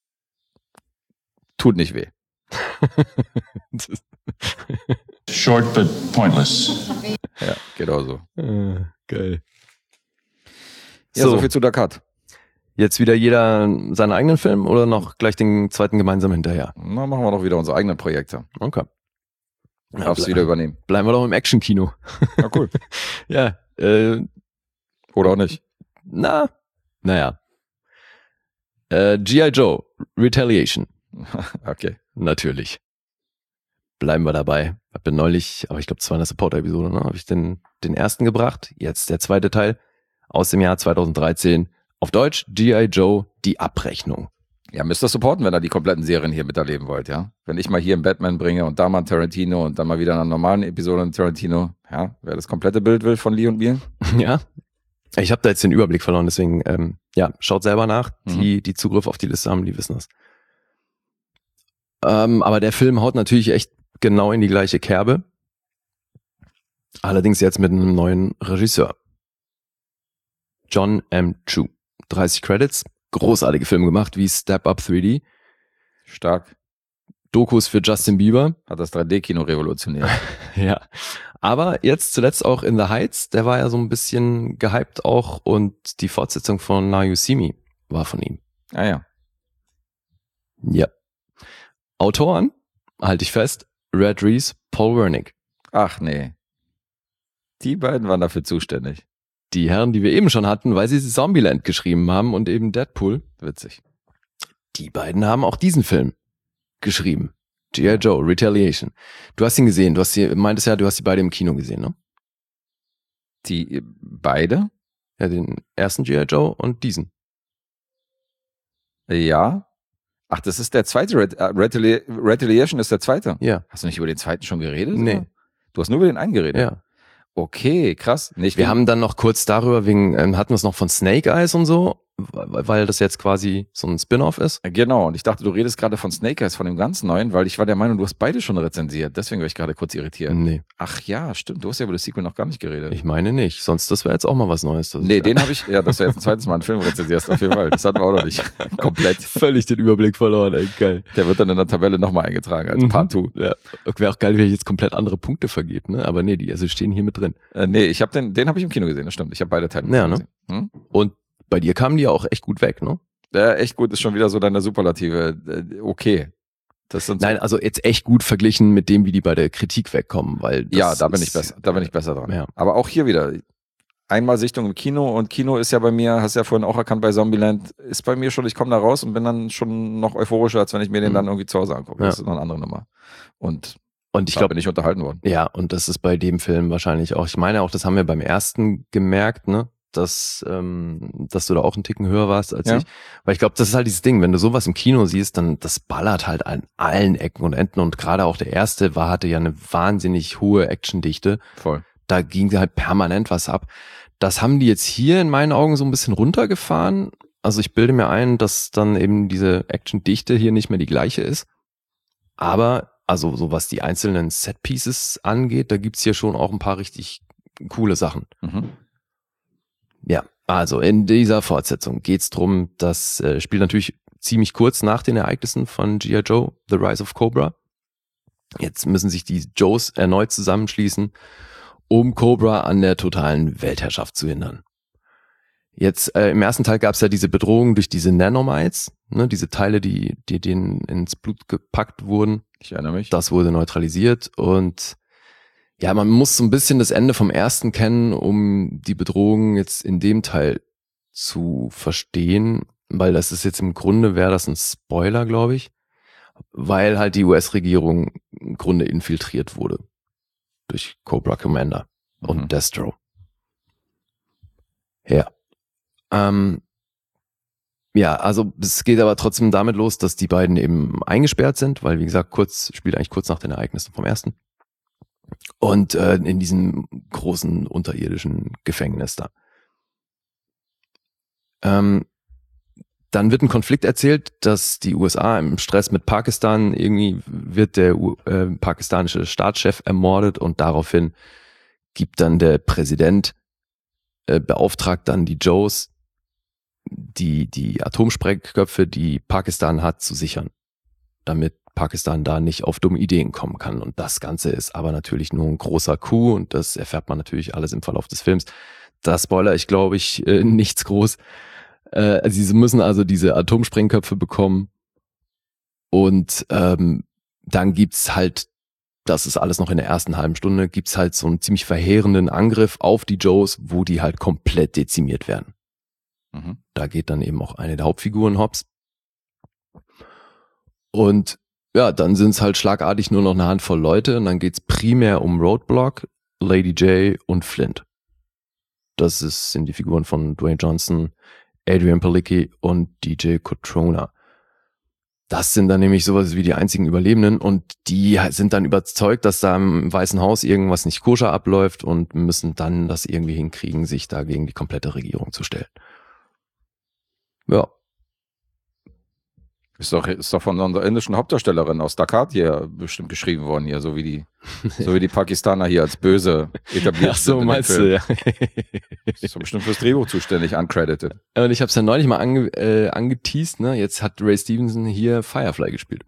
Speaker 2: tut nicht weh.
Speaker 8: Short but pointless.
Speaker 2: Ja, genau so.
Speaker 3: Äh, geil.
Speaker 2: Ja, so, viel zu Dakar.
Speaker 3: Jetzt wieder jeder seinen eigenen Film oder noch gleich den zweiten gemeinsam hinterher?
Speaker 2: Na, machen wir doch wieder unsere eigenen Projekte.
Speaker 3: Okay. Ja,
Speaker 2: Darfst du
Speaker 3: ble-
Speaker 2: wieder übernehmen.
Speaker 3: Bleiben wir doch im Action-Kino.
Speaker 2: Ja, cool.
Speaker 3: Ja, äh,
Speaker 2: Oder auch nicht.
Speaker 3: na, naja. Äh, G I. Joe, Retaliation,
Speaker 2: Okay.
Speaker 3: natürlich. Bleiben wir dabei. Hab ja neulich, aber ich glaube, das war eine Supporter-Episode, ne? Habe ich den, den ersten gebracht. Jetzt der zweite Teil aus dem Jahr zweitausenddreizehn. Auf Deutsch G I. Joe, die Abrechnung.
Speaker 2: Ja, müsst ihr supporten, wenn ihr die kompletten Serien hier miterleben wollt, ja. Wenn ich mal hier einen Batman bringe und da mal einen Tarantino und dann mal wieder in einer normalen Episode einen Tarantino, ja, wer das komplette Bild will von Lee und mir.
Speaker 3: Ja, ich habe da jetzt den Überblick verloren, deswegen, ähm, ja, schaut selber nach.
Speaker 2: Mhm.
Speaker 3: Die, die Zugriff auf die Liste haben, die wissen das. Ähm, aber der Film haut natürlich echt genau in die gleiche Kerbe. Allerdings jetzt mit einem neuen Regisseur. John M. Chu. dreißig Credits. Großartige Filme gemacht, wie Step Up drei D.
Speaker 2: Stark.
Speaker 3: Dokus für Justin Bieber.
Speaker 2: Hat das drei D-Kino revolutioniert.
Speaker 3: Ja. Aber jetzt zuletzt auch In the Heights. Der war ja so ein bisschen gehypt auch. Und die Fortsetzung von Now You See Me war von ihm.
Speaker 2: Ah ja.
Speaker 3: Ja. Autoren, halte ich fest, Red Reese, Paul Wernick.
Speaker 2: Ach nee. Die beiden waren dafür zuständig.
Speaker 3: Die Herren, die wir eben schon hatten, weil sie Zombieland geschrieben haben und eben Deadpool.
Speaker 2: Witzig.
Speaker 3: Die beiden haben auch diesen Film geschrieben. G I. Joe, Retaliation. Du hast ihn gesehen, du hast die, meintest ja, du hast die beide im Kino gesehen, ne?
Speaker 2: Die beide?
Speaker 3: Ja, den ersten G I. Joe und diesen.
Speaker 2: Ja. Ach, das ist der zweite. Ret- äh, Retali- Retaliation ist der zweite.
Speaker 3: Ja.
Speaker 2: Hast du nicht über den zweiten schon geredet?
Speaker 3: Nee.
Speaker 2: Oder? Du hast nur über den einen geredet?
Speaker 3: Ja.
Speaker 2: Okay, krass. Nicht
Speaker 3: Wir haben dann noch kurz darüber, wegen, ähm, hatten wir es noch von Snake Eyes und so, weil weil das jetzt quasi so ein Spin-off ist.
Speaker 2: Genau, und ich dachte, du redest gerade von Snake Eyes, von dem ganz neuen, weil ich war der Meinung, du hast beide schon rezensiert. Deswegen war ich gerade kurz irritiert.
Speaker 3: Nee,
Speaker 2: Ach ja, stimmt. Du hast ja über das Sequel noch gar nicht geredet.
Speaker 3: ich meine nicht. Sonst, das wäre jetzt auch mal was Neues. Das
Speaker 2: nee,
Speaker 3: ist,
Speaker 2: den habe ich, ja, dass du jetzt ein zweites Mal einen Film rezensierst, auf jeden Fall. Das hatten wir auch noch nicht. Komplett.
Speaker 3: völlig den Überblick verloren, ey, geil.
Speaker 2: Der wird dann in der Tabelle nochmal eingetragen als
Speaker 3: Mhm.
Speaker 2: Part zwei.
Speaker 3: Ja. Wäre auch geil, wenn ich jetzt komplett andere Punkte vergebe, ne? Aber nee, die also stehen hier mit drin.
Speaker 2: Äh, nee, ich habe den, den habe ich im Kino gesehen, das stimmt. Ich habe beide Teile
Speaker 3: Ja, ne?
Speaker 2: gesehen. Hm?
Speaker 3: Und bei dir kamen die ja auch echt gut weg, ne?
Speaker 2: Der echt gut ist schon wieder so deine Superlative. Äh, Okay. Das sind so,
Speaker 3: Nein, also jetzt echt gut verglichen mit dem, wie die bei der Kritik wegkommen, weil das
Speaker 2: ja, da bin
Speaker 3: ist,
Speaker 2: ich besser, da bin ich besser dran.
Speaker 3: Ja.
Speaker 2: Aber auch hier wieder. Einmal Sichtung im Kino und Kino ist ja bei mir, hast du ja vorhin auch erkannt bei Zombieland, ist bei mir schon, ich komme da raus und bin dann schon noch euphorischer, als wenn ich mir den
Speaker 3: Mhm.
Speaker 2: dann irgendwie zu Hause angucke.
Speaker 3: Ja.
Speaker 2: Das ist noch eine andere Nummer. Und
Speaker 3: Und ich
Speaker 2: da
Speaker 3: glaube,
Speaker 2: bin ich unterhalten worden.
Speaker 3: ja, und das ist bei dem Film wahrscheinlich auch. Ich meine auch, das haben wir beim ersten gemerkt, ne? Dass, ähm, dass du da auch einen Ticken höher warst als
Speaker 2: Ja.
Speaker 3: ich. Weil ich glaube, das ist halt dieses Ding, wenn du sowas im Kino siehst, dann das ballert halt an allen Ecken und Enden. Und gerade auch der erste war, hatte ja eine wahnsinnig hohe Actiondichte.
Speaker 2: Voll.
Speaker 3: Da ging halt permanent was ab. Das haben die jetzt hier in meinen Augen so ein bisschen runtergefahren. Also ich bilde mir ein, dass dann eben diese Actiondichte hier nicht mehr die gleiche ist. Aber, also so was die einzelnen Setpieces angeht, da gibt's hier schon auch ein paar richtig coole Sachen.
Speaker 2: Mhm.
Speaker 3: Ja, also in dieser Fortsetzung geht's drum, das äh, spielt natürlich ziemlich kurz nach den Ereignissen von G I. Joe, The Rise of Cobra. Jetzt müssen sich die Joes erneut zusammenschließen, um Cobra an der totalen Weltherrschaft zu hindern. Jetzt äh, im ersten Teil gab's ja diese Bedrohung durch diese Nanomites, ne, diese Teile, die, die denen ins Blut gepackt wurden.
Speaker 2: Ich erinnere mich.
Speaker 3: Das wurde neutralisiert und ja, man muss so ein bisschen das Ende vom ersten kennen, um die Bedrohung jetzt in dem Teil zu verstehen, weil das ist jetzt im Grunde, wäre das ein Spoiler, glaube ich, weil halt die U S-Regierung im Grunde infiltriert wurde durch Cobra Commander und
Speaker 2: Mhm.
Speaker 3: Destro. Ja. Ähm, ja, also es geht aber trotzdem damit los, dass die beiden eben eingesperrt sind, weil wie gesagt, kurz spielt eigentlich kurz nach den Ereignissen vom ersten. Und äh, in diesem großen unterirdischen Gefängnis da. Ähm, dann wird ein Konflikt erzählt, dass die U S A im Stress mit Pakistan, irgendwie wird der U- äh, pakistanische Staatschef ermordet und daraufhin gibt dann der Präsident, äh, beauftragt dann die Joes, die, die Atomsprengköpfe, die Pakistan hat, zu sichern, damit Pakistan da nicht auf dumme Ideen kommen kann. Und das Ganze ist aber natürlich nur ein großer Coup und das erfährt man natürlich alles im Verlauf des Films. Da spoiler ich, glaube ich, äh, nichts groß. Äh, sie müssen also diese Atomsprengköpfe bekommen und ähm, dann gibt's halt, das ist alles noch in der ersten halben Stunde, gibt's halt so einen ziemlich verheerenden Angriff auf die Joes, wo die halt komplett dezimiert werden.
Speaker 2: Mhm.
Speaker 3: Da geht dann eben auch eine der Hauptfiguren hops. Und ja, dann sind es halt schlagartig nur noch eine Handvoll Leute und dann geht's primär um Roadblock, Lady J und Flint. Das ist, sind die Figuren von Dwayne Johnson, Adrian Palicki und D J Cotrona. Das sind dann nämlich sowas wie die einzigen Überlebenden und die sind dann überzeugt, dass da im Weißen Haus irgendwas nicht koscher abläuft und müssen dann das irgendwie hinkriegen, sich da gegen die komplette Regierung zu stellen. Ja.
Speaker 2: Ist doch, ist doch von unserer indischen Hauptdarstellerin aus Dakar hier bestimmt geschrieben worden, hier, so wie die, so wie die Pakistaner hier als böse etabliert
Speaker 3: Ach so,
Speaker 2: sind.
Speaker 3: meinst du, ja.
Speaker 2: Ist doch bestimmt fürs Drehbuch zuständig, uncredited.
Speaker 3: Und ich habe es ja neulich mal ange, äh, angeteased, ne? Jetzt hat Ray Stevenson hier Firefly gespielt.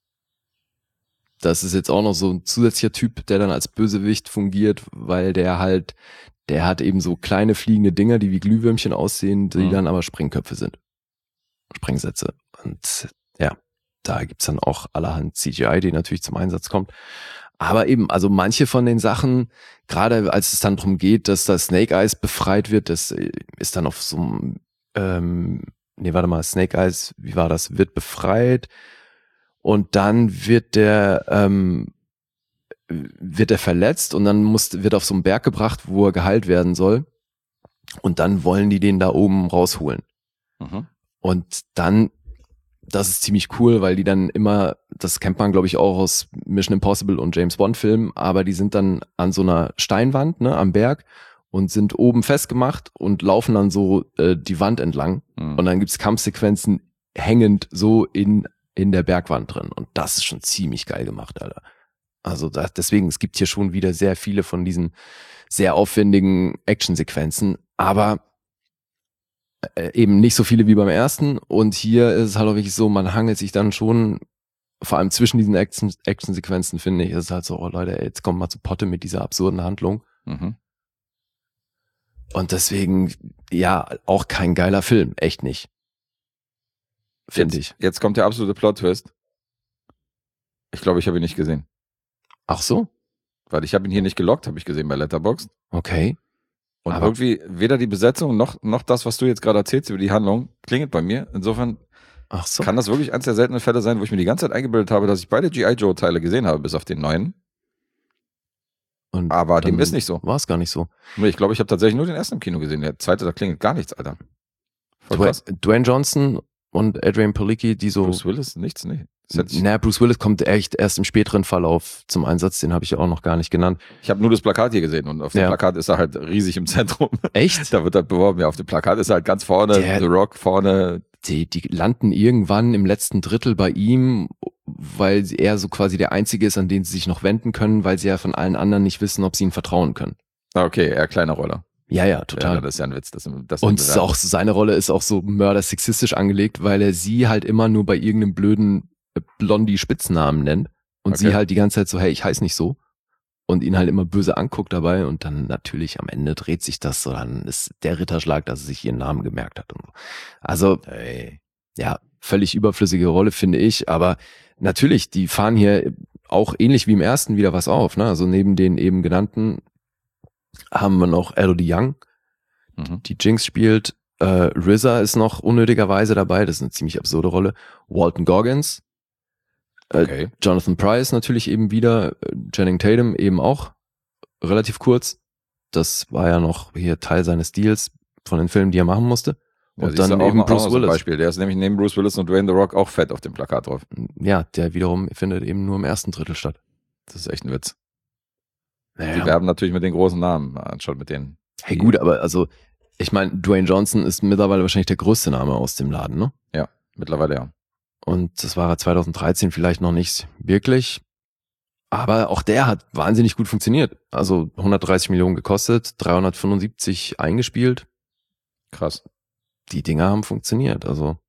Speaker 3: Das ist jetzt auch noch so ein zusätzlicher Typ, der dann als Bösewicht fungiert, weil der halt, der hat eben so kleine fliegende Dinger, die wie Glühwürmchen aussehen, die mhm. dann aber Sprengköpfe sind. Sprengsätze. Und ja, da gibt's dann auch allerhand C G I, die natürlich zum Einsatz kommt. Aber eben, also manche von den Sachen, gerade als es dann darum geht, dass das Snake Eyes befreit wird, das ist dann auf so einem, ähm, nee, warte mal, Snake Eyes, wie war das, wird befreit und dann wird der, ähm, wird er verletzt und dann muss, wird auf so einen Berg gebracht, wo er geheilt werden soll und dann wollen die den da oben rausholen. Mhm. Und dann, das ist ziemlich cool, weil die dann immer, das kennt man glaube ich auch aus Mission Impossible und James Bond Filmen, aber die sind dann an so einer Steinwand, ne, am Berg und sind oben festgemacht und laufen dann so äh, die Wand entlang mhm. und dann gibt's Kampfsequenzen hängend so in in der Bergwand drin und das ist schon ziemlich geil gemacht, Alter. Also das, deswegen, es gibt hier schon wieder sehr viele von diesen sehr aufwendigen Actionsequenzen, aber eben nicht so viele wie beim ersten und hier ist es halt auch wirklich so, man hangelt sich dann schon, vor allem zwischen diesen Action, Action-Sequenzen finde ich, ist es halt so, oh Leute, ey, jetzt kommt mal zu Potte mit dieser absurden Handlung. Mhm. Und deswegen, ja, auch kein geiler Film, echt nicht. Finde ich.
Speaker 2: Jetzt kommt der absolute Plot-Twist. Ich glaube, ich habe ihn nicht gesehen.
Speaker 3: Ach so?
Speaker 2: Weil ich habe ihn hier nicht gelockt, habe ich gesehen bei Letterboxd.
Speaker 3: Okay.
Speaker 2: Und aber irgendwie weder die Besetzung noch, noch das, was du jetzt gerade erzählst über die Handlung, klingelt bei mir. Insofern
Speaker 3: Ach so.
Speaker 2: kann das wirklich eins der seltenen Fälle sein, wo ich mir die ganze Zeit eingebildet habe, dass ich beide G I. Joe-Teile gesehen habe, bis auf den neuen.
Speaker 3: Und
Speaker 2: aber dem ist nicht so.
Speaker 3: War es gar nicht so.
Speaker 2: Ich glaube, ich habe tatsächlich nur den ersten im Kino gesehen. Der zweite, da klingelt gar nichts, Alter.
Speaker 3: Dwayne, Dwayne Johnson und Adrian Palicki, die so...
Speaker 2: Bruce Willis, nichts, nee.
Speaker 3: Naja, Bruce Willis kommt echt erst im späteren Verlauf zum Einsatz, den habe ich ja auch noch gar nicht genannt.
Speaker 2: Ich habe nur das Plakat hier gesehen und auf dem
Speaker 3: ja.
Speaker 2: Plakat ist er halt riesig im Zentrum.
Speaker 3: Echt?
Speaker 2: Da wird er beworben, ja, auf dem Plakat ist er halt ganz vorne,
Speaker 3: Der,
Speaker 2: The Rock vorne.
Speaker 3: Die, die landen irgendwann im letzten Drittel bei ihm, weil er so quasi der Einzige ist, an den sie sich noch wenden können, weil sie ja von allen anderen nicht wissen, ob sie ihm vertrauen können.
Speaker 2: Okay, eher kleine Rolle.
Speaker 3: Ja, ja, total.
Speaker 2: Ja, das ist ja ein Witz. Das, das
Speaker 3: und ist auch, seine Rolle ist auch so mördersexistisch angelegt, weil er sie halt immer nur bei irgendeinem blöden Blondie-Spitznamen nennt und okay. sie halt die ganze Zeit so, hey, ich heiße nicht so und ihn halt immer böse anguckt dabei und dann natürlich am Ende dreht sich das so, dann ist der Ritterschlag, dass er sich ihren Namen gemerkt hat und so. Also, hey. ja, völlig überflüssige Rolle, finde ich, aber natürlich, die fahren hier auch ähnlich wie im ersten wieder was auf, ne? Also neben den eben genannten haben wir noch Elodie Young, mhm. die Jinx spielt, äh, R Z A ist noch unnötigerweise dabei, das ist eine ziemlich absurde Rolle, Walton Goggins,
Speaker 2: okay.
Speaker 3: äh, Jonathan Pryce natürlich eben wieder, äh, Channing Tatum eben auch, relativ kurz, das war ja noch hier Teil seines Deals von den Filmen, die er machen musste. Und
Speaker 2: ja,
Speaker 3: dann
Speaker 2: auch
Speaker 3: eben
Speaker 2: noch,
Speaker 3: Bruce
Speaker 2: auch
Speaker 3: Willis.
Speaker 2: Beispiel. Der ist nämlich neben Bruce Willis und Dwayne The Rock auch fett auf dem Plakat drauf.
Speaker 3: Ja, der wiederum findet eben nur im ersten Drittel statt.
Speaker 2: Das ist echt ein Witz.
Speaker 3: Naja.
Speaker 2: Die werben natürlich mit den großen Namen, anstatt mit denen.
Speaker 3: Hey gut, aber also, ich meine, Dwayne Johnson ist mittlerweile wahrscheinlich der größte Name aus dem Laden, ne?
Speaker 2: Ja, mittlerweile ja.
Speaker 3: Und das war er zwanzig dreizehn vielleicht noch nicht wirklich. Aber auch der hat wahnsinnig gut funktioniert. Also hundertdreißig Millionen gekostet, dreihundertfünfundsiebzig eingespielt.
Speaker 2: Krass.
Speaker 3: Die Dinger haben funktioniert, also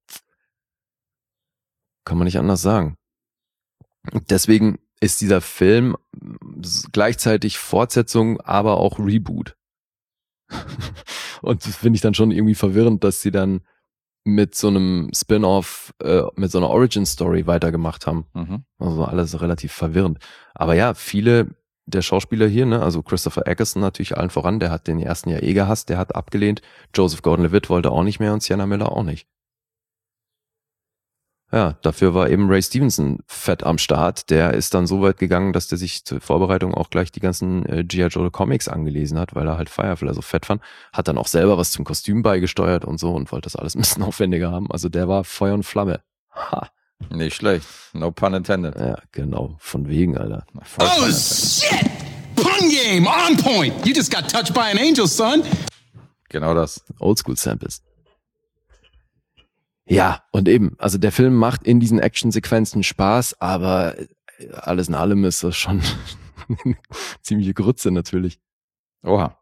Speaker 3: kann man nicht anders sagen. Deswegen ist dieser Film gleichzeitig Fortsetzung, aber auch Reboot. Und das finde ich dann schon irgendwie verwirrend, dass sie dann mit so einem Spin-off, äh, mit so einer Origin-Story weitergemacht haben. Mhm. Also alles relativ verwirrend. Aber ja, viele der Schauspieler hier, ne, also Christopher Eccleston natürlich allen voran, der hat den ersten ja eh gehasst, der hat abgelehnt. Joseph Gordon-Levitt wollte auch nicht mehr und Sienna Miller auch nicht. Ja, dafür war eben Ray Stevenson fett am Start. Der ist dann so weit gegangen, dass der sich zur Vorbereitung auch gleich die ganzen äh, G I. Joe Comics angelesen hat, weil er halt Firefly so fett fand. Hat dann auch selber was zum Kostüm beigesteuert und so und wollte das alles ein bisschen aufwendiger haben. Also der war Feuer und Flamme. Ha,
Speaker 2: Nicht schlecht. No pun intended.
Speaker 3: Ja, genau. Von wegen, Alter.
Speaker 5: Oh, shit! Pun game, on point! You just got touched by an angel, son!
Speaker 2: Genau das.
Speaker 3: Oldschool-Samples. Ja, und eben, also der Film macht in diesen Actionsequenzen Spaß, aber alles in allem ist das schon eine ziemliche Grütze natürlich.
Speaker 2: Oha.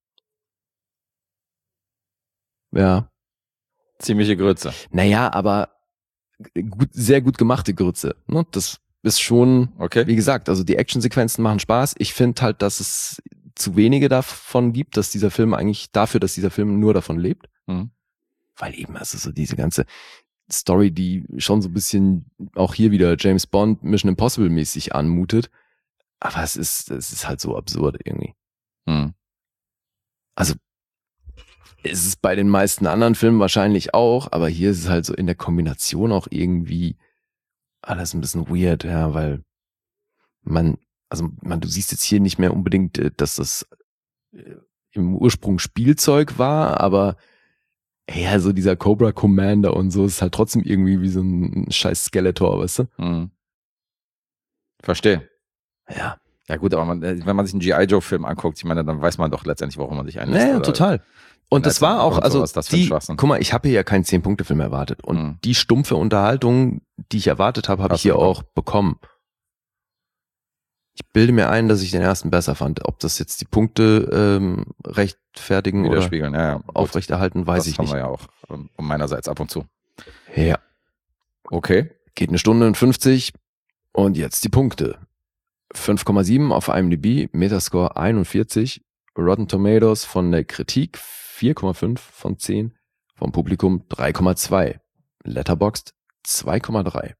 Speaker 3: Ja.
Speaker 2: Ziemliche Grütze.
Speaker 3: Naja, aber gut, sehr gut gemachte Grütze. Ne? Das ist schon,
Speaker 2: okay.
Speaker 3: Wie gesagt, also die Actionsequenzen machen Spaß. Ich finde halt, dass es zu wenige davon gibt, dass dieser Film eigentlich dafür, dass dieser Film nur davon lebt.
Speaker 2: Mhm.
Speaker 3: Weil eben, also so diese ganze Story, die schon so ein bisschen auch hier wieder James Bond, Mission Impossible mäßig anmutet. Aber es ist, es ist halt so absurd irgendwie.
Speaker 2: Mhm.
Speaker 3: Also, es ist bei den meisten anderen Filmen wahrscheinlich auch, aber hier ist es halt so in der Kombination auch irgendwie alles ein bisschen weird, ja, weil man, also man, du siehst jetzt hier nicht mehr unbedingt, dass das im Ursprung Spielzeug war, aber ja, so dieser Cobra Commander und so ist halt trotzdem irgendwie wie so ein scheiß Skeletor, weißt du?
Speaker 2: Mhm. Verstehe.
Speaker 3: Ja.
Speaker 2: Ja gut, aber man, wenn man sich einen G I. Joe-Film anguckt, ich meine, dann weiß man doch letztendlich, warum man sich einlässt.
Speaker 3: Naja,
Speaker 2: oder?
Speaker 3: total. Und das war auch, also
Speaker 2: sowas, das
Speaker 3: die, guck mal, ich habe hier ja keinen zehn-Punkte-Film erwartet. Und
Speaker 2: mhm.
Speaker 3: die stumpfe Unterhaltung, die ich erwartet habe, habe ich hier
Speaker 2: bekommen.
Speaker 3: auch bekommen. Ich bilde mir ein, dass ich den ersten besser fand. Ob das jetzt die Punkte ähm, rechtfertigen oder
Speaker 2: Widerspiegeln, ja, ja.
Speaker 3: aufrechterhalten, weiß
Speaker 2: das
Speaker 3: ich
Speaker 2: haben
Speaker 3: nicht.
Speaker 2: wir ja auch um meinerseits ab und zu.
Speaker 3: Ja.
Speaker 2: Okay.
Speaker 3: Geht eine Stunde und fünfzig und jetzt die Punkte. fünf Komma sieben auf IMDb, Metascore einundvierzig, Rotten Tomatoes von der Kritik vier Komma fünf von zehn, vom Publikum drei Komma zwei, Letterboxd zwei Komma drei.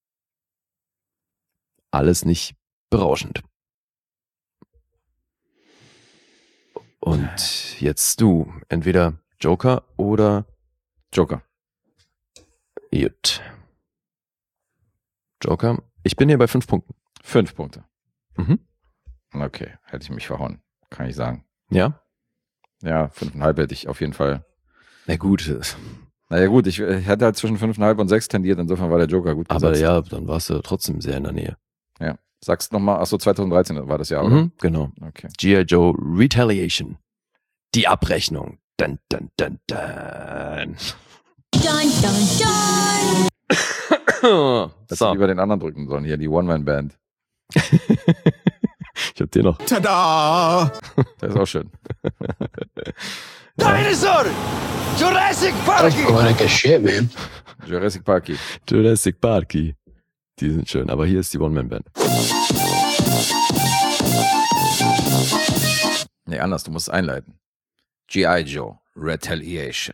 Speaker 3: Alles nicht berauschend. Und jetzt du, entweder Joker oder
Speaker 2: Joker.
Speaker 3: Gut. Joker, ich bin hier bei fünf Punkten.
Speaker 2: Fünf Punkte.
Speaker 3: Mhm.
Speaker 2: Okay, hätte ich mich verhauen, kann ich sagen.
Speaker 3: Ja?
Speaker 2: Ja, fünfeinhalb hätte ich auf jeden Fall.
Speaker 3: Na gut.
Speaker 2: Naja gut, ich hätte halt zwischen fünfeinhalb und sechs tendiert, insofern war der Joker gut gesetzt.
Speaker 3: Aber ja, dann warst du trotzdem sehr in der Nähe.
Speaker 2: Ja. Sagst nochmal, achso, zwanzig dreizehn war das Jahr, oder?
Speaker 3: Mhm, genau.
Speaker 2: Okay.
Speaker 3: G I. Joe Retaliation. Die Abrechnung. Dun, dun, dun, dun.
Speaker 6: Dun, dun, dun.
Speaker 2: Das
Speaker 3: So.
Speaker 2: über den anderen drücken sollen, hier die One-Man-Band.
Speaker 3: Ich hab den noch.
Speaker 5: Ta-da!
Speaker 2: Der ist auch schön.
Speaker 9: Dinosaur! Jurassic Park!
Speaker 4: Poetic as shit, man.
Speaker 2: Jurassic Parky.
Speaker 3: Jurassic Parky. Die sind schön, aber hier ist die One-Man-Band.
Speaker 2: Nee, anders, du musst es einleiten. G I. Joe Retaliation.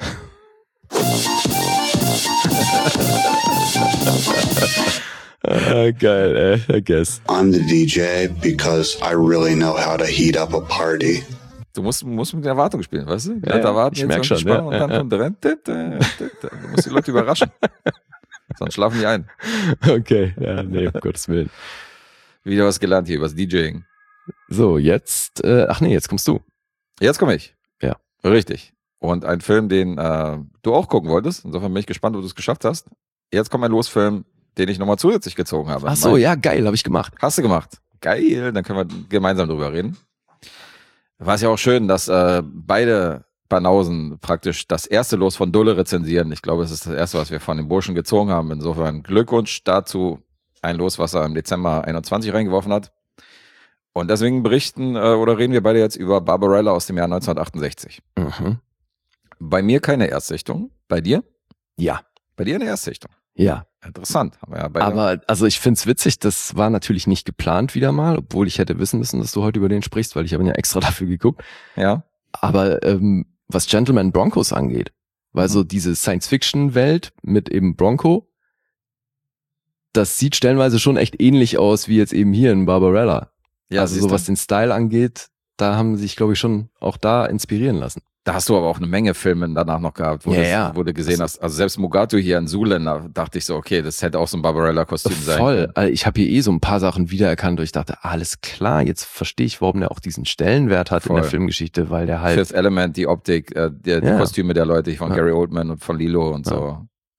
Speaker 3: Ah, geil, ey, I guess.
Speaker 4: I'm the D J because I really know how to heat up a party.
Speaker 2: Du musst, musst mit der Erwartung spielen, weißt du? Die
Speaker 3: Ja,
Speaker 2: Leute
Speaker 3: ja,
Speaker 2: erwarten
Speaker 3: ich
Speaker 2: jetzt
Speaker 3: merk
Speaker 2: und
Speaker 3: schon,
Speaker 2: Spannung
Speaker 3: ja,
Speaker 2: und dann
Speaker 3: ja,
Speaker 2: kommt der. Du musst die Leute überraschen. Sonst schlafen die ein.
Speaker 3: Okay, ja, nee, um Gottes Willen.
Speaker 2: Wieder was gelernt hier, was DJing.
Speaker 3: So, jetzt, äh, ach nee, jetzt kommst du.
Speaker 2: Jetzt komme ich.
Speaker 3: Ja.
Speaker 2: Richtig. Und ein Film, den äh, du auch gucken wolltest. Insofern bin ich gespannt, ob du es geschafft hast. Jetzt kommt ein Losfilm, den ich nochmal zusätzlich gezogen habe.
Speaker 3: Ach so, ja, geil, habe ich gemacht.
Speaker 2: Hast du gemacht. Geil, dann können wir gemeinsam drüber reden. War es ja auch schön, dass äh, beide Banausen praktisch das erste Los von Dulle rezensieren. Ich glaube, es ist das erste, was wir von den Burschen gezogen haben. Insofern Glückwunsch dazu. Ein Los, was er im Dezember einundzwanzig reingeworfen hat. Und deswegen berichten äh, oder reden wir beide jetzt über Barbarella aus dem Jahr neunzehnhundertachtundsechzig.
Speaker 3: Mhm.
Speaker 2: Bei mir keine Erstsichtung. Bei dir?
Speaker 3: Ja.
Speaker 2: Bei dir eine Erstsichtung.
Speaker 3: Ja.
Speaker 2: Interessant. Haben wir ja beide.
Speaker 3: Aber, also ich find's witzig, das war natürlich nicht geplant wieder mal, obwohl ich hätte wissen müssen, dass du heute über den sprichst, weil ich habe ihn ja extra dafür geguckt.
Speaker 2: Ja.
Speaker 3: Aber ähm, was Gentleman Broncos angeht, weil so diese Science-Fiction-Welt mit eben Bronco, das sieht stellenweise schon echt ähnlich aus wie jetzt eben hier in Barbarella.
Speaker 2: Ja,
Speaker 3: also so
Speaker 2: siehst du.
Speaker 3: was den Style angeht, da haben sie sich, glaube ich, schon auch da inspirieren lassen.
Speaker 2: Da hast du aber auch eine Menge Filme danach noch gehabt, wo,
Speaker 3: Ja,
Speaker 2: das,
Speaker 3: ja.
Speaker 2: wo du gesehen hast. Also selbst Mugatu hier in Zoolander, dachte ich so, okay, das hätte auch so ein Barbarella-Kostüm sein
Speaker 3: Voll.
Speaker 2: können.
Speaker 3: Also ich habe hier eh so ein paar Sachen wiedererkannt, wo ich dachte, alles klar, jetzt verstehe ich, warum der auch diesen Stellenwert hat
Speaker 2: Voll.
Speaker 3: in der Filmgeschichte, weil der halt...
Speaker 2: Fifth Element, die Optik, äh, die, die
Speaker 3: Ja.
Speaker 2: Kostüme der Leute von
Speaker 3: Ja.
Speaker 2: Gary Oldman und von Lilo und so.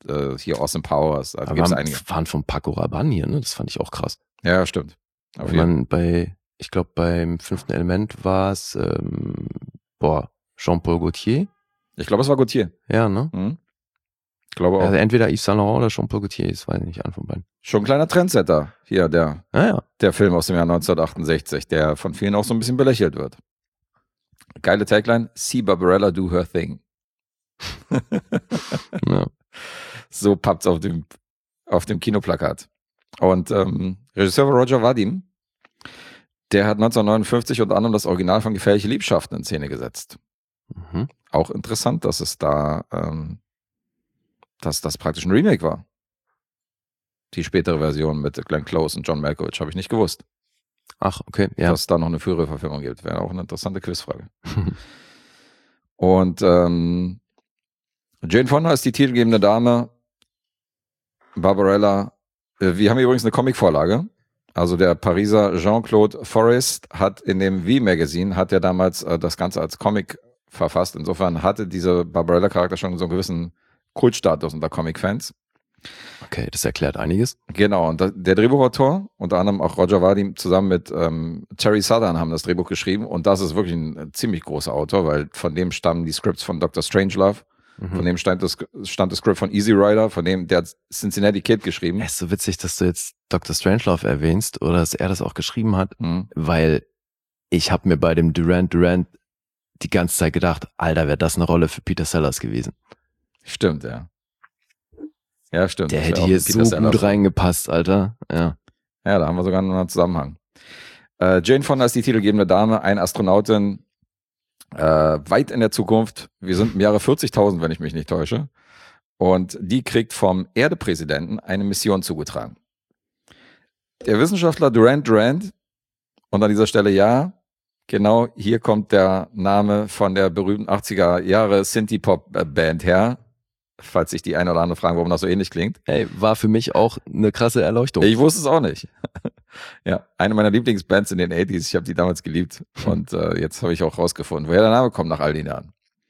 Speaker 2: äh, hier Austin Powers. Also
Speaker 3: Aber
Speaker 2: gibt's
Speaker 3: wir
Speaker 2: einige.
Speaker 3: waren von Paco Rabanne hier, ne? Das fand ich auch krass.
Speaker 2: Ja, stimmt. Auf
Speaker 3: Wenn man bei, ich glaube, beim fünften Element war es, ähm, boah, Jean-Paul Gaultier.
Speaker 2: Ich glaube, es war Gaultier.
Speaker 3: Ja, ne?
Speaker 2: Mhm. Ich glaube auch.
Speaker 3: Also entweder Yves Saint Laurent oder Jean-Paul Gaultier, das weiß ich nicht, an von beiden.
Speaker 2: Schon ein kleiner Trendsetter hier, der,
Speaker 3: Ah, ja.
Speaker 2: der Film aus dem Jahr neunzehnhundertachtundsechzig, der von vielen auch so ein bisschen belächelt wird. Geile Tagline, see Barbarella do her thing.
Speaker 3: ja.
Speaker 2: So pappt's auf dem, auf dem Kinoplakat. Und ähm, Regisseur Roger Vadim, der hat neunzehnhundertneunundfünfzig unter anderem das Original von Gefährliche Liebschaften in Szene gesetzt.
Speaker 3: Mhm.
Speaker 2: Auch interessant, dass es da, ähm, dass das praktisch ein Remake war. Die spätere Version mit Glenn Close und John Malkovich habe ich nicht gewusst.
Speaker 3: Ach, okay, ja.
Speaker 2: Dass es da noch eine frühere Verfilmung gibt. Wäre auch eine interessante Quizfrage. Und ähm, Jane Fonda ist die titelgebende Dame. Barbarella. Äh, wir haben hier übrigens eine Comicvorlage. Also der Pariser Jean-Claude Forest hat in dem V-Magazine, hat er damals äh, das Ganze als Comic verfasst. Insofern hatte dieser Barbarella-Charakter schon so einen gewissen Kultstatus unter Comic-Fans.
Speaker 3: Okay, das erklärt einiges.
Speaker 2: Genau, und der Drehbuchautor, unter anderem auch Roger Vadim, zusammen mit ähm, Terry Southern haben das Drehbuch geschrieben. Und das ist wirklich ein ziemlich großer Autor, weil von dem stammen die Scripts von Doktor Strangelove. Mhm. Von dem stand das, stand das Script von Easy Rider, von dem, der hat Cincinnati Kid geschrieben.
Speaker 3: Es ist so witzig, dass du jetzt Doktor Strangelove erwähnst oder dass er das auch geschrieben hat,
Speaker 2: mhm.
Speaker 3: weil ich habe mir bei dem Durant Durant die ganze Zeit gedacht, Alter, wäre das eine Rolle für Peter Sellers gewesen.
Speaker 2: Stimmt, ja. Ja, stimmt.
Speaker 3: Der hätte hier so gut reingepasst, Alter. Ja.
Speaker 2: Ja, da haben wir sogar noch einen Zusammenhang. Äh, Jane Fonda ist die titelgebende Dame, eine Astronautin, äh, weit in der Zukunft. Wir sind im Jahre vierzigtausend, wenn ich mich nicht täusche. Und die kriegt vom Erdepräsidenten eine Mission zugetragen. Der Wissenschaftler Durant Durant, und an dieser Stelle ja, genau, hier kommt der Name von der berühmten achtziger Jahre Synthie-Pop-Band her. Falls sich die eine oder andere fragen, warum das so ähnlich klingt.
Speaker 3: Hey, war für mich auch eine krasse Erleuchtung.
Speaker 2: Ich wusste es auch nicht. Ja, eine meiner Lieblingsbands in den achtziger. Ich habe die damals geliebt. Und äh, jetzt habe ich auch rausgefunden, woher der Name kommt nach all den Jahren.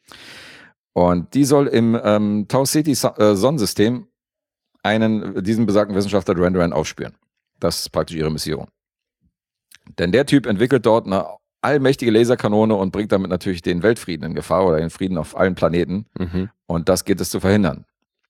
Speaker 2: Und die soll im ähm, Tau Ceti äh, Sonnensystem einen, diesen besagten Wissenschaftler Duran Duran aufspüren. Das ist praktisch ihre Mission. Denn der Typ entwickelt dort eine allmächtige Laserkanone und bringt damit natürlich den Weltfrieden in Gefahr oder den Frieden auf allen Planeten.
Speaker 3: Mhm.
Speaker 2: Und das gilt es zu verhindern.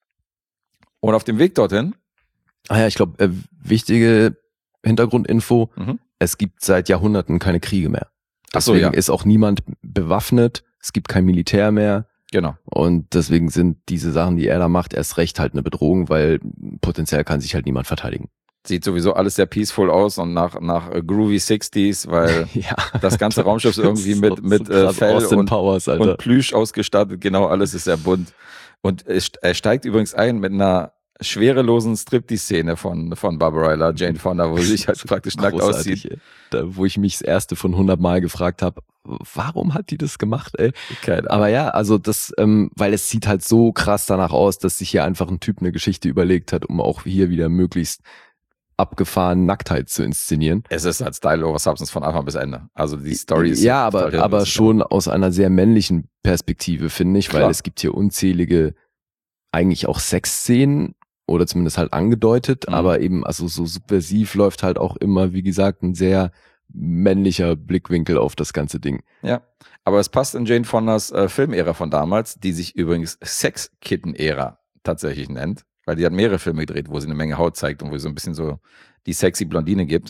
Speaker 2: Und auf dem Weg dorthin.
Speaker 3: Ah ja, ich glaube, äh, wichtige Hintergrundinfo,
Speaker 2: Mhm.
Speaker 3: es gibt seit Jahrhunderten keine Kriege mehr.
Speaker 2: Ach so,
Speaker 3: Deswegen
Speaker 2: ja.
Speaker 3: ist auch niemand bewaffnet, es gibt kein Militär mehr.
Speaker 2: Genau.
Speaker 3: Und deswegen sind diese Sachen, die er da macht, erst recht halt eine Bedrohung, weil potenziell kann sich halt niemand verteidigen.
Speaker 2: Sieht sowieso alles sehr peaceful aus und nach, nach äh, Groovy sixties, weil
Speaker 3: ja.
Speaker 2: das ganze Raumschiff ist irgendwie
Speaker 3: So-
Speaker 2: mit,
Speaker 3: so
Speaker 2: mit äh,
Speaker 3: krass
Speaker 2: Fell
Speaker 3: Austin
Speaker 2: und,
Speaker 3: Powers, Alter.
Speaker 2: und Plüsch ausgestattet. Genau, alles ist sehr bunt. Und es- er steigt übrigens ein mit einer schwerelosen Striptease-Szene von, von Barbarella, Jane Fonda, wo sie sich halt praktisch nackt
Speaker 3: Großartig,
Speaker 2: aussieht.
Speaker 3: ey. Da, wo ich mich das erste von hundert Mal gefragt habe, warum hat die das gemacht, ey?
Speaker 2: Keine Ahnung.
Speaker 3: Aber ja, also das, ähm, weil es sieht halt so krass danach aus, dass sich hier einfach ein Typ eine Geschichte überlegt hat, um auch hier wieder möglichst abgefahren Nacktheit zu inszenieren.
Speaker 2: Es ist halt Style over Substance von Anfang bis Ende. Also die Story ist
Speaker 3: Ja, aber,
Speaker 2: total
Speaker 3: aber
Speaker 2: hirnrissig.
Speaker 3: schon aus einer sehr männlichen Perspektive, finde ich, weil
Speaker 2: Klar.
Speaker 3: es gibt hier unzählige, eigentlich auch Sexszenen oder zumindest halt angedeutet,
Speaker 2: Mhm.
Speaker 3: aber eben, also so subversiv läuft halt auch immer, wie gesagt, ein sehr männlicher Blickwinkel auf das ganze Ding.
Speaker 2: Ja, aber es passt in Jane Fondas äh, Filmära von damals, die sich übrigens Sex-Kitten-Ära tatsächlich nennt, weil die hat mehrere Filme gedreht, wo sie eine Menge Haut zeigt und wo sie so ein bisschen so die sexy Blondine gibt.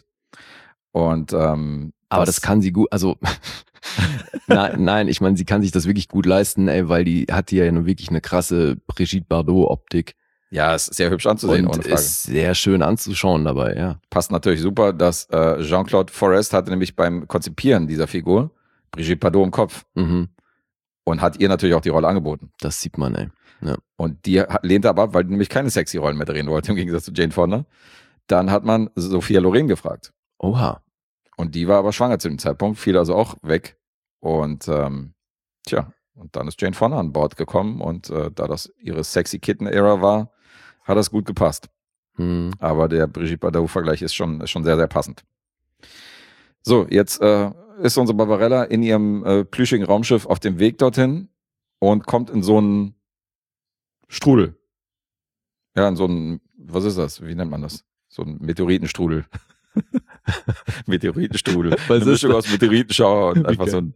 Speaker 2: Und ähm,
Speaker 3: Aber das, das kann sie gut, also nein, nein, ich meine, sie kann sich das wirklich gut leisten, ey, weil die hat hier ja nun wirklich eine krasse Brigitte Bardot-Optik.
Speaker 2: Ja, ist sehr hübsch anzusehen,
Speaker 3: und
Speaker 2: ohne Frage.
Speaker 3: Ist sehr schön anzuschauen dabei, ja.
Speaker 2: Passt natürlich super, dass äh, Jean-Claude Forest hatte nämlich beim Konzipieren dieser Figur Brigitte Bardot im Kopf
Speaker 3: Mhm.
Speaker 2: und hat ihr natürlich auch die Rolle angeboten.
Speaker 3: Das sieht man, ey. Ja.
Speaker 2: Und die hat- lehnte aber ab, weil die nämlich keine sexy Rollen mehr drehen wollte, im Gegensatz zu Jane Fonda. Dann hat man Sophia Loren gefragt.
Speaker 3: Oha.
Speaker 2: Und die war aber schwanger zu dem Zeitpunkt, fiel also auch weg. Und ähm, tja, und dann ist Jane Fonda an Bord gekommen und äh, da das ihre Sexy Kitten-Ära war, hat das gut gepasst.
Speaker 3: Hm.
Speaker 2: Aber der Brigitte Bardot-Vergleich ist schon, ist schon sehr, sehr passend. So, jetzt äh, ist unsere Barbarella in ihrem äh, plüschigen Raumschiff auf dem Weg dorthin und kommt in so einen Strudel. Ja, in so ein, was ist das? Wie nennt man das? So ein Meteoritenstrudel. Meteoritenstrudel.
Speaker 3: Was
Speaker 2: Eine
Speaker 3: ist
Speaker 2: Mischung
Speaker 3: das?
Speaker 2: aus Meteoritenschauer und einfach
Speaker 3: Okay.
Speaker 2: so ein.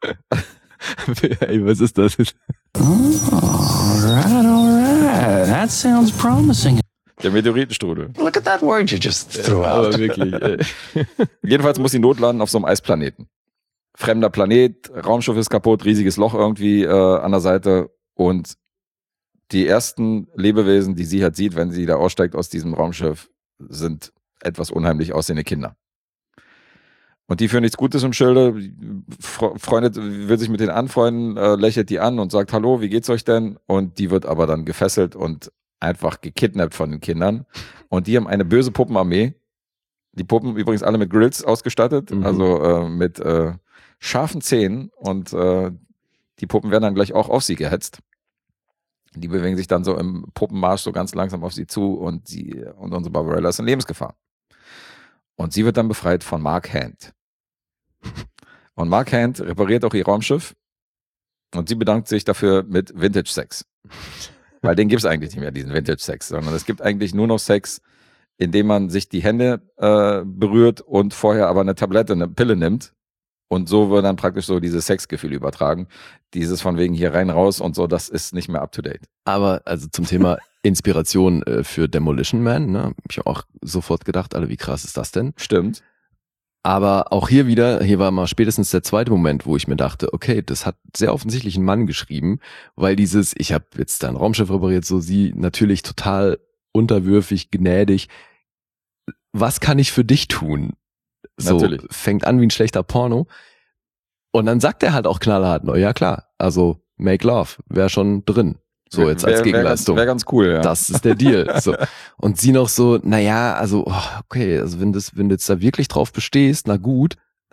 Speaker 3: Ey, was ist das?
Speaker 9: Alright, alright. That sounds promising.
Speaker 2: Der Meteoritenstrudel.
Speaker 9: Look at that word you just threw
Speaker 3: Aber
Speaker 9: out.
Speaker 3: wirklich. Ey.
Speaker 2: Jedenfalls muss sie notlanden auf so einem Eisplaneten. Fremder Planet, Raumschiff ist kaputt, riesiges Loch irgendwie äh, an der Seite und die ersten Lebewesen, die sie halt sieht, wenn sie da aussteigt aus diesem Raumschiff, sind etwas unheimlich aussehende Kinder. Und die führen nichts Gutes im Schilde, freundet, will sich mit denen anfreunden, äh, lächelt die an und sagt, hallo, wie geht's euch denn? Und die wird aber dann gefesselt und einfach gekidnappt von den Kindern. Und die haben eine böse Puppenarmee. Die Puppen übrigens alle mit Grills ausgestattet,
Speaker 3: Mhm.
Speaker 2: also äh, mit äh, scharfen Zähnen. Und äh, die Puppen werden dann gleich auch auf sie gehetzt. Die bewegen sich dann so im Puppenmarsch so ganz langsam auf sie zu und sie und unsere Barbarella ist in Lebensgefahr. Und sie wird dann befreit von Mark Hand. Und Mark Hand repariert auch ihr Raumschiff und sie bedankt sich dafür mit Vintage-Sex. Weil den gibt es eigentlich nicht mehr, diesen Vintage-Sex, sondern es gibt eigentlich nur noch Sex, indem man sich die Hände äh, berührt und vorher aber eine Tablette, eine Pille nimmt. Und so wird dann praktisch so dieses Sexgefühl übertragen. Dieses von wegen hier rein, raus und so, das ist nicht mehr up to date.
Speaker 3: Aber also zum Thema Inspiration äh, für Demolition Man, ne, hab ich auch sofort gedacht, Alter, wie krass ist das denn?
Speaker 2: Stimmt.
Speaker 3: Aber auch hier wieder, hier war mal spätestens der zweite Moment, wo ich mir dachte, okay, das hat sehr offensichtlich ein Mann geschrieben, weil dieses, ich habe jetzt dein Raumschiff repariert, so sie natürlich total unterwürfig, gnädig. Was kann ich für dich tun? So
Speaker 2: Natürlich.
Speaker 3: fängt an wie ein schlechter Porno. Und dann sagt er halt auch knallhart, no, ja klar, also make love, wäre schon drin. So jetzt als
Speaker 2: Wär- wär
Speaker 3: Gegenleistung.
Speaker 2: Wäre ganz cool, ja.
Speaker 3: Das ist der Deal. So. Und sie noch so, naja, also, oh, okay, also wenn, das, wenn du jetzt da wirklich drauf bestehst, na gut.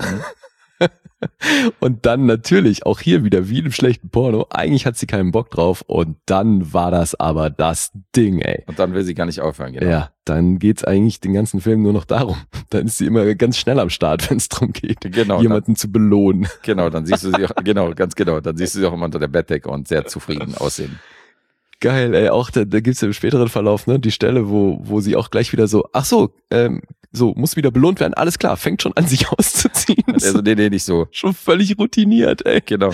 Speaker 3: Und dann natürlich auch hier wieder wie in einem schlechten Porno, eigentlich hat sie keinen Bock drauf und dann war das aber das Ding, ey.
Speaker 2: Und dann will sie gar nicht aufhören, genau.
Speaker 3: Ja, dann geht's eigentlich den ganzen Film nur noch darum. Dann ist sie immer ganz schnell am Start, wenn es darum geht,
Speaker 2: Genau,
Speaker 3: jemanden zu belohnen.
Speaker 2: Genau, dann siehst du sie auch, genau, ganz genau, dann siehst du sie auch immer unter der Bettdecke und sehr zufrieden aussehen.
Speaker 3: Geil, ey, auch da, da gibt's ja im späteren Verlauf, ne, die Stelle, wo, wo sie auch gleich wieder so, ach so, ähm, so, muss wieder belohnt werden, alles klar, fängt schon an, sich auszuziehen.
Speaker 2: Also, nee, nee, nicht so.
Speaker 3: Schon völlig routiniert, ey.
Speaker 2: Genau.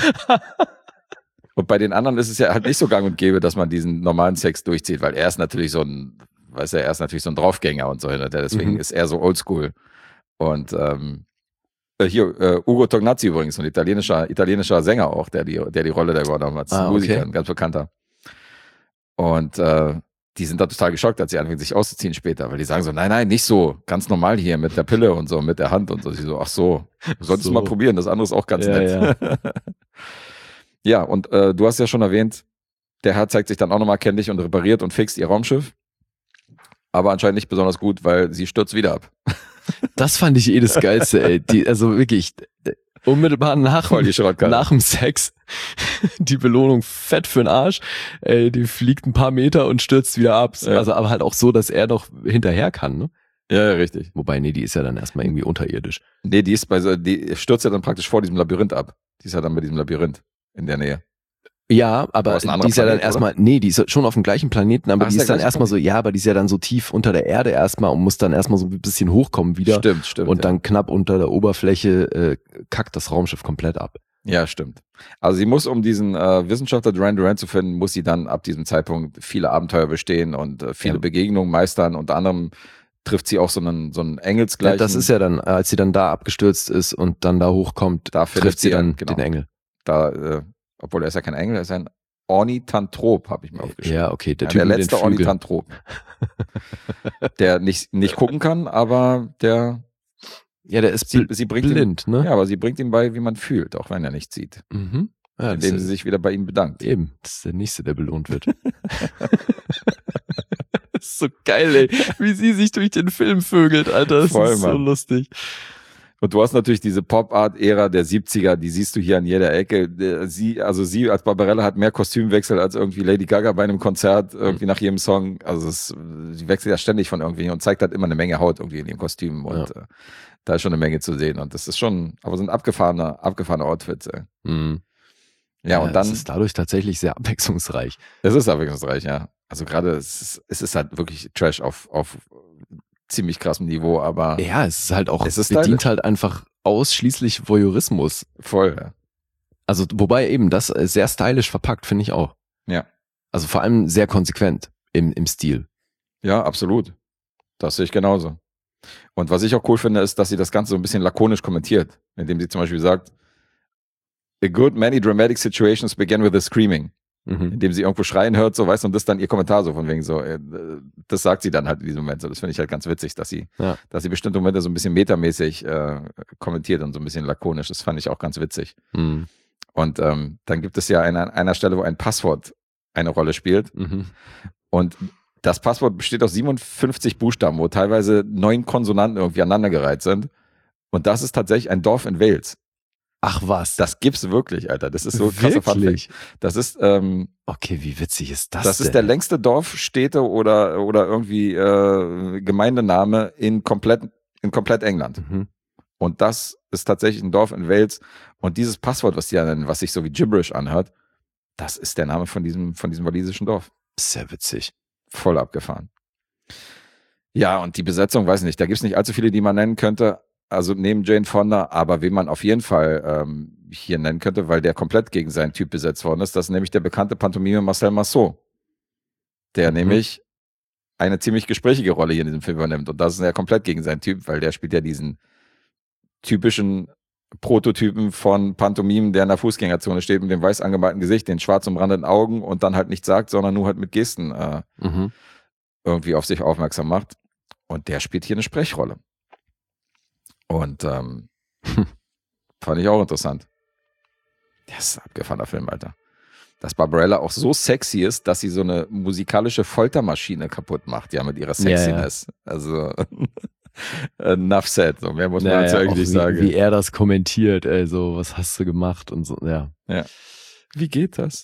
Speaker 2: Und bei den anderen ist es ja halt nicht so gang und gäbe, dass man diesen normalen Sex durchzieht, weil er ist natürlich so ein, weißt du, er ist natürlich so ein Draufgänger und so, ne, deswegen
Speaker 3: Mhm.
Speaker 2: ist er so oldschool. Und ähm, hier, äh, Ugo Tognazzi übrigens, ein italienischer, italienischer Sänger auch, der die, der die Rolle da übernommen hat.
Speaker 3: Ah, okay.
Speaker 2: Musiker, ein ganz bekannter. Und äh, die sind da total geschockt, als sie anfangen, sich auszuziehen später, weil die sagen so, nein, nein, nicht so, ganz normal hier mit der Pille und so, mit der Hand und so. Sie so, ach so, du solltest
Speaker 3: So.
Speaker 2: mal probieren, das andere ist auch ganz
Speaker 3: Ja,
Speaker 2: nett. Ja, ja und äh, du hast ja schon erwähnt, der Herr zeigt sich dann auch nochmal kenntlich und repariert und fixt ihr Raumschiff. Aber anscheinend nicht besonders gut, weil sie stürzt wieder ab.
Speaker 3: Das fand ich eh das Geilste, ey. Die, also wirklich, äh, unmittelbar nach,
Speaker 2: Voll die Schrottkarre.
Speaker 3: nach dem Sex, die Belohnung fett für den Arsch, ey, die fliegt ein paar Meter und stürzt wieder ab.
Speaker 2: Ja.
Speaker 3: Also aber halt auch so, dass er noch hinterher kann, ne?
Speaker 2: Ja, ja, richtig.
Speaker 3: Wobei, nee, die ist ja dann erstmal irgendwie unterirdisch.
Speaker 2: Nee, die ist bei so, die stürzt ja dann praktisch vor diesem Labyrinth ab. Die ist ja dann bei diesem Labyrinth in der Nähe.
Speaker 3: Ja, aber
Speaker 2: Aber ist ein
Speaker 3: die
Speaker 2: anderer
Speaker 3: ist ja dann
Speaker 2: Planet,
Speaker 3: erstmal, nee, die ist schon auf dem gleichen Planeten, aber
Speaker 2: Ach,
Speaker 3: die
Speaker 2: ist
Speaker 3: ist
Speaker 2: der
Speaker 3: dann
Speaker 2: gleiche
Speaker 3: erstmal so, ja, aber die ist ja dann so tief unter der Erde erstmal und muss dann erstmal so ein bisschen hochkommen wieder.
Speaker 2: Stimmt, stimmt.
Speaker 3: Und
Speaker 2: ja.
Speaker 3: dann knapp unter der Oberfläche äh, kackt das Raumschiff komplett ab.
Speaker 2: Ja, stimmt. Also sie muss, um diesen äh, Wissenschaftler Duran Duran zu finden, muss sie dann ab diesem Zeitpunkt viele Abenteuer bestehen und äh, viele
Speaker 3: Ja.
Speaker 2: Begegnungen meistern. Unter anderem trifft sie auch so einen, so einen
Speaker 3: Ja,
Speaker 2: Engelsgleichen.
Speaker 3: das ist ja dann, als sie dann da abgestürzt ist und dann da hochkommt,
Speaker 2: Da findet
Speaker 3: trifft sie
Speaker 2: sie
Speaker 3: dann
Speaker 2: einen, genau.
Speaker 3: den Engel.
Speaker 2: Da, äh, obwohl er ist ja kein Engel, er ist ein Ornithantrop, habe ich mir aufgeschrieben.
Speaker 3: Ja, okay, der
Speaker 2: Ja,
Speaker 3: Typ
Speaker 2: der
Speaker 3: mit den
Speaker 2: letzte
Speaker 3: Flügeln.
Speaker 2: Ornithantrop. Der nicht, nicht gucken kann, aber der
Speaker 3: Ja, der ist
Speaker 2: sie,
Speaker 3: bl
Speaker 2: sie bringt
Speaker 3: blind,
Speaker 2: ihm,
Speaker 3: ne?
Speaker 2: Ja, aber sie bringt ihm bei, wie man fühlt, auch wenn er nichts sieht.
Speaker 3: Mhm. Ja, das
Speaker 2: Indem
Speaker 3: ist,
Speaker 2: sie sich wieder bei ihm bedankt.
Speaker 3: eben, das ist der Nächste, der belohnt wird. Das ist so geil, ey, wie sie sich durch den Film vögelt, Alter, das
Speaker 2: Voll,
Speaker 3: ist so
Speaker 2: Mann.
Speaker 3: lustig.
Speaker 2: Und du hast natürlich diese Pop-Art-Ära der siebziger, die siehst du hier an jeder Ecke. Der- Sie, also sie als Barbarella hat mehr Kostümwechsel als irgendwie Lady Gaga bei einem Konzert, irgendwie nach jedem Song. Also es, sie wechselt ja ständig von irgendwie und zeigt halt immer eine Menge Haut irgendwie in ihrem Kostüm. Und äh, da ist schon eine Menge zu sehen. Und das ist schon, aber sind abgefahrene, abgefahrene Outfits. Ey.
Speaker 3: Mhm.
Speaker 2: Ja, und
Speaker 3: das
Speaker 2: dann,
Speaker 3: ist dadurch tatsächlich sehr abwechslungsreich.
Speaker 2: es ist abwechslungsreich, ja. Also gerade, es ist, es ist halt wirklich Trash auf, auf ziemlich krassem Niveau, aber
Speaker 3: Ja, es ist halt auch,
Speaker 2: es ist
Speaker 3: bedient
Speaker 2: stylisch.
Speaker 3: halt einfach ausschließlich Voyeurismus.
Speaker 2: Voll, ja.
Speaker 3: Also, wobei eben das äh, sehr stylisch verpackt, finde ich auch.
Speaker 2: Ja.
Speaker 3: Also vor allem sehr konsequent im, im Stil.
Speaker 2: Ja, absolut. Das sehe ich genauso. Und was ich auch cool finde, ist, dass sie das Ganze so ein bisschen lakonisch kommentiert, indem sie zum Beispiel sagt, a good many dramatic situations begin with a screaming.
Speaker 3: Mhm.
Speaker 2: Indem sie irgendwo schreien hört, so, weißt du, und das dann ihr Kommentar so von wegen so, äh, das sagt sie dann halt in diesem Moment so. Das finde ich halt ganz witzig, dass sie,
Speaker 3: Ja.
Speaker 2: dass sie bestimmte Momente so ein bisschen metamäßig äh, kommentiert und so ein bisschen lakonisch. Das fand ich auch ganz witzig.
Speaker 3: Mhm.
Speaker 2: Und ähm, dann gibt es ja eine, an einer Stelle, wo ein Passwort eine Rolle spielt.
Speaker 3: Mhm.
Speaker 2: Und das Passwort besteht aus siebenundfünfzig Buchstaben, wo teilweise neun Konsonanten irgendwie aneinandergereiht sind. Und das ist tatsächlich ein Dorf in Wales.
Speaker 3: Ach was.
Speaker 2: Das gibt's wirklich, Alter. Das ist so krasse Fun
Speaker 3: Wirklich?
Speaker 2: Fact. Das ist, ähm,
Speaker 3: Okay, wie witzig ist das
Speaker 2: das
Speaker 3: denn?
Speaker 2: ist der längste Dorf, Städte oder, oder irgendwie äh, Gemeindename in komplett, in komplett England.
Speaker 3: Mhm.
Speaker 2: Und das ist tatsächlich ein Dorf in Wales. Und dieses Passwort, was die da nennen, was sich so wie Gibberish anhört, das ist der Name von diesem, von diesem walisischen Dorf.
Speaker 3: Sehr witzig.
Speaker 2: Voll abgefahren. Ja, und die Besetzung, weiß ich nicht, da gibt's nicht allzu viele, die man nennen könnte. Also neben Jane Fonda, aber wen man auf jeden Fall ähm, hier nennen könnte, weil der komplett gegen seinen Typ besetzt worden ist, das ist nämlich der bekannte Pantomime Marcel Marceau, der
Speaker 3: Mhm.
Speaker 2: nämlich eine ziemlich gesprächige Rolle hier in diesem Film übernimmt. Und das ist ja komplett gegen seinen Typ, weil der spielt ja diesen typischen Prototypen von Pantomimen, der in der Fußgängerzone steht mit dem weiß angemalten Gesicht, den schwarz umrandeten Augen und dann halt nichts sagt, sondern nur halt mit Gesten äh,
Speaker 3: Mhm.
Speaker 2: irgendwie auf sich aufmerksam macht. Und der spielt hier eine Sprechrolle. Und ähm, fand ich auch interessant. Das ist ein abgefahrener Film, Alter. Dass Barbarella auch so sexy ist, dass sie so eine musikalische Foltermaschine kaputt macht, ja, mit ihrer Sexiness. Also, enough said. So, mehr muss man
Speaker 3: Naja,
Speaker 2: dazu
Speaker 3: auch
Speaker 2: eigentlich
Speaker 3: wie,
Speaker 2: nicht sagen.
Speaker 3: wie er das kommentiert, ey, so, was hast du gemacht und so, ja.
Speaker 2: Wie geht das?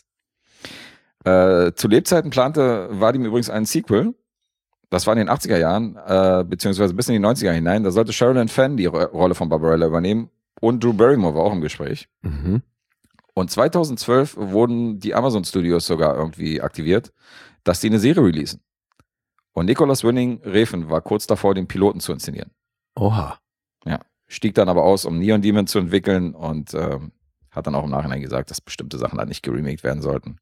Speaker 2: Äh, zu Lebzeiten plante Vadim übrigens einen Sequel. Das war in den achtziger Jahren, äh, beziehungsweise bis in die neunziger hinein. Da sollte Sherilyn Fenn die Ro- Rolle von Barbarella übernehmen und Drew Barrymore war auch im Gespräch.
Speaker 3: Mhm.
Speaker 2: Und zweitausendzwölf wurden die Amazon Studios sogar irgendwie aktiviert, dass die eine Serie releasen. Und Nicholas Winding Refn war kurz davor, den Piloten zu inszenieren.
Speaker 3: Oha.
Speaker 2: Ja, stieg dann aber aus, um Neon Demon zu entwickeln und ähm, hat dann auch im Nachhinein gesagt, dass bestimmte Sachen halt nicht geremaked werden sollten.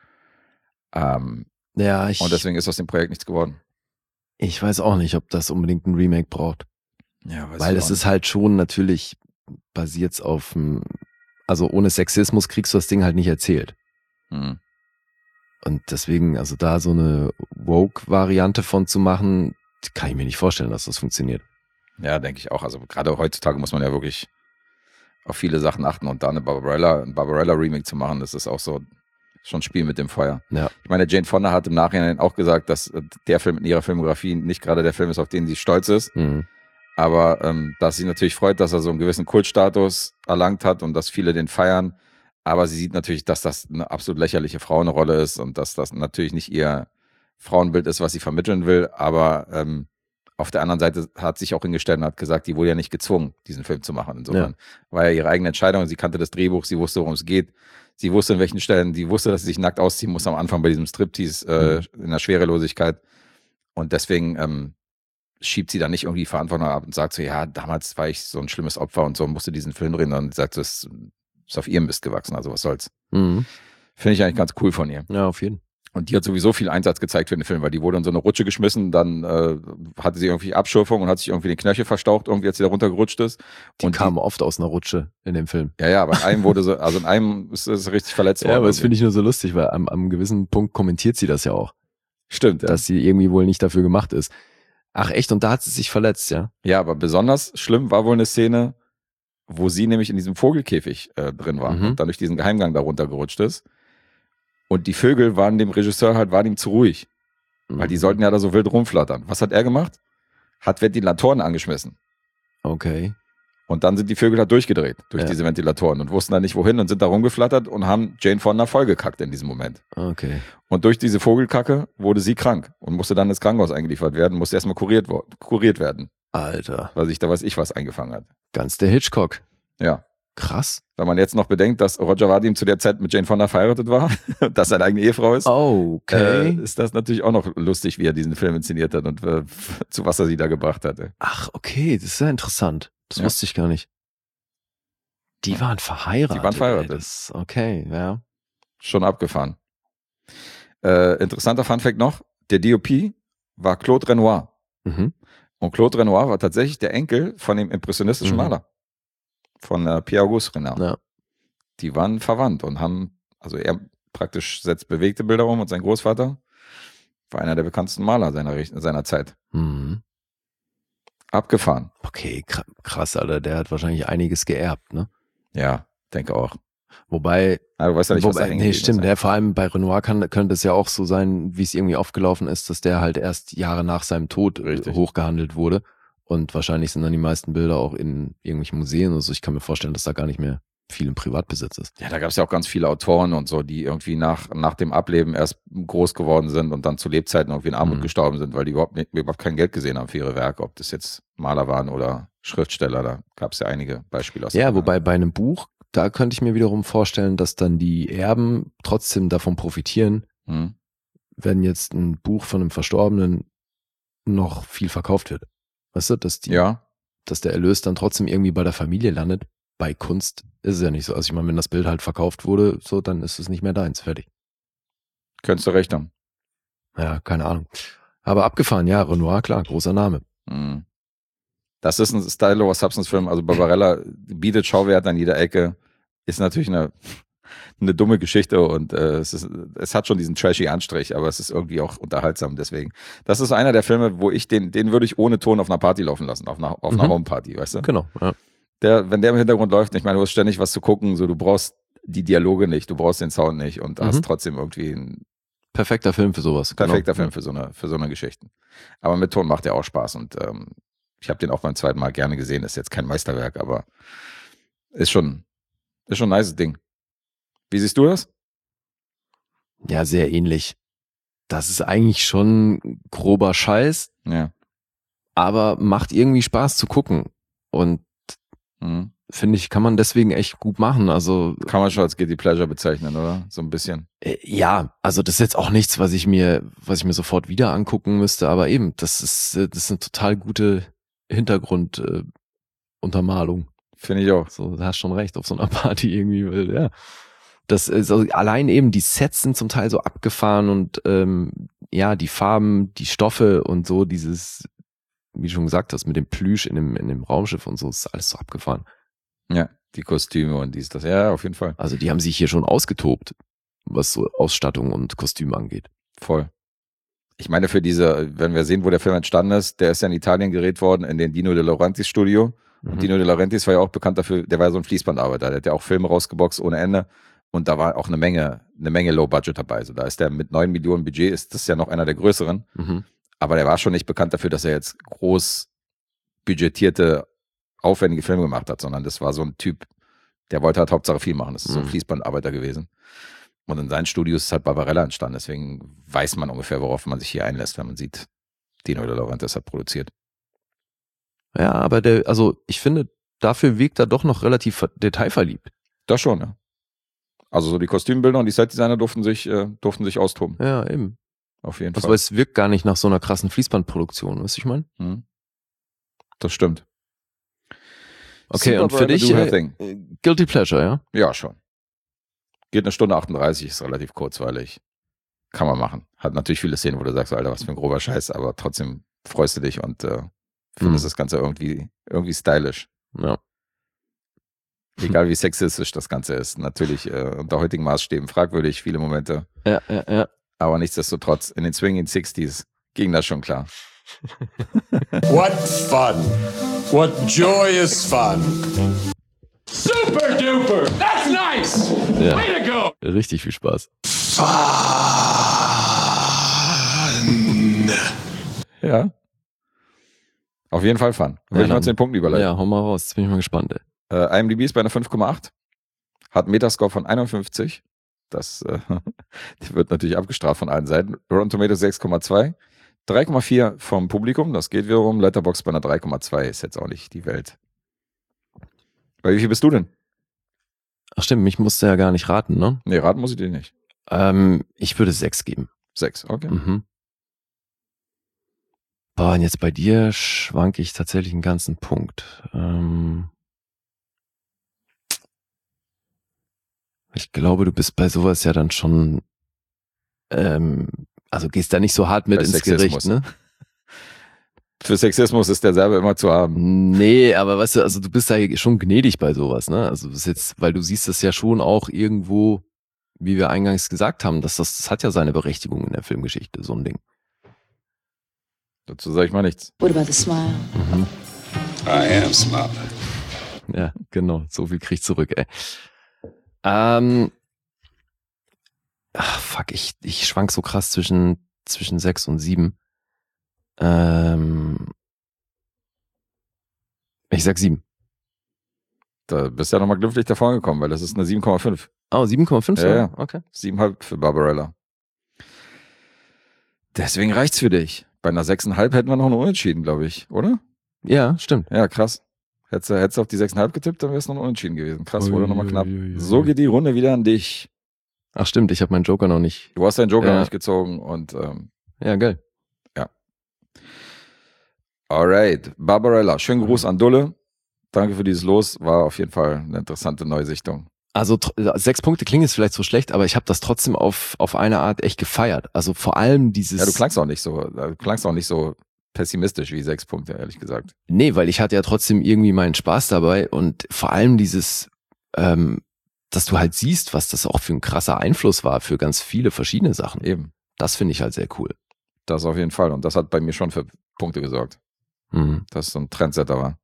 Speaker 2: Ähm,
Speaker 3: Ja, ich,
Speaker 2: und deswegen ist aus dem Projekt nichts geworden.
Speaker 3: ich weiß auch nicht, ob das unbedingt ein Remake braucht.
Speaker 2: Ja, weiß
Speaker 3: Weil
Speaker 2: ich
Speaker 3: es
Speaker 2: auch
Speaker 3: ist halt schon natürlich basiert auf dem, also ohne Sexismus kriegst du das Ding halt nicht erzählt.
Speaker 2: nicht. Hm.
Speaker 3: Und deswegen, also da so eine Woke-Variante von zu machen, kann ich mir nicht vorstellen, dass das funktioniert.
Speaker 2: Ja, denke ich auch. Also gerade heutzutage muss man ja wirklich auf viele Sachen achten und da eine Barbarella, ein Barbarella-Remake zu machen, das ist auch so schon ein Spiel mit dem Feuer.
Speaker 3: Ja.
Speaker 2: Ich meine, Jane Fonda hat im Nachhinein auch gesagt, dass äh, der Film in ihrer Filmografie nicht gerade der Film ist, auf den sie stolz ist,
Speaker 3: Mhm.
Speaker 2: aber ähm, dass sie natürlich freut, dass er so einen gewissen Kultstatus erlangt hat und dass viele den feiern, aber sie sieht natürlich, dass das eine absolut lächerliche Frauenrolle ist und dass das natürlich nicht ihr Frauenbild ist, was sie vermitteln will, aber ähm, auf der anderen Seite hat sich auch hingestellt und hat gesagt, die wurde ja nicht gezwungen, diesen Film zu machen. Insofern
Speaker 3: Ja.
Speaker 2: war ja ihre eigene Entscheidung. Sie kannte das Drehbuch, sie wusste, worum es geht. Sie wusste, in welchen Stellen, sie wusste, dass sie sich nackt ausziehen muss am Anfang bei diesem Striptease äh, in der Schwerelosigkeit. Und deswegen ähm, schiebt sie dann nicht irgendwie die Verantwortung ab und sagt so, ja, damals war ich so ein schlimmes Opfer und so und musste diesen Film drehen. Und sagt, das ist auf ihrem Mist gewachsen, also was soll's.
Speaker 3: Mhm.
Speaker 2: Finde ich eigentlich ganz cool von ihr.
Speaker 3: Ja, auf jeden Fall.
Speaker 2: Und die hat sowieso viel Einsatz gezeigt für den Film, weil die wurde in so eine Rutsche geschmissen, dann äh, hatte sie irgendwie Abschürfung und hat sich irgendwie den Knöchel verstaucht, irgendwie als sie da runtergerutscht ist.
Speaker 3: Die
Speaker 2: und
Speaker 3: kam oft aus einer Rutsche in dem Film.
Speaker 2: Ja, ja, aber in einem wurde sie, also in einem ist es richtig verletzt worden.
Speaker 3: Ja, aber das finde ich nur so lustig, weil am, am gewissen Punkt kommentiert sie das ja auch,
Speaker 2: Stimmt, ja.
Speaker 3: dass sie irgendwie wohl nicht dafür gemacht ist. Ach echt, und da hat sie sich verletzt, ja?
Speaker 2: Ja, aber besonders schlimm war wohl eine Szene, wo sie nämlich in diesem Vogelkäfig äh, drin war
Speaker 3: Mhm.
Speaker 2: und dann durch diesen Geheimgang da runtergerutscht ist. Und die Vögel waren dem Regisseur halt, waren ihm zu ruhig. Weil die
Speaker 3: Mhm.
Speaker 2: sollten ja da so wild rumflattern. Was hat er gemacht? Hat Ventilatoren angeschmissen.
Speaker 3: Okay.
Speaker 2: Und dann sind die Vögel da durchgedreht, durch
Speaker 3: Ja.
Speaker 2: diese Ventilatoren und wussten dann nicht wohin und sind da rumgeflattert und haben Jane Fonda vollgekackt in diesem Moment.
Speaker 3: Okay.
Speaker 2: Und durch diese Vogelkacke wurde sie krank und musste dann ins Krankenhaus eingeliefert werden, musste erstmal kuriert, wo- kuriert werden,
Speaker 3: Alter.
Speaker 2: weil sich da weiß ich was eingefangen hat.
Speaker 3: Ganz der Hitchcock.
Speaker 2: Ja.
Speaker 3: Krass.
Speaker 2: Wenn man jetzt noch bedenkt, dass Roger Vadim zu der Zeit mit Jane Fonda verheiratet war, dass seine eigene Ehefrau ist,
Speaker 3: Oh, okay.
Speaker 2: äh, ist das natürlich auch noch lustig, wie er diesen Film inszeniert hat und äh, zu was er sie da gebracht hatte.
Speaker 3: Ach, okay, das ist ja interessant. Das
Speaker 2: Ja.
Speaker 3: wusste ich gar nicht. Die waren verheiratet.
Speaker 2: Die waren verheiratet.
Speaker 3: Ey, das, okay, ja.
Speaker 2: Schon abgefahren. Äh, interessanter Funfact noch, der D O P war Claude Renoir.
Speaker 3: Mhm.
Speaker 2: Und Claude Renoir war tatsächlich der Enkel von dem impressionistischen
Speaker 3: Mhm.
Speaker 2: Maler. Von äh, Pierre-Auguste Renoir.
Speaker 3: Ja.
Speaker 2: Die waren verwandt und haben, also er praktisch setzt bewegte Bilder um und sein Großvater war einer der bekanntesten Maler seiner, Richt- seiner Zeit.
Speaker 3: Mhm.
Speaker 2: Abgefahren.
Speaker 3: Okay, kr- krass, Alter. Der hat wahrscheinlich einiges geerbt, ne?
Speaker 2: Ja, denke auch.
Speaker 3: Wobei,
Speaker 2: Aber du weißt ja nicht, was da
Speaker 3: wobei
Speaker 2: hängen
Speaker 3: nee,
Speaker 2: geblieben
Speaker 3: stimmt,
Speaker 2: ist.
Speaker 3: der vor allem bei Renoir kann, könnte es ja auch so sein, wie es irgendwie aufgelaufen ist, dass der halt erst Jahre nach seinem Tod äh,
Speaker 2: Richtig.
Speaker 3: hochgehandelt wurde. Und wahrscheinlich sind dann die meisten Bilder auch in irgendwelchen Museen oder so. Ich kann mir vorstellen, dass da gar nicht mehr viel im Privatbesitz ist.
Speaker 2: Ja, da gab es ja auch ganz viele Autoren und so, die irgendwie nach, nach dem Ableben erst groß geworden sind und dann zu Lebzeiten irgendwie in Armut
Speaker 3: Mhm.
Speaker 2: gestorben sind, weil die überhaupt, nicht, überhaupt kein Geld gesehen haben für ihre Werke, ob das jetzt Maler waren oder Schriftsteller. Da gab es ja einige Beispiele aus der
Speaker 3: Ja,
Speaker 2: Vergangenheit.
Speaker 3: wobei bei einem Buch, da könnte ich mir wiederum vorstellen, dass dann die Erben trotzdem davon profitieren,
Speaker 2: Hm.
Speaker 3: wenn jetzt ein Buch von einem Verstorbenen noch viel verkauft wird. Weißt du, dass die,
Speaker 2: Ja,
Speaker 3: dass der Erlös dann trotzdem irgendwie bei der Familie landet. Bei Kunst ist es ja nicht so. Also ich meine, wenn das Bild halt verkauft wurde, so, dann ist es nicht mehr deins. Fertig.
Speaker 2: könntest du recht haben.
Speaker 3: Ja, keine Ahnung. Aber abgefahren, ja, Renoir, klar, großer Name.
Speaker 2: Hm. Das ist ein Style over Substance Film. Also Barbarella bietet Schauwert an jeder Ecke. Ist natürlich eine, eine dumme Geschichte und äh, es, ist, es hat schon diesen trashy Anstrich, aber es ist irgendwie auch unterhaltsam. Deswegen, das ist einer der Filme, wo ich den, den würde ich ohne Ton auf einer Party laufen lassen, auf einer, auf einer
Speaker 3: Mhm.
Speaker 2: Homeparty, weißt du?
Speaker 3: Genau, ja.
Speaker 2: Der, wenn der im Hintergrund läuft, ich meine, du hast ständig was zu gucken, so du brauchst die Dialoge nicht, du brauchst den Sound nicht und
Speaker 3: Mhm.
Speaker 2: hast trotzdem irgendwie einen
Speaker 3: Perfekter Film für sowas.
Speaker 2: perfekter
Speaker 3: genau.
Speaker 2: Film für so eine, für so eine Geschichten. Aber mit Ton macht er auch Spaß und ähm, ich habe den auch beim zweiten Mal gerne gesehen. Ist jetzt kein Meisterwerk, aber ist schon, ist schon ein nice Ding. Wie siehst du das?
Speaker 3: Ja, sehr ähnlich. Das ist eigentlich schon grober Scheiß,
Speaker 2: Ja.
Speaker 3: aber macht irgendwie Spaß zu gucken. Und
Speaker 2: Mhm.
Speaker 3: finde ich, kann man deswegen echt gut machen. Also
Speaker 2: Kann man schon als Guilty Pleasure bezeichnen, oder? So ein bisschen.
Speaker 3: äh, ja, also das ist jetzt auch nichts, was ich mir, was ich mir sofort wieder angucken müsste, aber eben, das ist, äh, das ist eine total gute Hintergrunduntermalung. Äh, Untermalung.
Speaker 2: Finde ich auch.
Speaker 3: So, da hast schon recht, auf so einer Party irgendwie, weil, ja. Das ist also allein eben, die Sets sind zum Teil so abgefahren und ähm, ja, die Farben, die Stoffe und so, dieses, wie du schon gesagt hast, mit dem Plüsch in dem, in dem Raumschiff und so, ist alles so abgefahren.
Speaker 2: Ja, die Kostüme und dies, das. Ja, auf jeden Fall.
Speaker 3: Also die haben sich hier schon ausgetobt, was so Ausstattung und Kostüme angeht.
Speaker 2: Voll. Ich meine, für diese, wenn wir sehen, wo der Film entstanden ist, der ist ja in Italien gedreht worden, in den Dino De Laurentiis Studio. Und
Speaker 3: Mhm.
Speaker 2: Dino De Laurentiis war ja auch bekannt dafür, der war ja so ein Fließbandarbeiter, der hat ja auch Filme rausgeboxt ohne Ende. Und da war auch eine Menge, eine Menge Low Budget dabei. Also da ist der mit neun Millionen Budget, ist das ja noch einer der größeren.
Speaker 3: Mhm.
Speaker 2: Aber der war schon nicht bekannt dafür, dass er jetzt groß budgetierte, aufwendige Filme gemacht hat, sondern das war so ein Typ, der wollte halt Hauptsache viel machen. Das ist so ein
Speaker 3: Mhm.
Speaker 2: Fließbandarbeiter gewesen. Und in seinen Studios ist halt Barbarella entstanden. Deswegen weiß man ungefähr, worauf man sich hier einlässt, wenn man sieht, Dino De Laurentiis hat produziert.
Speaker 3: Ja, aber der, also ich finde, dafür wirkt er doch noch relativ ver- detailverliebt.
Speaker 2: Das schon, ja. Also so die Kostümbilder und die Setdesigner durften sich, äh, durften sich austoben.
Speaker 3: Ja, eben.
Speaker 2: Auf jeden
Speaker 3: Also
Speaker 2: Fall.
Speaker 3: es wirkt gar nicht nach so einer krassen Fließbandproduktion, weißt du, ich meine?
Speaker 2: Mhm. Das stimmt.
Speaker 3: Okay,
Speaker 2: Super
Speaker 3: und für
Speaker 2: Brother
Speaker 3: dich
Speaker 2: do her
Speaker 3: äh,
Speaker 2: thing.
Speaker 3: äh, Guilty Pleasure, ja?
Speaker 2: Ja, schon. Geht eine Stunde achtunddreißig, ist relativ kurzweilig. Kann man machen. Hat natürlich viele Szenen, wo du sagst, Alter, was für ein grober Scheiß, aber trotzdem freust du dich und äh, findest
Speaker 3: Mhm.
Speaker 2: das Ganze irgendwie, irgendwie stylisch.
Speaker 3: Ja.
Speaker 2: Egal wie sexistisch das Ganze ist. Natürlich äh, unter heutigen Maßstäben fragwürdig, viele Momente.
Speaker 3: Ja, ja, ja.
Speaker 2: Aber nichtsdestotrotz, in den Swinging Sixties ging das schon klar.
Speaker 10: What fun! What joyous fun!
Speaker 8: Super duper! That's nice!
Speaker 3: Ja.
Speaker 8: Way to go!
Speaker 3: Richtig viel Spaß.
Speaker 5: Fun.
Speaker 2: Ja. Auf jeden Fall fun. Würde
Speaker 3: Ja,
Speaker 2: ich mal
Speaker 3: dann-
Speaker 2: zu den Punkten überleiten.
Speaker 3: Ja, hau mal raus. Jetzt bin ich mal gespannt, ey.
Speaker 2: Äh, IMDb ist bei einer fünf Komma acht. Hat einen Metascore von einundfünfzig. Das äh, wird natürlich abgestraft von allen Seiten. Rotten Tomatoes sechs Komma zwei. drei Komma vier vom Publikum. Das geht wiederum. Letterboxd bei einer drei Komma zwei. Ist jetzt auch nicht die Welt. Bei wie viel bist du denn?
Speaker 3: Ach stimmt, mich musst du ja gar nicht raten, ne?
Speaker 2: Nee, raten muss ich dir nicht.
Speaker 3: Ähm, ich würde sechs geben.
Speaker 2: Sechs, okay.
Speaker 3: Mhm. Boah, und jetzt bei dir schwanke ich tatsächlich einen ganzen Punkt. Ähm, ich glaube, du bist bei sowas ja dann schon, ähm, also gehst da nicht so hart mit
Speaker 2: Bei
Speaker 3: ins
Speaker 2: Sexismus.
Speaker 3: Gericht, ne?
Speaker 2: Für Sexismus ist der Serbe immer zu haben.
Speaker 3: Nee, aber weißt du, also du bist da schon gnädig bei sowas, ne? Also das ist jetzt, weil du siehst das ja schon auch irgendwo, wie wir eingangs gesagt haben, dass das, das hat ja seine Berechtigung in der Filmgeschichte, so ein Ding.
Speaker 2: Dazu sage ich mal nichts.
Speaker 6: What about the smile?
Speaker 3: Mhm.
Speaker 4: I am smiling.
Speaker 3: Ja, genau, so viel krieg ich zurück, ey. Ähm, ach, fuck, ich, ich schwank so krass zwischen, zwischen sechs und sieben. Ähm, ich sag sieben.
Speaker 2: Da bist du ja nochmal glimpflich davon gekommen, weil das ist eine sieben Komma fünf.
Speaker 3: Oh, sieben Komma fünf?
Speaker 2: Ja, ja.
Speaker 3: Okay.
Speaker 2: sieben Komma fünf für Barbarella. Deswegen reicht's für dich. Bei einer sechs Komma fünf hätten wir noch einen Unentschieden, glaube ich, oder?
Speaker 3: Ja, stimmt.
Speaker 2: Ja, krass. Hättest du, hättest du auf die sechs Komma fünf getippt, dann wäre es noch ein Unentschieden gewesen. Krass, wurde
Speaker 3: Ui,
Speaker 2: nochmal knapp.
Speaker 3: ui, ui,
Speaker 2: So
Speaker 3: ui.
Speaker 2: geht die Runde wieder an dich.
Speaker 3: Ach stimmt, ich habe meinen Joker noch nicht.
Speaker 2: Du hast deinen Joker
Speaker 3: Ja.
Speaker 2: noch nicht gezogen und ähm,
Speaker 3: Ja, geil.
Speaker 2: alright. Barbarella, schönen Gruß an Dulle. Danke für dieses Los. War auf jeden Fall eine interessante Neusichtung.
Speaker 3: Also tr- sechs Punkte klingen jetzt vielleicht so schlecht, aber ich habe das trotzdem auf, auf eine Art echt gefeiert. Also vor allem dieses...
Speaker 2: Ja, du klangst auch nicht so, du klangst auch nicht so pessimistisch wie sechs Punkte, ehrlich gesagt.
Speaker 3: Nee, weil ich hatte ja trotzdem irgendwie meinen Spaß dabei und vor allem dieses, ähm, dass du halt siehst, was das auch für ein krasser Einfluss war für ganz viele verschiedene Sachen.
Speaker 2: Eben.
Speaker 3: Das finde ich halt sehr cool.
Speaker 2: Das auf jeden Fall. Und das hat bei mir schon für Punkte gesorgt,
Speaker 3: Mhm.
Speaker 2: dass es so ein Trendsetter war.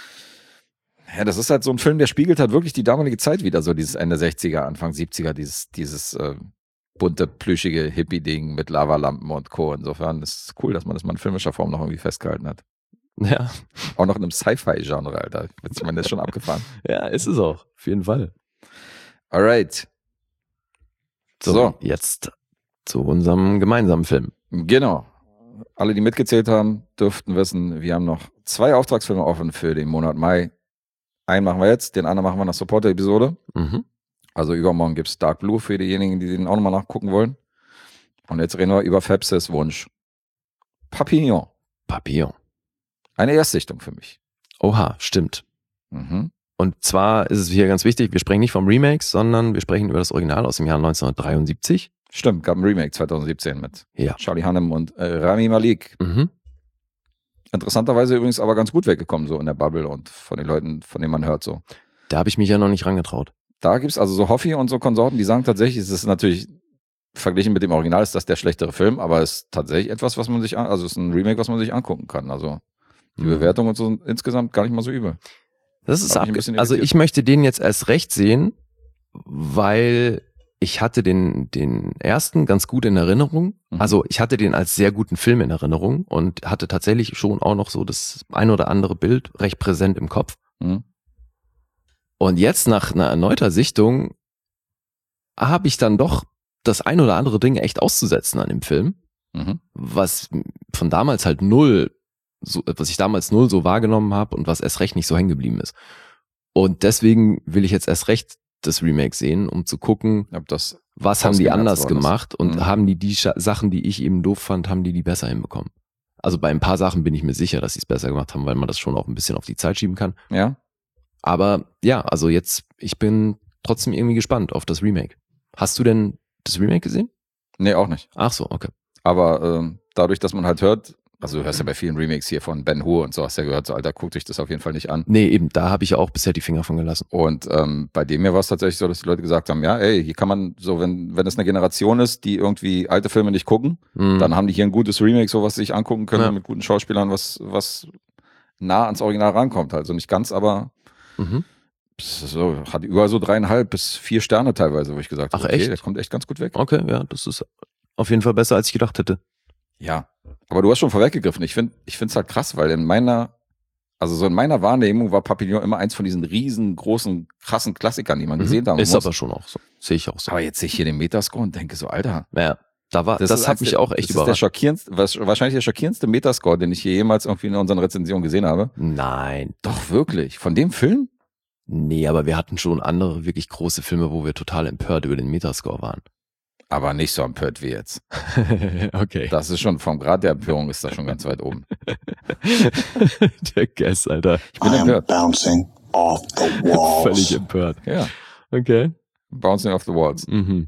Speaker 2: Ja, das ist halt so ein Film, der spiegelt halt wirklich die damalige Zeit wieder, so dieses Ende sechziger, Anfang siebziger, dieses, dieses äh, bunte, plüschige Hippie-Ding mit Lavalampen und Co. Insofern ist es cool, dass man das mal in filmischer Form noch irgendwie festgehalten hat.
Speaker 3: Ja.
Speaker 2: Auch noch in einem Sci-Fi-Genre, Alter. Ich meine, das ist schon abgefahren.
Speaker 3: Ja, ist es auch. Auf jeden Fall.
Speaker 2: Alright.
Speaker 3: So,
Speaker 2: So.
Speaker 3: jetzt zu unserem gemeinsamen Film.
Speaker 2: Genau. Alle, die mitgezählt haben, dürften wissen, wir haben noch zwei Auftragsfilme offen für den Monat Mai. Einen machen wir jetzt, den anderen machen wir nach Support der Episode.
Speaker 3: Mhm.
Speaker 2: Also übermorgen gibt's Dark Blue für diejenigen, die den auch nochmal nachgucken wollen. Und jetzt reden wir über Fepsis Wunsch. Papillon.
Speaker 3: Papillon.
Speaker 2: Eine Erstsichtung für mich.
Speaker 3: Oha, stimmt.
Speaker 2: Mhm.
Speaker 3: Und zwar ist es hier ganz wichtig, wir sprechen nicht vom Remake, sondern wir sprechen über das Original aus dem Jahr neunzehnhundertdreiundsiebzig.
Speaker 2: Stimmt, gab ein Remake zwanzig siebzehn mit
Speaker 3: Ja.
Speaker 2: Charlie Hunnam und äh, Rami Malek.
Speaker 3: Mhm.
Speaker 2: Interessanterweise übrigens aber ganz gut weggekommen, so in der Bubble und von den Leuten, von denen man hört so.
Speaker 3: Da habe ich mich ja noch nicht rangetraut.
Speaker 2: Da gibt's also so Hoffi und so Konsorten, die sagen tatsächlich, es ist natürlich, verglichen mit dem Original ist das der schlechtere Film, aber es ist tatsächlich etwas, was man sich, an, also es ist ein Remake, was man sich angucken kann. Also die
Speaker 3: Mhm.
Speaker 2: Bewertung und so sind insgesamt gar nicht mal so übel.
Speaker 3: Das ist
Speaker 2: Hat mich ein
Speaker 3: abge-
Speaker 2: bisschen
Speaker 3: Also
Speaker 2: irritiert.
Speaker 3: ich möchte den jetzt erst recht sehen, weil ich hatte den, den ersten ganz gut in Erinnerung.
Speaker 2: Mhm.
Speaker 3: Also ich hatte den als sehr guten Film in Erinnerung und hatte tatsächlich schon auch noch so das ein oder andere Bild recht präsent im Kopf.
Speaker 2: Mhm.
Speaker 3: Und jetzt nach einer erneuter Sichtung habe ich dann doch das ein oder andere Ding echt auszusetzen an dem Film,
Speaker 2: Mhm.
Speaker 3: was von damals halt null, so, was ich damals null so wahrgenommen habe und was erst recht nicht so hängen geblieben ist. Und deswegen will ich jetzt erst recht das Remake sehen, um zu gucken,
Speaker 2: Ob das
Speaker 3: was haben die
Speaker 2: ausgemerzt
Speaker 3: anders
Speaker 2: worden ist.
Speaker 3: gemacht und
Speaker 2: Mhm.
Speaker 3: haben die die Scha- Sachen, die ich eben doof fand, haben die die besser hinbekommen. Also bei ein paar Sachen bin ich mir sicher, dass sie es besser gemacht haben, weil man das schon auch ein bisschen auf die Zeit schieben kann.
Speaker 2: Ja?
Speaker 3: Aber ja, also jetzt, ich bin trotzdem irgendwie gespannt auf das Remake. Hast du denn das Remake gesehen?
Speaker 2: Nee, auch nicht.
Speaker 3: Ach so, okay.
Speaker 2: Aber ähm, dadurch, dass man halt hört, also du hörst ja bei vielen Remakes hier von Ben Hur und so, hast ja gehört, so Alter, guck dich das auf jeden Fall nicht an.
Speaker 3: Nee, eben, da habe ich ja auch bisher die Finger von gelassen.
Speaker 2: Und ähm, bei dem hier war es tatsächlich so, dass die Leute gesagt haben, ja, ey, hier kann man so, wenn wenn es eine Generation ist, die irgendwie alte Filme nicht gucken,
Speaker 3: Mhm.
Speaker 2: dann haben die hier ein gutes Remake, so was sie sich angucken können
Speaker 3: Ja.
Speaker 2: mit guten Schauspielern, was was nah ans Original rankommt. Also nicht ganz, aber
Speaker 3: Mhm.
Speaker 2: es ist so, hat überall so dreieinhalb bis vier Sterne teilweise, wo ich gesagt habe,
Speaker 3: Ach,
Speaker 2: okay,
Speaker 3: echt?
Speaker 2: der kommt echt ganz gut weg.
Speaker 3: Okay, ja, das ist auf jeden Fall besser, als ich gedacht hätte.
Speaker 2: Ja, aber du hast schon vorweggegriffen. Ich finde ich finde es halt krass, weil in meiner, also so in meiner Wahrnehmung war Papillon immer eins von diesen riesengroßen, krassen Klassikern, die man gesehen haben
Speaker 3: Mhm. Ist
Speaker 2: muss.
Speaker 3: aber schon auch so. Sehe ich auch so.
Speaker 2: Aber jetzt sehe ich hier den Metascore und denke so, Alter,
Speaker 3: Ja, da war, das,
Speaker 2: ist
Speaker 3: hat
Speaker 2: eins
Speaker 3: mich
Speaker 2: der-
Speaker 3: auch echt
Speaker 2: das ist der
Speaker 3: überrascht.
Speaker 2: schockierendste, was- wahrscheinlich der schockierendste Metascore, den ich hier jemals irgendwie in unseren Rezensionen gesehen habe.
Speaker 3: Nein.
Speaker 2: Doch, wirklich. Von dem Film?
Speaker 3: Nee, aber wir hatten schon andere wirklich große Filme, wo wir total empört über den Metascore waren.
Speaker 2: Aber nicht so empört wie jetzt.
Speaker 3: Okay.
Speaker 2: Das ist schon, vom Grad der Empörung ist das schon ganz weit oben.
Speaker 3: Der Guess, Alter.
Speaker 2: Ich bin
Speaker 4: I am
Speaker 2: empört.
Speaker 4: bouncing off the walls.
Speaker 3: Völlig empört.
Speaker 2: Ja.
Speaker 3: Okay.
Speaker 2: Bouncing off the walls.
Speaker 3: Mhm.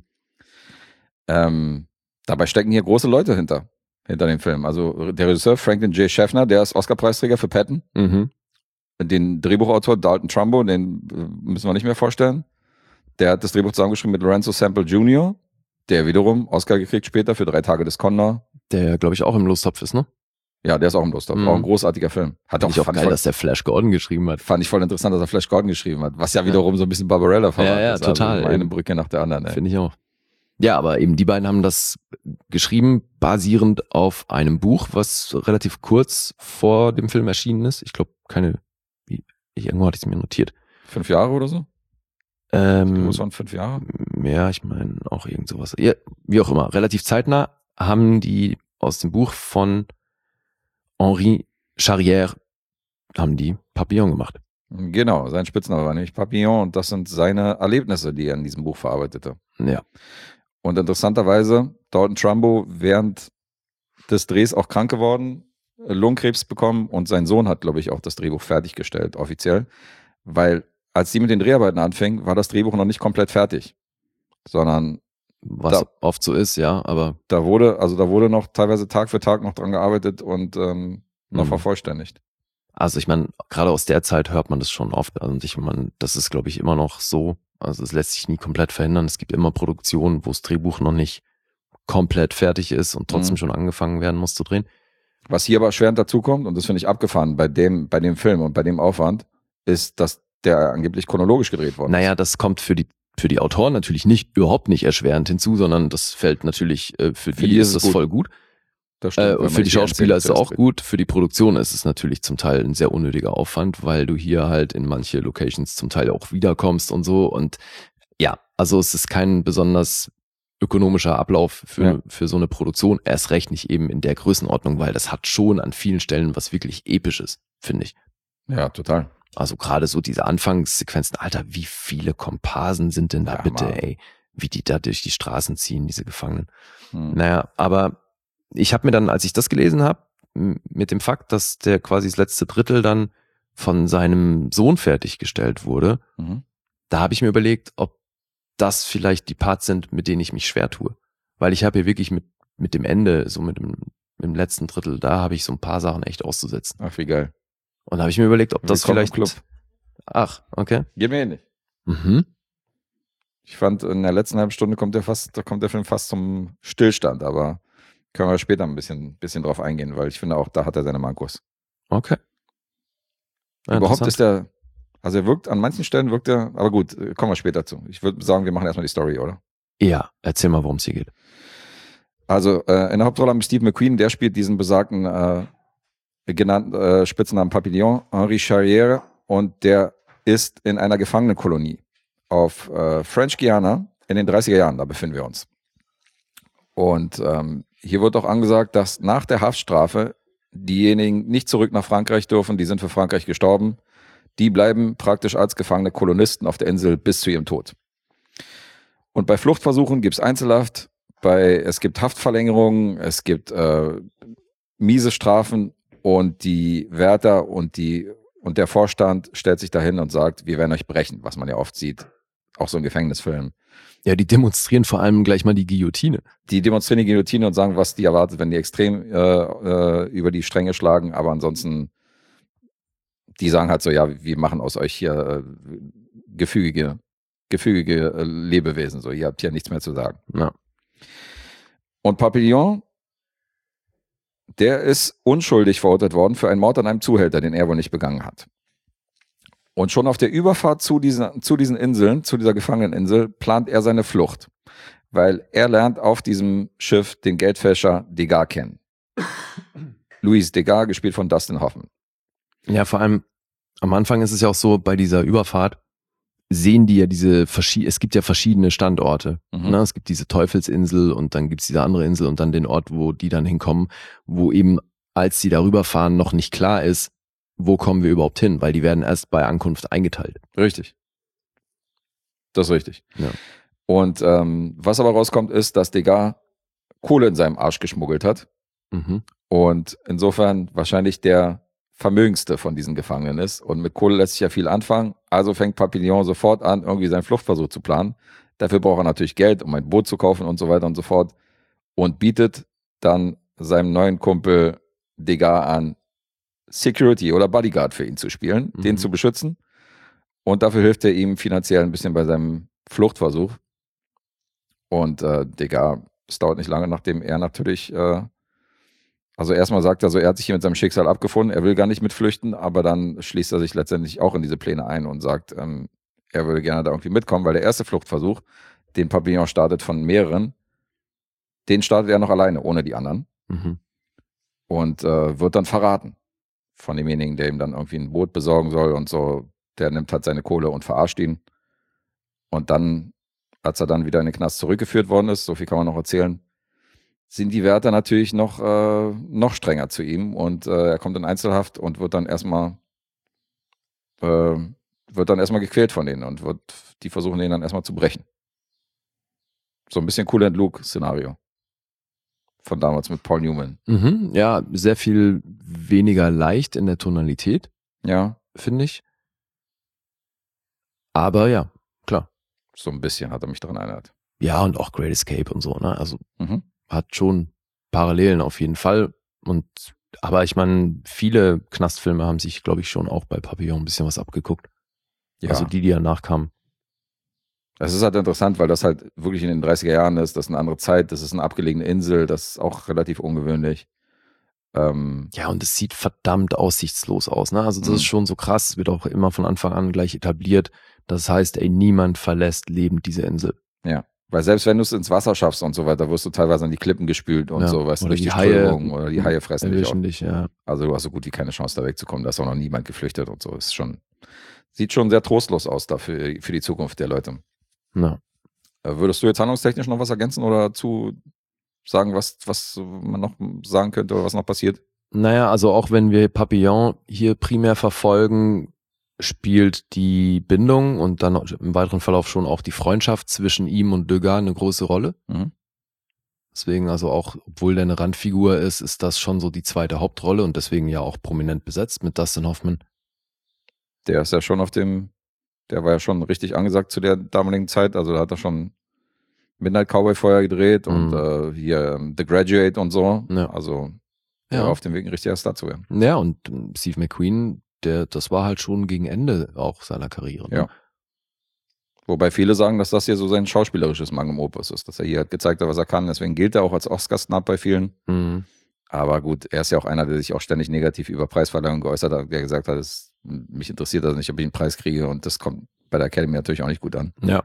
Speaker 2: Ähm, dabei stecken hier große Leute hinter, hinter dem Film. Also der Regisseur Franklin J. Schaffner, der ist Oscar-Preisträger für Patton.
Speaker 3: Mhm.
Speaker 2: Den Drehbuchautor Dalton Trumbo, den müssen wir nicht mehr vorstellen. Der hat das Drehbuch zusammengeschrieben mit Lorenzo Sample Junior, der wiederum Oscar gekriegt später für Drei Tage des Condor.
Speaker 3: Der, glaube ich, auch im Lostopf ist, ne?
Speaker 2: Ja, der ist auch im Lostopf.
Speaker 3: Mhm.
Speaker 2: Auch ein großartiger Film. Hat
Speaker 3: Fand ich auch
Speaker 2: fand
Speaker 3: geil,
Speaker 2: voll,
Speaker 3: dass der Flash Gordon geschrieben hat.
Speaker 2: Fand ich voll interessant, dass er Flash Gordon geschrieben hat. Was ja wiederum so ein bisschen Barbarella verwandt
Speaker 3: Ja, ja,
Speaker 2: ist.
Speaker 3: total.
Speaker 2: Also eine Brücke nach der anderen. Ey.
Speaker 3: Finde ich auch. Ja, aber eben die beiden haben das geschrieben, basierend auf einem Buch, was relativ kurz vor dem Film erschienen ist. Ich glaube, keine, wie, ich, irgendwo hatte ich es mir notiert.
Speaker 2: Fünf Jahre oder so?
Speaker 3: Ähm,
Speaker 2: Das waren fünf Jahre?
Speaker 3: Ja, ich meine auch irgend sowas. Ja, wie auch immer, relativ zeitnah haben die aus dem Buch von Henri Charrière haben die Papillon gemacht.
Speaker 2: Genau, sein Spitzname war nämlich Papillon und das sind seine Erlebnisse, die er in diesem Buch verarbeitete.
Speaker 3: Ja.
Speaker 2: Und interessanterweise, Dalton Trumbo während des Drehs auch krank geworden, Lungenkrebs bekommen und sein Sohn hat, glaube ich, auch das Drehbuch fertiggestellt, offiziell. Weil als die mit den Dreharbeiten anfingen, war das Drehbuch noch nicht komplett fertig. Sondern
Speaker 3: Was
Speaker 2: da,
Speaker 3: oft so ist, ja, aber.
Speaker 2: Da wurde, also da wurde noch teilweise Tag für Tag noch dran gearbeitet und ähm, noch
Speaker 3: Mhm.
Speaker 2: vervollständigt.
Speaker 3: Also ich meine, gerade aus der Zeit hört man das schon oft. Also ich meine, das ist, glaube ich, immer noch so. Also es lässt sich nie komplett verhindern. Es gibt immer Produktionen, wo das Drehbuch noch nicht komplett fertig ist und trotzdem
Speaker 2: Mhm.
Speaker 3: schon angefangen werden muss zu drehen.
Speaker 2: Was hier aber erschwerend dazukommt, und das finde ich abgefahren bei dem, bei dem Film und bei dem Aufwand, ist, dass der angeblich chronologisch gedreht worden
Speaker 3: Naja, das kommt für die für die Autoren natürlich nicht überhaupt nicht erschwerend hinzu, sondern das fällt natürlich äh, für,
Speaker 2: Für
Speaker 3: die
Speaker 2: die
Speaker 3: ist
Speaker 2: ist es
Speaker 3: das
Speaker 2: gut.
Speaker 3: voll gut.
Speaker 2: Das stimmt,
Speaker 3: Äh,
Speaker 2: wenn
Speaker 3: und
Speaker 2: man
Speaker 3: für die
Speaker 2: nicht
Speaker 3: Schauspieler ist es
Speaker 2: Erzählung
Speaker 3: auch gut. Für die Produktion ist es natürlich zum Teil ein sehr unnötiger Aufwand, weil du hier halt in manche Locations zum Teil auch wiederkommst und so. Und ja, also es ist kein besonders ökonomischer Ablauf für,
Speaker 2: Ja.
Speaker 3: für so eine Produktion. Erst recht nicht eben in der Größenordnung, weil das hat schon an vielen Stellen was wirklich Episches, finde ich.
Speaker 2: Ja, total.
Speaker 3: Also gerade so diese Anfangssequenzen, Alter, wie viele Komparsen sind denn da
Speaker 2: Ja,
Speaker 3: bitte,
Speaker 2: Mann.
Speaker 3: ey? Wie die da durch die Straßen ziehen, diese Gefangenen.
Speaker 2: Hm.
Speaker 3: Naja, aber ich habe mir dann, als ich das gelesen habe, mit dem Fakt, dass der quasi das letzte Drittel dann von seinem Sohn fertiggestellt wurde,
Speaker 2: Mhm.
Speaker 3: da habe ich mir überlegt, ob das vielleicht die Parts sind, mit denen ich mich schwer tue. Weil ich habe hier wirklich mit, mit dem Ende, so mit dem, mit dem letzten Drittel, da habe ich so ein paar Sachen echt auszusetzen.
Speaker 2: Ach, wie geil.
Speaker 3: Und da habe ich mir überlegt, ob das
Speaker 2: Willkommen im
Speaker 3: vielleicht...
Speaker 2: Club.
Speaker 3: Ach, okay.
Speaker 2: Geht mir ähnlich.
Speaker 3: Mhm.
Speaker 2: Ich fand, in der letzten halben Stunde kommt der fast, da kommt der Film fast zum Stillstand, aber können wir später ein bisschen, bisschen drauf eingehen, weil ich finde auch, da hat er seine Mankos.
Speaker 3: Okay. Ja,
Speaker 2: Überhaupt
Speaker 3: interessant.
Speaker 2: ist er, also er wirkt, an manchen Stellen wirkt er, aber gut, äh, kommen wir später zu. Ich würde sagen, wir machen erstmal die Story, oder?
Speaker 3: Ja, erzähl mal, worum es hier geht.
Speaker 2: Also äh, in der Hauptrolle haben wir Steve McQueen, der spielt diesen besagten äh, genannten äh, Spitznamen Papillon, Henri Charrière, und der ist in einer Gefangenenkolonie auf äh, French Guiana in den dreißiger Jahren, da befinden wir uns. Und ähm, hier wird auch angesagt, dass nach der Haftstrafe diejenigen nicht zurück nach Frankreich dürfen, die sind für Frankreich gestorben, die bleiben praktisch als gefangene Kolonisten auf der Insel bis zu ihrem Tod. Und bei Fluchtversuchen gibt es Einzelhaft, bei, es gibt Haftverlängerungen, es gibt äh, miese Strafen und die Wärter und, die, und der Vorstand stellt sich dahin und sagt, wir werden euch brechen, was man ja oft sieht, auch so in Gefängnisfilmen.
Speaker 3: Ja, die demonstrieren vor allem gleich mal die Guillotine.
Speaker 2: Die demonstrieren die Guillotine und sagen, was die erwartet, wenn die extrem äh, äh, über die Stränge schlagen, aber ansonsten, die sagen halt so, ja, wir machen aus euch hier äh, gefügige, gefügige äh, Lebewesen, so, ihr habt hier nichts mehr zu sagen.
Speaker 3: Ja.
Speaker 2: Und Papillon, der ist unschuldig verurteilt worden für einen Mord an einem Zuhälter, den er wohl nicht begangen hat. Und schon auf der Überfahrt zu diesen, zu diesen Inseln, zu dieser Gefangeneninsel, plant er seine Flucht. Weil er lernt auf diesem Schiff den Geldfälscher Degas kennen. Louis Degas, gespielt von Dustin Hoffman.
Speaker 3: Ja, vor allem am Anfang ist es ja auch so, bei dieser Überfahrt sehen die ja diese verschiedenen, es gibt ja verschiedene Standorte.
Speaker 2: Mhm.
Speaker 3: Ne? Es gibt diese Teufelsinsel und dann gibt es diese andere Insel und dann den Ort, wo die dann hinkommen, wo eben, als sie darüber fahren, noch nicht klar ist, wo kommen wir überhaupt hin, weil die werden erst bei Ankunft eingeteilt.
Speaker 2: Richtig. Das ist richtig.
Speaker 3: Ja.
Speaker 2: Und ähm, was aber rauskommt, ist, dass Degas Kohle in seinem Arsch geschmuggelt hat.
Speaker 3: Mhm.
Speaker 2: Und insofern wahrscheinlich der vermögendste von diesen Gefangenen ist. Und mit Kohle lässt sich ja viel anfangen. Also fängt Papillon sofort an, irgendwie seinen Fluchtversuch zu planen. Dafür braucht er natürlich Geld, um ein Boot zu kaufen und so weiter und so fort. Und bietet dann seinem neuen Kumpel Degas an, Security oder Bodyguard für ihn zu spielen, mhm. den zu beschützen. Und dafür hilft er ihm finanziell ein bisschen bei seinem Fluchtversuch. Und äh, Degas, es dauert nicht lange, nachdem er natürlich, äh, also erstmal sagt er so, er hat sich hier mit seinem Schicksal abgefunden, er will gar nicht mitflüchten, aber dann schließt er sich letztendlich auch in diese Pläne ein und sagt, ähm, er würde gerne da irgendwie mitkommen, weil der erste Fluchtversuch, den Papillon startet von mehreren, den startet er noch alleine, ohne die anderen.
Speaker 3: Mhm.
Speaker 2: Und äh, wird dann verraten von demjenigen, der ihm dann irgendwie ein Boot besorgen soll und so. Der nimmt halt seine Kohle und verarscht ihn. Und dann, als er dann wieder in den Knast zurückgeführt worden ist, so viel kann man noch erzählen, sind die Wärter natürlich noch, äh, noch strenger zu ihm. Und äh, er kommt in Einzelhaft und wird dann erstmal äh, wird dann erstmal gequält von denen und wird, die versuchen den dann erstmal zu brechen. So ein bisschen Cool and Luke-Szenario. Von damals mit Paul Newman.
Speaker 3: Mhm, ja, sehr viel weniger leicht in der Tonalität.
Speaker 2: Ja.
Speaker 3: Finde ich. Aber ja, klar.
Speaker 2: So ein bisschen hat er mich daran erinnert.
Speaker 3: Ja, und auch Great Escape und so, ne? Also
Speaker 2: mhm.
Speaker 3: hat schon Parallelen auf jeden Fall. Und aber ich meine, viele Knastfilme haben sich, glaube ich, schon auch bei Papillon ein bisschen was abgeguckt. Ja. Also die, die danach kamen.
Speaker 2: Es ist halt interessant, weil das halt wirklich in den dreißiger Jahren ist. Das ist eine andere Zeit. Das ist eine abgelegene Insel. Das ist auch relativ ungewöhnlich. Ähm,
Speaker 3: ja, und es sieht verdammt aussichtslos aus, ne? Also das
Speaker 2: mhm.
Speaker 3: ist schon so krass. Es wird auch immer von Anfang an gleich etabliert. Das heißt, ey, niemand verlässt lebend diese Insel.
Speaker 2: Ja, weil selbst wenn du es ins Wasser schaffst und so weiter, wirst du teilweise an die Klippen gespült und
Speaker 3: ja.
Speaker 2: so, weißt du, durch die,
Speaker 3: die Haie
Speaker 2: oder die Haie fressen dich auch.
Speaker 3: Dich, ja.
Speaker 2: Also du hast so gut wie keine Chance, da wegzukommen. Da ist auch noch niemand geflüchtet und so. Ist schon, sieht schon sehr trostlos aus da für, für die Zukunft der Leute.
Speaker 3: Ja.
Speaker 2: Würdest du jetzt handlungstechnisch noch was ergänzen oder dazu sagen, was, was man noch sagen könnte oder was noch passiert?
Speaker 3: Naja, also auch wenn wir Papillon hier primär verfolgen, spielt die Bindung und dann im weiteren Verlauf schon auch die Freundschaft zwischen ihm und Degas eine große Rolle.
Speaker 2: Mhm.
Speaker 3: Deswegen also auch, obwohl der eine Randfigur ist, ist das schon so die zweite Hauptrolle und deswegen ja auch prominent besetzt mit Dustin Hoffman.
Speaker 2: Der ist ja schon auf dem, der war ja schon richtig angesagt zu der damaligen Zeit, also da hat er schon Midnight Cowboy vorher gedreht und
Speaker 3: mhm.
Speaker 2: äh, hier um, The Graduate und so,
Speaker 3: ja.
Speaker 2: also der
Speaker 3: ja.
Speaker 2: war auf dem Weg, ein richtiger Star zu werden.
Speaker 3: Ja, und Steve McQueen, der, das war halt schon gegen Ende auch seiner Karriere. Ne?
Speaker 2: Ja. Wobei viele sagen, dass das hier so sein schauspielerisches Magnum Opus ist, dass er hier halt gezeigt hat, was er kann. Deswegen gilt er auch als Oscar-Snub bei vielen.
Speaker 3: Mhm.
Speaker 2: Aber gut, er ist ja auch einer, der sich auch ständig negativ über Preisverleihungen geäußert hat, der gesagt hat, es, mich interessiert das nicht, ob ich einen Preis kriege. Und das kommt bei der Academy natürlich auch nicht gut an.
Speaker 3: Ja.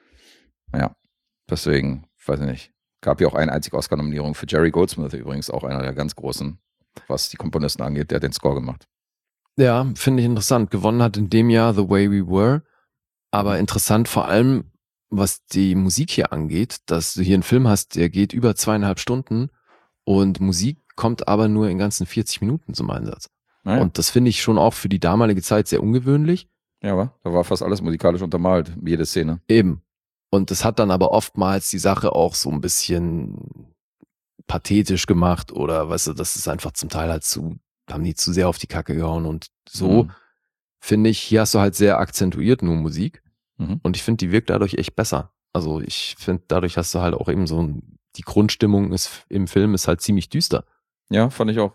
Speaker 2: Ja, deswegen, weiß ich nicht. Gab ja auch eine einzige Oscar-Nominierung für Jerry Goldsmith übrigens, auch einer der ganz großen, was die Komponisten angeht, der hat den Score gemacht.
Speaker 3: Ja, finde ich interessant. Gewonnen hat in dem Jahr The Way We Were. Aber interessant vor allem, was die Musik hier angeht, dass du hier einen Film hast, der geht über zweieinhalb Stunden und Musik kommt aber nur in ganzen vierzig Minuten zum Einsatz.
Speaker 2: Naja.
Speaker 3: Und das finde ich schon auch für die damalige Zeit sehr ungewöhnlich.
Speaker 2: Ja, aber da war fast alles musikalisch untermalt, jede Szene.
Speaker 3: Eben. Und das hat dann aber oftmals die Sache auch so ein bisschen pathetisch gemacht oder, weißt du, das ist einfach zum Teil halt zu, haben die zu sehr auf die Kacke gehauen und so, mhm. finde ich, hier hast du halt sehr akzentuiert nur Musik
Speaker 2: mhm.
Speaker 3: und ich finde, die wirkt dadurch echt besser. Also ich finde, dadurch hast du halt auch eben so, ein, die Grundstimmung ist im Film ist halt ziemlich düster.
Speaker 2: Ja, fand ich auch.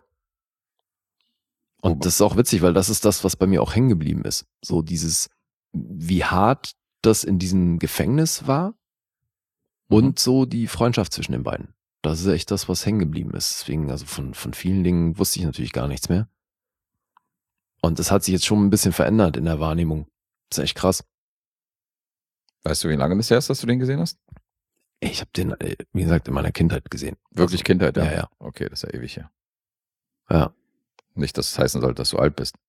Speaker 3: Und oh. das ist auch witzig, weil das ist das, was bei mir auch hängen geblieben ist. So dieses, wie hart das in diesem Gefängnis war mhm. und so die Freundschaft zwischen den beiden. Das ist echt das, was hängen geblieben ist. Deswegen, also von, von vielen Dingen wusste ich natürlich gar nichts mehr. Und das hat sich jetzt schon ein bisschen verändert in der Wahrnehmung. Das ist echt krass.
Speaker 2: Weißt du, wie lange das her ist, dass du den gesehen hast?
Speaker 3: Ich habe den, wie gesagt, in meiner Kindheit gesehen.
Speaker 2: Wirklich also, Kindheit, ja?
Speaker 3: Ja, ja.
Speaker 2: Okay, das ist ja ewig her.
Speaker 3: Ja.
Speaker 2: Nicht, dass es heißen sollte, dass du alt bist.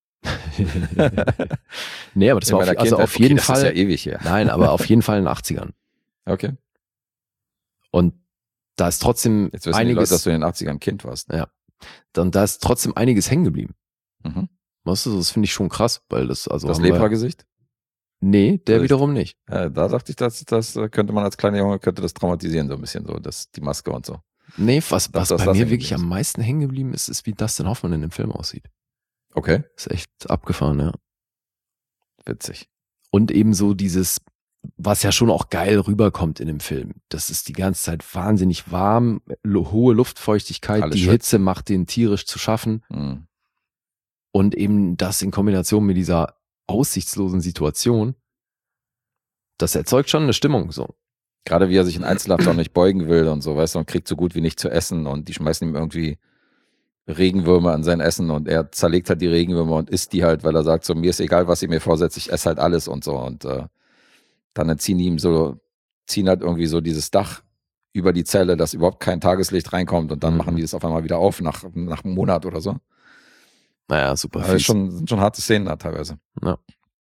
Speaker 3: Nee, aber das
Speaker 2: in
Speaker 3: war auf,
Speaker 2: Kindheit,
Speaker 3: also auf jeden
Speaker 2: okay,
Speaker 3: Fall.
Speaker 2: Das ist ja ewig her.
Speaker 3: Nein, aber auf jeden Fall in den achtzigern.
Speaker 2: Okay.
Speaker 3: Und da ist trotzdem
Speaker 2: Jetzt wissen
Speaker 3: einiges,
Speaker 2: die Leute, dass du in den achtzigern Kind warst.
Speaker 3: Ja. Und da ist trotzdem einiges hängen geblieben.
Speaker 2: Mhm.
Speaker 3: Weißt du, das finde ich schon krass, weil das, also.
Speaker 2: Das Lepra-Gesicht?
Speaker 3: Nee, der
Speaker 2: Also
Speaker 3: wiederum nicht.
Speaker 2: Äh, da dachte ich, das, das könnte man als kleiner Junge, könnte das traumatisieren, so ein bisschen, so, das, die Maske und so.
Speaker 3: Nee, was, was
Speaker 2: das,
Speaker 3: bei
Speaker 2: das
Speaker 3: mir
Speaker 2: hängen
Speaker 3: wirklich
Speaker 2: geblieben
Speaker 3: am meisten hängen geblieben ist, ist, wie Dustin Hoffman in dem Film aussieht.
Speaker 2: Okay.
Speaker 3: Ist echt abgefahren, ja.
Speaker 2: Witzig.
Speaker 3: Und eben so dieses, was ja schon auch geil rüberkommt in dem Film. Das ist die ganze Zeit wahnsinnig warm, lo- hohe Luftfeuchtigkeit,
Speaker 2: Alles
Speaker 3: die
Speaker 2: schön.
Speaker 3: Hitze macht den tierisch zu schaffen.
Speaker 2: Mhm.
Speaker 3: Und eben das in Kombination mit dieser aussichtslosen Situation, das erzeugt schon eine Stimmung, so.
Speaker 2: Gerade wie er sich in Einzelhaft auch nicht beugen will und so, weißt du, und kriegt so gut wie nicht zu essen und die schmeißen ihm irgendwie Regenwürmer an sein Essen und er zerlegt halt die Regenwürmer und isst die halt, weil er sagt so, mir ist egal, was ihr mir vorsetzt, ich esse halt alles und so und äh, dann entziehen die ihm so, ziehen halt irgendwie so dieses Dach über die Zelle, dass überhaupt kein Tageslicht reinkommt und dann
Speaker 3: Mhm.
Speaker 2: machen die das auf einmal wieder auf nach, nach einem Monat oder so.
Speaker 3: Naja, super
Speaker 2: Also
Speaker 3: fies.
Speaker 2: schon, sind schon harte Szenen da teilweise.
Speaker 3: Ja.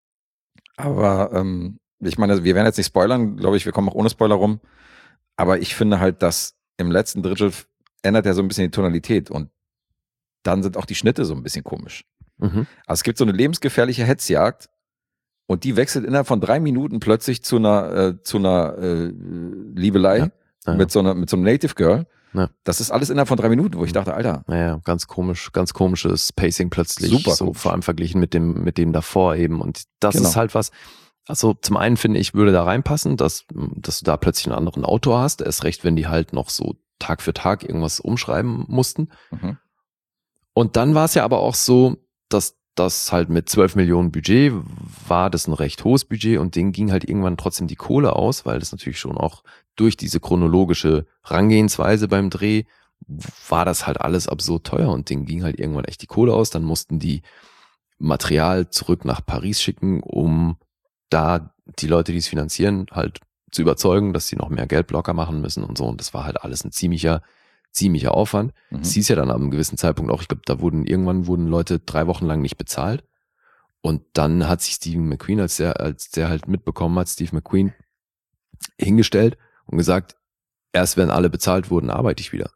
Speaker 2: Aber ähm, ich meine, wir werden jetzt nicht spoilern, glaube ich, wir kommen auch ohne Spoiler rum. Aber ich finde halt, dass im letzten Drittel ändert er so ein bisschen die Tonalität und dann sind auch die Schnitte so ein bisschen komisch.
Speaker 3: Mhm.
Speaker 2: Also es gibt so eine lebensgefährliche Hetzjagd und die wechselt innerhalb von drei Minuten plötzlich zu einer, äh, zu einer äh, Liebelei
Speaker 3: Ja. Ja.
Speaker 2: mit so einer, mit so einem Native Girl.
Speaker 3: Ja.
Speaker 2: Das ist alles innerhalb von drei Minuten, wo ich dachte, Alter,
Speaker 3: Naja, ganz komisch, ganz komisches Pacing plötzlich.
Speaker 2: Super
Speaker 3: so
Speaker 2: komisch.
Speaker 3: vor allem verglichen mit dem, mit dem davor eben. Und das
Speaker 2: Genau.
Speaker 3: ist halt was, also zum einen finde ich, würde da reinpassen, dass, dass du da plötzlich einen anderen Autor hast. Erst recht, wenn die halt noch so Tag für Tag irgendwas umschreiben mussten.
Speaker 2: mhm.
Speaker 3: Und dann war es ja aber auch so, dass das halt mit zwölf Millionen Budget war das ein recht hohes Budget und denen ging halt irgendwann trotzdem die Kohle aus, weil das natürlich schon auch durch diese chronologische Rangehensweise beim Dreh war das halt alles absurd teuer und denen ging halt irgendwann echt die Kohle aus. Dann mussten die Material zurück nach Paris schicken, um da die Leute, die es finanzieren, halt zu überzeugen, dass sie noch mehr Geld locker machen müssen und so. Und das war halt alles ein ziemlicher ziemlicher Aufwand.
Speaker 2: Mhm.
Speaker 3: Es hieß ja dann ab einem gewissen Zeitpunkt auch, ich glaube, da wurden irgendwann wurden Leute drei Wochen lang nicht bezahlt. Und dann hat sich Steve McQueen, als der, als der halt mitbekommen hat, Steve McQueen, hingestellt und gesagt, erst wenn alle bezahlt wurden, arbeite ich wieder.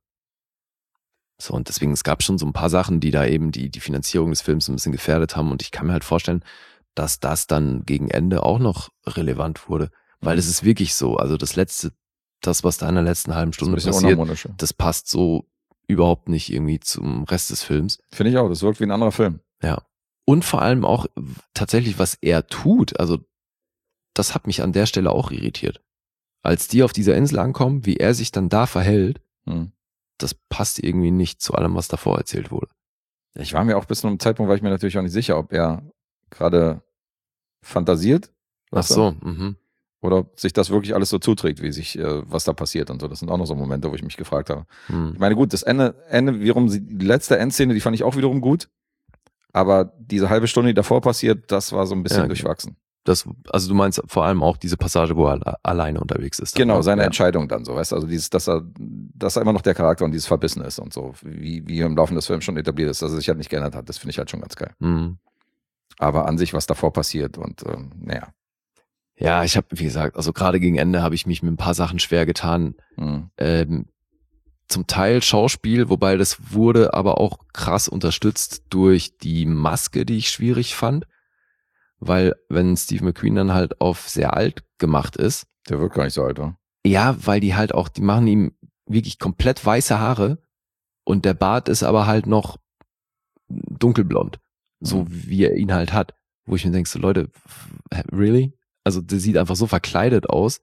Speaker 3: So, und deswegen, es gab schon so ein paar Sachen, die da eben die, die Finanzierung des Films ein bisschen gefährdet haben. Und ich kann mir halt vorstellen, dass das dann gegen Ende auch noch relevant wurde. Weil es ist wirklich so, also das letzte, das, was da in der letzten halben Stunde
Speaker 2: Das ist ein bisschen
Speaker 3: passiert,
Speaker 2: unharmonisch.
Speaker 3: das passt so überhaupt nicht irgendwie zum Rest des Films.
Speaker 2: Finde ich auch, das wirkt wie ein anderer Film.
Speaker 3: Ja. Und vor allem auch tatsächlich, was er tut, also das hat mich an der Stelle auch irritiert. Als die auf dieser Insel ankommen, wie er sich dann da verhält,
Speaker 2: Hm.
Speaker 3: das passt irgendwie nicht zu allem, was davor erzählt wurde.
Speaker 2: Ich war mir auch bis zu einem Zeitpunkt, war ich mir natürlich auch nicht sicher, ob er gerade fantasiert.
Speaker 3: Ach
Speaker 2: weißt du?
Speaker 3: so, mhm.
Speaker 2: Oder ob sich das wirklich alles so zuträgt, wie sich, äh, was da passiert und so. Das sind auch noch so Momente, wo ich mich gefragt habe.
Speaker 3: Hm.
Speaker 2: Ich meine, gut, das Ende, Ende, wiederum, die letzte Endszene, die fand ich auch wiederum gut. Aber diese halbe Stunde, die davor passiert, das war so ein bisschen
Speaker 3: Ja,
Speaker 2: durchwachsen.
Speaker 3: Das, also du meinst vor allem auch diese Passage, wo er alle- alleine unterwegs ist. dann,
Speaker 2: Genau,
Speaker 3: ne?
Speaker 2: seine
Speaker 3: Ja.
Speaker 2: Entscheidung dann so, weißt du, also dieses, dass er, dass er immer noch der Charakter und dieses Verbissen ist und so, wie, wie im Laufe des Films schon etabliert ist, dass er sich halt nicht geändert hat, das finde ich halt schon ganz geil.
Speaker 3: Mhm.
Speaker 2: Aber an sich, was davor passiert und, ähm, naja.
Speaker 3: Ja, ich habe, wie gesagt, also gerade gegen Ende habe ich mich mit ein paar Sachen schwer getan.
Speaker 2: Mhm.
Speaker 3: Ähm, zum Teil Schauspiel, wobei das wurde aber auch krass unterstützt durch die Maske, die ich schwierig fand. Weil wenn Steve McQueen dann halt auf sehr alt gemacht ist,
Speaker 2: Der wirkt gar nicht so alt, oder?
Speaker 3: ja, weil die halt auch, die machen ihm wirklich komplett weiße Haare und der Bart ist aber halt noch dunkelblond, so
Speaker 2: Mhm.
Speaker 3: wie er ihn halt hat. Wo ich mir denke, so Leute, really? Also der sieht einfach so verkleidet aus.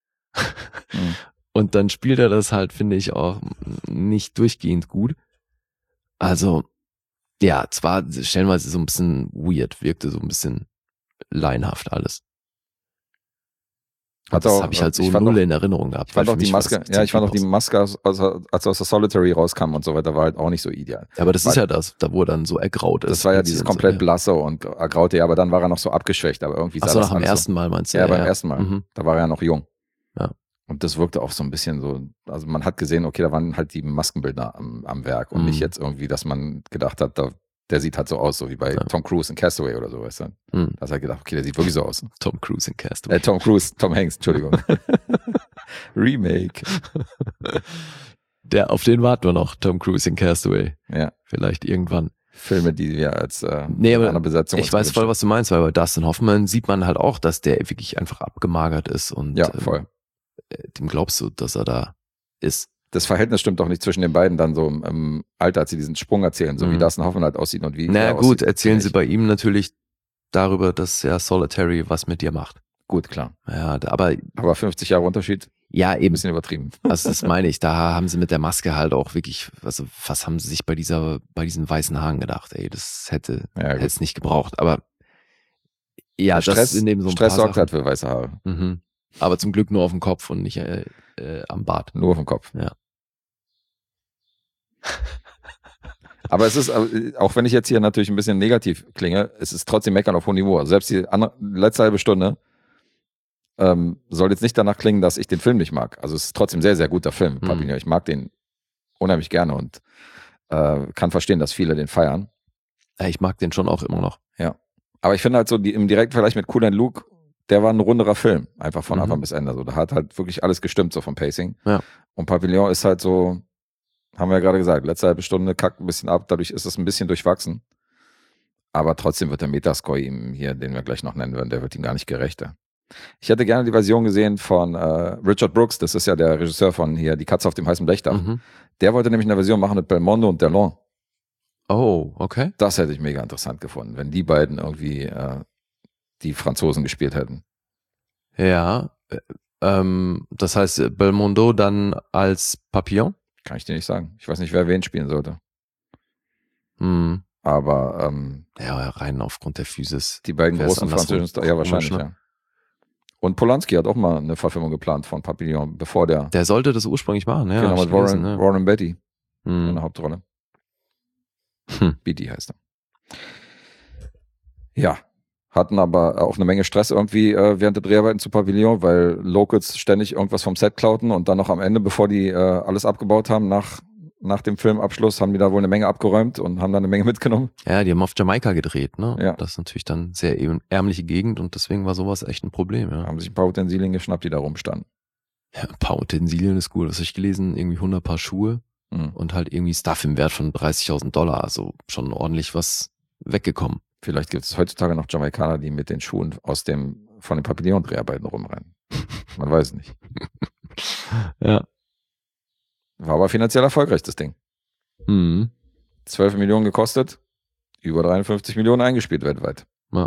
Speaker 2: Mhm.
Speaker 3: Und dann spielt er das halt, finde ich, auch nicht durchgehend gut. Also, ja, zwar stellenweise so ein bisschen weird, wirkte so ein bisschen laienhaft alles.
Speaker 2: Hat
Speaker 3: das
Speaker 2: auch-
Speaker 3: habe ich halt so
Speaker 2: ich fand
Speaker 3: null
Speaker 2: auch-
Speaker 3: in Erinnerung gehabt.
Speaker 2: Ich fand
Speaker 3: weil
Speaker 2: auch
Speaker 3: für
Speaker 2: die
Speaker 3: mich war das
Speaker 2: Maske,
Speaker 3: ein
Speaker 2: ja, ich fand auch die
Speaker 3: bisschen
Speaker 2: Maske, als, als, als aus der Solitary rauskam und so weiter, war halt auch nicht so ideal.
Speaker 3: Ja, aber das
Speaker 2: Weil-
Speaker 3: ist ja das, da wo er dann so ergraut ist.
Speaker 2: Das war ja
Speaker 3: plötzlich
Speaker 2: dieses
Speaker 3: und
Speaker 2: komplett
Speaker 3: so,
Speaker 2: blasse und ergraute, ja, aber dann war er noch so abgeschwächt, aber irgendwie
Speaker 3: Ach
Speaker 2: sah
Speaker 3: so,
Speaker 2: das
Speaker 3: nach dem
Speaker 2: alles
Speaker 3: ersten Mal meinst
Speaker 2: so,
Speaker 3: du?
Speaker 2: ja, beim ersten Mal.
Speaker 3: Mhm.
Speaker 2: Da war er ja noch jung.
Speaker 3: Ja.
Speaker 2: Und das wirkte auch so ein bisschen so, also man hat gesehen, okay, da waren halt die Maskenbildner am, am Werk und
Speaker 3: Mhm.
Speaker 2: nicht jetzt irgendwie, dass man gedacht hat, da, der sieht halt so aus, so wie bei
Speaker 3: Ja.
Speaker 2: Tom Cruise in Castaway oder so, weißt du?
Speaker 3: Mhm.
Speaker 2: Da hast du halt gedacht, okay, der sieht wirklich so aus.
Speaker 3: Tom Cruise in Castaway.
Speaker 2: Äh, Tom Cruise, Tom Hanks, Entschuldigung. Remake.
Speaker 3: Der, auf den warten wir noch, Tom Cruise in Castaway.
Speaker 2: Ja.
Speaker 3: Vielleicht irgendwann.
Speaker 2: Filme, die wir als äh,
Speaker 3: nee, aber
Speaker 2: einer Besetzung
Speaker 3: ich weiß voll, was du meinst, weil bei Dustin Hoffman sieht man halt auch, dass der wirklich einfach abgemagert ist und
Speaker 2: ja, voll.
Speaker 3: Ähm, dem glaubst du, dass er da ist.
Speaker 2: Das Verhältnis stimmt auch nicht zwischen den beiden dann so im, im Alter, als sie diesen Sprung erzählen, so mhm. wie Dustin Hoffman halt aussieht und wie
Speaker 3: Na
Speaker 2: er
Speaker 3: gut,
Speaker 2: aussieht,
Speaker 3: erzählen sie bei ihm natürlich darüber, dass ja Solitary was mit dir macht.
Speaker 2: Gut, klar.
Speaker 3: Ja, aber
Speaker 2: aber fünfzig Jahre Unterschied.
Speaker 3: Ja, eben.
Speaker 2: Ein bisschen übertrieben.
Speaker 3: Also das meine ich, da haben sie mit der Maske halt auch wirklich, also was haben sie sich bei dieser, bei diesen weißen Haaren gedacht, ey, das hätte, ja, hätte es nicht gebraucht, aber ja,
Speaker 2: Stress,
Speaker 3: das in dem so ein
Speaker 2: Stress
Speaker 3: paar
Speaker 2: sorgt halt für weiße Haare.
Speaker 3: Mhm. Aber zum Glück nur auf dem Kopf und nicht äh, äh, am Bart.
Speaker 2: Nur auf dem Kopf.
Speaker 3: Ja.
Speaker 2: Aber es ist, auch wenn ich jetzt hier natürlich ein bisschen negativ klinge, es ist trotzdem Meckern auf hohem Niveau. Also selbst die andere, letzte halbe Stunde ähm, soll jetzt nicht danach klingen, dass ich den Film nicht mag. Also es ist trotzdem ein sehr, sehr guter Film, mhm. Papillon. Ich mag den unheimlich gerne und äh, kann verstehen, dass viele den feiern.
Speaker 3: Ja, ich mag den schon auch immer noch.
Speaker 2: Ja. Aber ich finde halt so, die, im direkten Vergleich mit Cool and Luke, der war ein runderer Film, einfach von
Speaker 3: mhm.
Speaker 2: Anfang bis Ende. So, da hat halt wirklich alles gestimmt, so vom Pacing.
Speaker 3: Ja.
Speaker 2: Und Papillon ist halt so, haben wir ja gerade gesagt, letzte halbe Stunde kackt ein bisschen ab, dadurch ist es ein bisschen durchwachsen. Aber trotzdem wird der Metascore ihm hier, den wir gleich noch nennen werden, der wird ihm gar nicht gerechter. Ich hätte gerne die Version gesehen von äh, Richard Brooks, das ist ja der Regisseur von hier Die Katze auf dem heißen Blechdach. Mhm. Der wollte nämlich eine Version machen mit Belmondo und Delon.
Speaker 3: Oh, okay.
Speaker 2: Das hätte ich mega interessant gefunden, wenn die beiden irgendwie äh, die Franzosen gespielt hätten.
Speaker 3: Ja, äh, ähm, das heißt Belmondo dann als Papillon?
Speaker 2: Kann ich dir nicht sagen. Ich weiß nicht, wer wen spielen sollte.
Speaker 3: Mhm.
Speaker 2: Aber ähm,
Speaker 3: ja, rein aufgrund der Physis.
Speaker 2: Die beiden großen französischen Stars, ja wahrscheinlich, ne? Ja. Und Polanski hat auch mal eine Verfilmung geplant von Papillon, bevor der...
Speaker 3: Der sollte das ursprünglich machen, ja.
Speaker 2: Genau, mit Warren, gelesen, ja. Warren Beatty
Speaker 3: hm.
Speaker 2: in der Hauptrolle.
Speaker 3: Hm.
Speaker 2: Beatty heißt er. Ja, hatten aber auch eine Menge Stress irgendwie äh, während der Dreharbeiten zu Papillon, weil Locals ständig irgendwas vom Set klauten und dann noch am Ende, bevor die äh, alles abgebaut haben, nach, nach dem Filmabschluss, haben die da wohl eine Menge abgeräumt und haben da eine Menge mitgenommen.
Speaker 3: Ja, die haben auf Jamaika gedreht, ne?
Speaker 2: Ja.
Speaker 3: Das ist natürlich dann sehr ärmliche Gegend und deswegen war sowas echt ein Problem, ja.
Speaker 2: Haben sich ein paar Utensilien geschnappt, die da rumstanden.
Speaker 3: Ja, ein paar Utensilien ist gut. Was habe ich gelesen? Irgendwie hundert Paar Schuhe mhm. und halt irgendwie Stuff im Wert von dreißigtausend Dollar. Also schon ordentlich was weggekommen.
Speaker 2: Vielleicht gibt es heutzutage noch Jamaikaner, die mit den Schuhen aus dem, von den Papillon-Dreharbeiten rumrennen. Man weiß nicht.
Speaker 3: Ja.
Speaker 2: War aber finanziell erfolgreich, das Ding.
Speaker 3: Mhm.
Speaker 2: zwölf Millionen gekostet, über dreiundfünfzig Millionen eingespielt weltweit.
Speaker 3: Ja.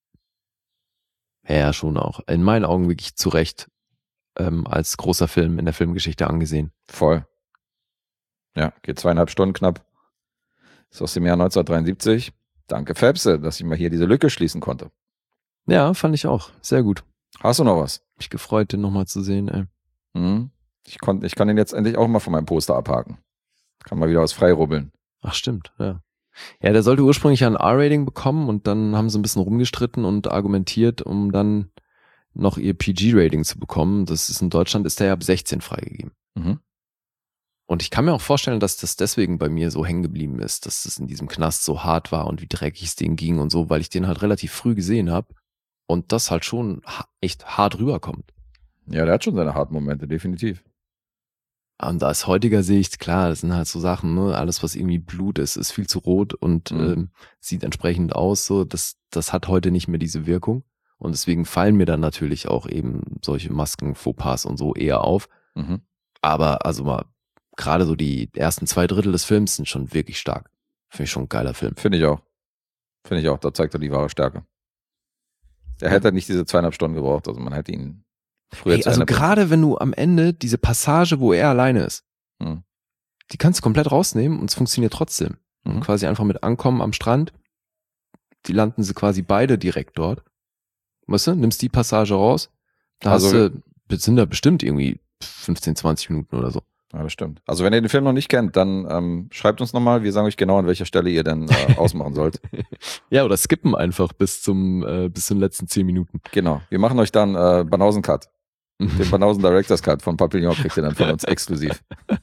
Speaker 3: Ja, schon auch. In meinen Augen wirklich zu Recht ähm, als großer Film in der Filmgeschichte angesehen.
Speaker 2: Voll. Ja, geht zweieinhalb Stunden knapp. Ist aus dem Jahr neunzehnhundertdreiundsiebzig. Danke, Fäbse, dass ich mal hier diese Lücke schließen konnte.
Speaker 3: Ja, fand ich auch. Sehr gut.
Speaker 2: Hast du noch was?
Speaker 3: Mich gefreut, den nochmal zu sehen, ey.
Speaker 2: Mhm. Ich, konnt, ich kann den jetzt endlich auch mal von meinem Poster abhaken. Kann mal wieder was freirubbeln.
Speaker 3: Ach, stimmt, ja. Ja, der sollte ursprünglich ein R-Rating bekommen und dann haben sie ein bisschen rumgestritten und argumentiert, um dann noch ihr P G-Rating zu bekommen. Das ist in Deutschland ist der ja ab sechzehn freigegeben.
Speaker 2: Mhm.
Speaker 3: Und ich kann mir auch vorstellen, dass das deswegen bei mir so hängen geblieben ist, dass es in diesem Knast so hart war und wie dreckig es denen ging und so, weil ich den halt relativ früh gesehen habe und das halt schon echt hart rüberkommt.
Speaker 2: Ja, der hat schon seine harten Momente, definitiv.
Speaker 3: Und als heutiger sehe ich, klar, das sind halt so Sachen, ne, alles was irgendwie Blut ist, ist viel zu rot und mhm. ähm, sieht entsprechend aus, so, das, das hat heute nicht mehr diese Wirkung und deswegen fallen mir dann natürlich auch eben solche Masken, Fauxpas und so eher auf.
Speaker 2: Mhm.
Speaker 3: Aber also mal gerade so die ersten zwei Drittel des Films sind schon wirklich stark. Finde ich schon ein geiler Film.
Speaker 2: Finde ich auch. Finde ich auch. Da zeigt er die wahre Stärke. Der ja. hätte nicht diese zweieinhalb Stunden gebraucht. Also man hätte ihn früher
Speaker 3: hey,
Speaker 2: zu
Speaker 3: Also
Speaker 2: Ende
Speaker 3: gerade wenn du am Ende diese Passage, wo er alleine ist,
Speaker 2: hm.
Speaker 3: die kannst du komplett rausnehmen und es funktioniert trotzdem.
Speaker 2: Mhm.
Speaker 3: Und quasi einfach mit Ankommen am Strand, die landen sie quasi beide direkt dort. Weißt du, nimmst die Passage raus, da
Speaker 2: also,
Speaker 3: hast du, sind da bestimmt irgendwie fünfzehn, zwanzig Minuten oder so.
Speaker 2: Ja, das stimmt. Also wenn ihr den Film noch nicht kennt, dann ähm, schreibt uns nochmal, wir sagen euch genau, an welcher Stelle ihr denn äh, ausmachen sollt.
Speaker 3: Ja, oder skippen einfach bis zum äh, bis zu den letzten zehn Minuten.
Speaker 2: Genau. Wir machen euch dann äh, Banausen-Cut. Den Banausen Directors Cut von Papillon kriegt ihr dann von uns exklusiv.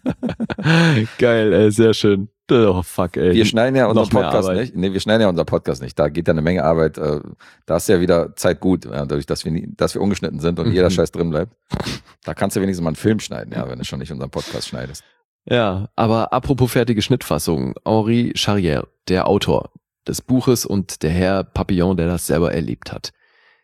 Speaker 3: Geil, ey, sehr schön. Oh fuck, ey.
Speaker 2: Wir schneiden ja unseren Podcast nicht. Nee, wir schneiden ja unseren Podcast nicht. Da geht ja eine Menge Arbeit. Äh, da ist ja wieder Zeit gut, ja, dadurch, dass wir, nie, dass wir ungeschnitten sind und mhm. jeder Scheiß drin bleibt. Da kannst du wenigstens mal einen Film schneiden, ja, wenn du schon nicht unseren Podcast schneidest.
Speaker 3: Ja, aber apropos fertige Schnittfassung, Henri Charrière, der Autor des Buches und der Herr Papillon, der das selber erlebt hat,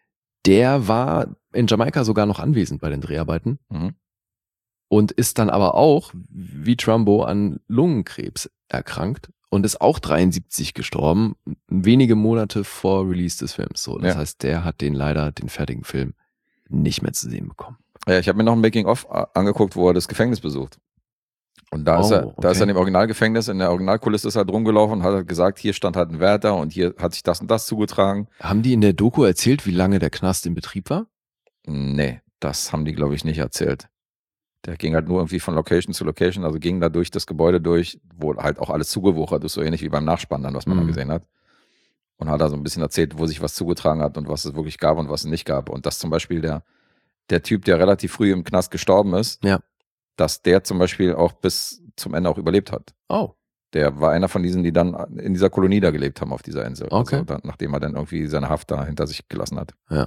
Speaker 3: der war in Jamaika sogar noch anwesend bei den Dreharbeiten
Speaker 2: Mhm.
Speaker 3: und ist dann aber auch, wie Trumbo, an Lungenkrebs erkrankt und ist auch dreiundsiebzig gestorben, wenige Monate vor Release des Films. So, das
Speaker 2: Ja.
Speaker 3: heißt, der hat den leider, den fertigen Film, nicht mehr zu sehen bekommen.
Speaker 2: Ja, ich habe mir noch ein Making-of angeguckt, wo er das Gefängnis besucht. Und da, ist
Speaker 3: Oh,
Speaker 2: er, da ist
Speaker 3: okay.
Speaker 2: er in dem Originalgefängnis, in der Originalkulisse ist er halt rumgelaufen und hat halt gesagt, hier stand halt ein Wärter und hier hat sich das und das zugetragen.
Speaker 3: Haben die in der Doku erzählt, wie lange der Knast in Betrieb war?
Speaker 2: Nee, das haben die, glaube ich, nicht erzählt. Der ging halt nur irgendwie von Location zu Location, also ging da durch das Gebäude durch, wo halt auch alles zugewuchert ist, so ähnlich wie beim Nachspann dann, was man
Speaker 3: Mhm.
Speaker 2: dann gesehen hat. Und hat da so ein bisschen erzählt, wo sich was zugetragen hat und was es wirklich gab und was es nicht gab. Und dass zum Beispiel der, der Typ, der relativ früh im Knast gestorben ist,
Speaker 3: Ja.
Speaker 2: dass der zum Beispiel auch bis zum Ende auch überlebt hat.
Speaker 3: Oh.
Speaker 2: Der war einer von diesen, die dann in dieser Kolonie da gelebt haben auf dieser Insel.
Speaker 3: Okay.
Speaker 2: Also dann, nachdem er dann irgendwie seine Haft da hinter sich gelassen hat.
Speaker 3: Hey,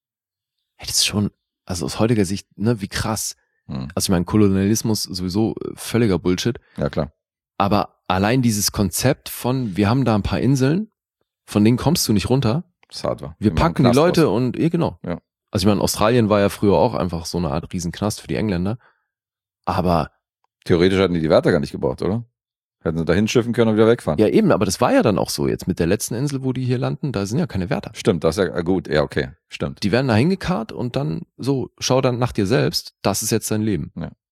Speaker 3: das ist schon, also aus heutiger Sicht, ne, wie krass.
Speaker 2: Hm.
Speaker 3: Also ich meine, Kolonialismus sowieso äh, völliger Bullshit.
Speaker 2: Ja, klar.
Speaker 3: Aber allein dieses Konzept von, wir haben da ein paar Inseln, von denen kommst du nicht runter.
Speaker 2: Das ist hart war.
Speaker 3: Wir
Speaker 2: machen
Speaker 3: packen die
Speaker 2: Knast
Speaker 3: Leute
Speaker 2: draus.
Speaker 3: und, ja, genau.
Speaker 2: Ja.
Speaker 3: Also ich meine, Australien war ja früher auch einfach so eine Art Riesenknast für die Engländer. Aber,
Speaker 2: Theoretisch hätten die die Wärter gar nicht gebraucht, oder? Hätten sie da hinschiffen können und wieder wegfahren.
Speaker 3: ja eben, aber das war ja dann auch so jetzt mit der letzten Insel, wo die hier landen, da sind ja keine Wärter.
Speaker 2: Stimmt, das ist ja gut. Ja, okay. Stimmt.
Speaker 3: Die werden da hingekarrt und dann so, schau dann nach dir selbst, das ist jetzt dein Leben.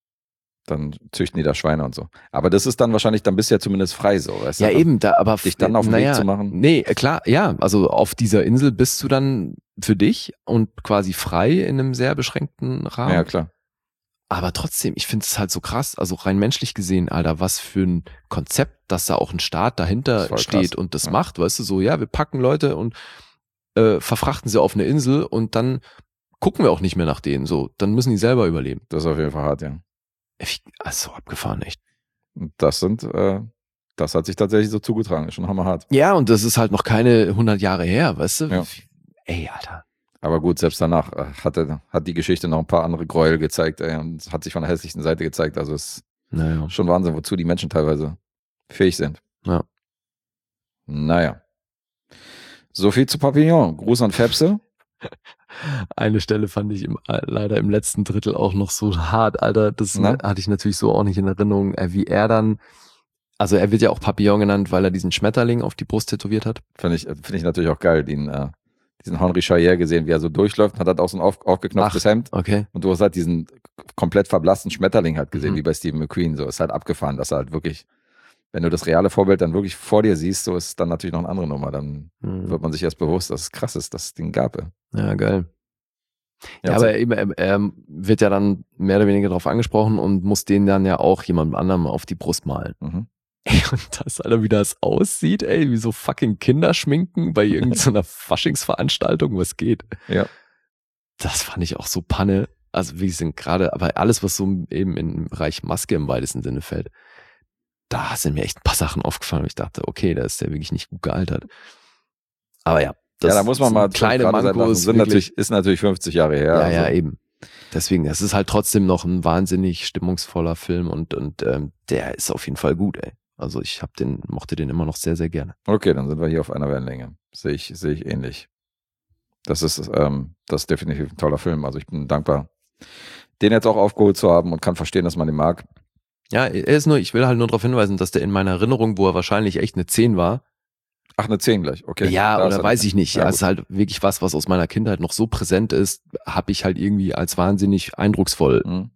Speaker 2: Dann züchten die da Schweine und so. Aber das ist dann wahrscheinlich, dann bist du ja zumindest frei so, weißt
Speaker 3: Ja
Speaker 2: du?
Speaker 3: eben, da, aber
Speaker 2: Dich dann auf den
Speaker 3: naja,
Speaker 2: Weg zu machen.
Speaker 3: Nee, äh, klar, ja, also auf dieser Insel bist du dann für dich und quasi frei in einem sehr beschränkten Rahmen.
Speaker 2: Ja, klar.
Speaker 3: Aber trotzdem, ich finde es halt so krass, also rein menschlich gesehen, Alter, was für ein Konzept, dass da auch ein Staat
Speaker 2: Das
Speaker 3: dahinter
Speaker 2: ist voll
Speaker 3: steht
Speaker 2: krass.
Speaker 3: und das
Speaker 2: Ja.
Speaker 3: macht, weißt du, so, ja, wir packen Leute und äh, verfrachten sie auf eine Insel und dann gucken wir auch nicht mehr nach denen, so, dann müssen die selber überleben.
Speaker 2: Das ist auf jeden Fall hart, ja.
Speaker 3: Ich, also abgefahren, echt.
Speaker 2: Und das sind, äh, das hat sich tatsächlich so zugetragen. Ist schon hammerhart.
Speaker 3: Ja, und das ist halt noch keine hundert Jahre her, weißt du?
Speaker 2: Ja.
Speaker 3: Ey, Alter.
Speaker 2: Aber gut, selbst danach äh, hatte, hat die Geschichte noch ein paar andere Gräuel gezeigt, ey, und hat sich von der hässlichsten Seite gezeigt. Also es
Speaker 3: Naja.
Speaker 2: ist schon Wahnsinn, wozu die Menschen teilweise fähig sind.
Speaker 3: Ja.
Speaker 2: Naja. So viel zu Papillon. Gruß an Fepse.
Speaker 3: Eine Stelle fand ich im, äh, leider im letzten Drittel auch noch so hart, Alter. Das
Speaker 2: Na?
Speaker 3: hatte ich natürlich so auch nicht in Erinnerung, äh, wie er dann, also er wird ja auch Papillon genannt, weil er diesen Schmetterling auf die Brust tätowiert hat.
Speaker 2: Finde ich, finde ich natürlich auch geil, den, äh, diesen Henri Charrière gesehen, wie er so durchläuft, hat halt auch so ein auf, aufgeknopftes
Speaker 3: Ach.
Speaker 2: Hemd.
Speaker 3: Okay.
Speaker 2: Und du hast halt diesen komplett verblassten Schmetterling halt gesehen,
Speaker 3: Mhm.
Speaker 2: wie bei Steve McQueen. So ist halt abgefahren, dass er halt wirklich, wenn du das reale Vorbild dann wirklich vor dir siehst, so ist dann natürlich noch eine andere Nummer. Dann
Speaker 3: Mhm.
Speaker 2: wird man sich erst bewusst, dass es krass ist, dass es den gab. ey.
Speaker 3: Ja, geil. Ja,
Speaker 2: also-
Speaker 3: aber eben, er, er wird ja dann mehr oder weniger darauf angesprochen und muss den dann ja auch jemandem anderem auf die Brust malen.
Speaker 2: Mhm.
Speaker 3: Ey, und das, Alter, wie das aussieht, ey, wie so fucking Kinderschminken bei irgendeiner Faschingsveranstaltung, was geht.
Speaker 2: Ja.
Speaker 3: Das fand ich auch so Panne. Also wie sind gerade, aber alles, was so eben im Bereich Maske im weitesten Sinne fällt, da sind mir echt ein paar Sachen aufgefallen. Und ich dachte, okay, da ist der wirklich nicht gut gealtert. Aber ja.
Speaker 2: Ja, da muss man
Speaker 3: sind
Speaker 2: mal
Speaker 3: kleine
Speaker 2: gerade sein lassen.
Speaker 3: Mankos.
Speaker 2: Sind
Speaker 3: wirklich-
Speaker 2: natürlich, ist natürlich fünfzig Jahre her.
Speaker 3: ja, ja,
Speaker 2: also.
Speaker 3: eben. Deswegen, es ist halt trotzdem noch ein wahnsinnig stimmungsvoller Film und, und ähm, der ist auf jeden Fall gut, ey. Also ich hab den, mochte den immer noch sehr, sehr gerne.
Speaker 2: Okay, dann sind wir hier auf einer Wellenlänge. Sehe ich, sehe ich ähnlich. Das ist, ähm, das ist definitiv ein toller Film. Also ich bin dankbar, den jetzt auch aufgeholt zu haben und kann verstehen, dass man den mag.
Speaker 3: Ja, er ist nur, ich will halt nur darauf hinweisen, dass der in meiner Erinnerung, wo er wahrscheinlich echt eine zehn war,
Speaker 2: Ach, eine zehn gleich, okay.
Speaker 3: ja,
Speaker 2: Da ist
Speaker 3: oder
Speaker 2: er
Speaker 3: weiß
Speaker 2: nicht.
Speaker 3: ich nicht.
Speaker 2: Ja,
Speaker 3: Ja,
Speaker 2: gut.
Speaker 3: es ist halt wirklich was, was aus meiner Kindheit noch so präsent ist, habe ich halt irgendwie als wahnsinnig eindrucksvoll
Speaker 2: Mhm.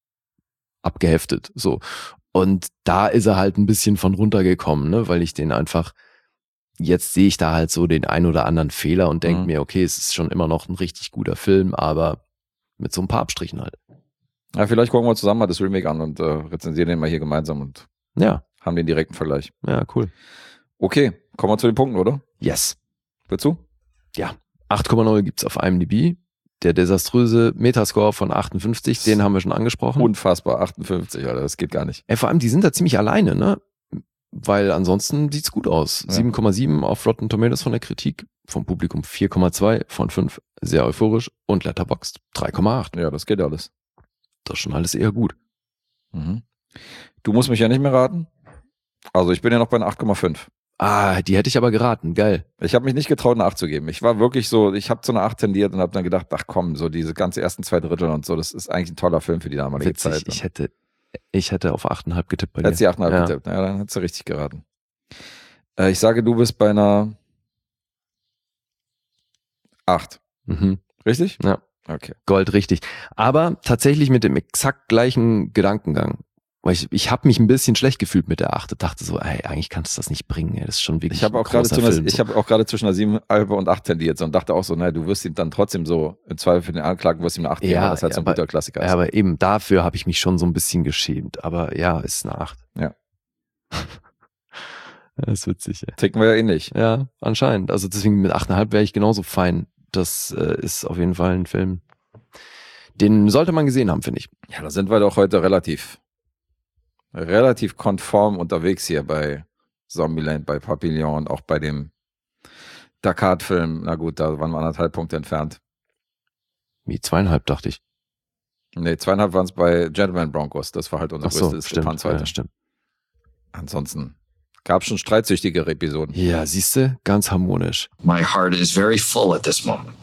Speaker 3: abgeheftet. So. Und da ist er halt ein bisschen von runtergekommen, ne, weil ich den einfach, jetzt sehe ich da halt so den ein oder anderen Fehler und denke
Speaker 2: Mhm.
Speaker 3: mir, okay, es ist schon immer noch ein richtig guter Film, aber mit so ein paar Abstrichen halt.
Speaker 2: Ja, vielleicht gucken wir zusammen mal das Remake an und äh, rezensieren den mal hier gemeinsam und
Speaker 3: Ja,
Speaker 2: haben den direkten Vergleich.
Speaker 3: ja, cool.
Speaker 2: Okay, kommen wir zu den Punkten, oder?
Speaker 3: Yes.
Speaker 2: Willst du?
Speaker 3: acht Komma null gibt's auf IMDb. Der desaströse Metascore von achtundfünfzig, den haben wir schon angesprochen.
Speaker 2: Unfassbar, achtundfünfzig, Alter, das geht gar nicht.
Speaker 3: Ey, vor allem, die sind da ziemlich alleine, ne? Weil ansonsten sieht's gut aus.
Speaker 2: Ja.
Speaker 3: sieben Komma sieben auf Rotten Tomatoes von der Kritik, vom Publikum vier Komma zwei von fünf, sehr euphorisch, und Letterboxd drei Komma acht.
Speaker 2: Ja, das geht alles.
Speaker 3: Das ist schon alles eher gut.
Speaker 2: Mhm. Du musst mich ja nicht mehr raten. Also ich bin ja noch bei einer acht Komma fünf.
Speaker 3: Ah, die hätte ich aber geraten. Geil.
Speaker 2: Ich habe mich nicht getraut, eine acht zu geben. Ich war wirklich so, ich habe zu einer acht tendiert und habe dann gedacht, ach komm, so diese ganze ersten zwei Drittel und so, das ist eigentlich ein toller Film für die damalige
Speaker 3: Witzig,
Speaker 2: Zeit.
Speaker 3: ich hätte, ich hätte auf acht Komma fünf getippt bei dir.
Speaker 2: Hättest du acht Komma fünf
Speaker 3: ja.
Speaker 2: getippt, ja, dann hättest du richtig geraten. Äh, ich sage, du bist bei einer acht.
Speaker 3: Mhm.
Speaker 2: Richtig?
Speaker 3: Ja.
Speaker 2: Okay.
Speaker 3: Gold, richtig. Aber tatsächlich mit dem exakt gleichen Gedankengang. Weil ich, ich habe mich ein bisschen schlecht gefühlt mit der acht. Dachte so, ey, eigentlich kannst du das nicht bringen. Ey. Das ist schon wirklich
Speaker 2: Ich habe auch gerade zwischen, Film, ich so. habe auch gerade zwischen einer sieben Komma fünf und acht tendiert so, und dachte auch so, naja, du wirst ihn dann trotzdem so im Zweifel für den Anklagen wirst ihm eine acht geben,
Speaker 3: ja,
Speaker 2: weil das halt
Speaker 3: ja,
Speaker 2: so ein
Speaker 3: aber,
Speaker 2: guter Klassiker ist.
Speaker 3: Ja, aber eben dafür habe ich mich schon so ein bisschen geschämt. Aber ja, ist eine acht.
Speaker 2: Ja.
Speaker 3: Das ist witzig, ey.
Speaker 2: Ticken wir ja ähnlich.
Speaker 3: Ja, anscheinend. Also deswegen mit acht Komma fünf wäre ich genauso fein. Das äh, ist auf jeden Fall ein Film, den sollte man gesehen haben, finde ich.
Speaker 2: Ja, da sind wir doch heute relativ relativ konform unterwegs hier bei Zombieland, bei Papillon und auch bei dem Dakar-Film. Na gut, da waren wir anderthalb Punkte entfernt.
Speaker 3: Wie zweieinhalb, dachte ich.
Speaker 2: Nee, zweieinhalb waren es bei Gentleman Broncos. Das war halt unser
Speaker 3: Ach so,
Speaker 2: größtes
Speaker 3: stimmt,
Speaker 2: Diskrepanz heute.
Speaker 3: ja, stimmt.
Speaker 2: Ansonsten gab es schon streitsüchtigere Episoden.
Speaker 3: Ja, siehst du, ganz harmonisch.
Speaker 9: My heart is very full at this moment.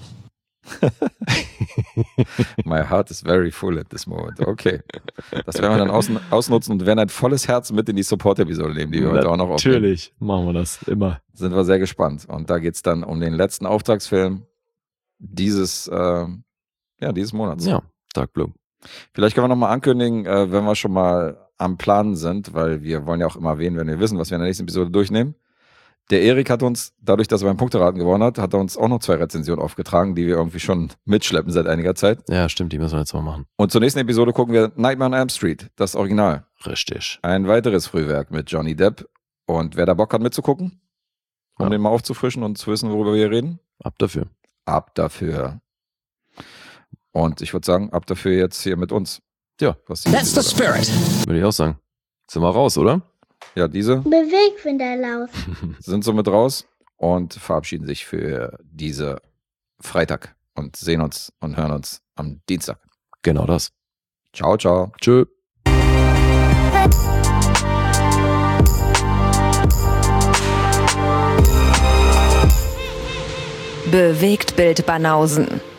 Speaker 2: My heart is very full at this moment. Okay. Das werden wir dann außen, ausnutzen und werden ein volles Herz mit in die Support-Episode nehmen, die wir heute auch noch aufnehmen.
Speaker 3: Natürlich, machen wir das immer.
Speaker 2: Sind wir sehr gespannt. Und da geht es dann um den letzten Auftragsfilm dieses, äh, ja, dieses Monats.
Speaker 3: Ja, Dark Blue.
Speaker 2: Vielleicht können wir nochmal ankündigen, äh, wenn wir schon mal am Planen sind, weil wir wollen ja auch immer erwähnen, wenn wir wissen, was wir in der nächsten Episode durchnehmen. Der Erik hat uns, dadurch, dass er beim Punkteraten gewonnen hat, hat er uns auch noch zwei Rezensionen aufgetragen, die wir irgendwie schon mitschleppen seit einiger Zeit.
Speaker 3: Ja, stimmt, die müssen wir jetzt mal machen.
Speaker 2: Und zur nächsten Episode gucken wir Nightmare on Elm Street, das Original.
Speaker 3: Richtig.
Speaker 2: Ein weiteres Frühwerk mit Johnny Depp. Und wer da Bock hat mitzugucken, um
Speaker 3: ja.
Speaker 2: den mal aufzufrischen und zu wissen, worüber wir hier reden,
Speaker 3: ab dafür.
Speaker 2: Ab dafür. Und ich würde sagen, ab dafür jetzt hier mit uns.
Speaker 3: Ja.
Speaker 2: Was
Speaker 9: That's the spirit.
Speaker 3: Würde ich auch sagen. Sind wir raus, oder?
Speaker 2: Ja, diese
Speaker 6: Bewegfinderlauf.
Speaker 2: sind somit raus und verabschieden sich für diese Freitag und sehen uns und hören uns am Dienstag.
Speaker 3: Genau das.
Speaker 2: Ciao, ciao.
Speaker 3: Tschö.
Speaker 1: Bewegt Bild Banausen.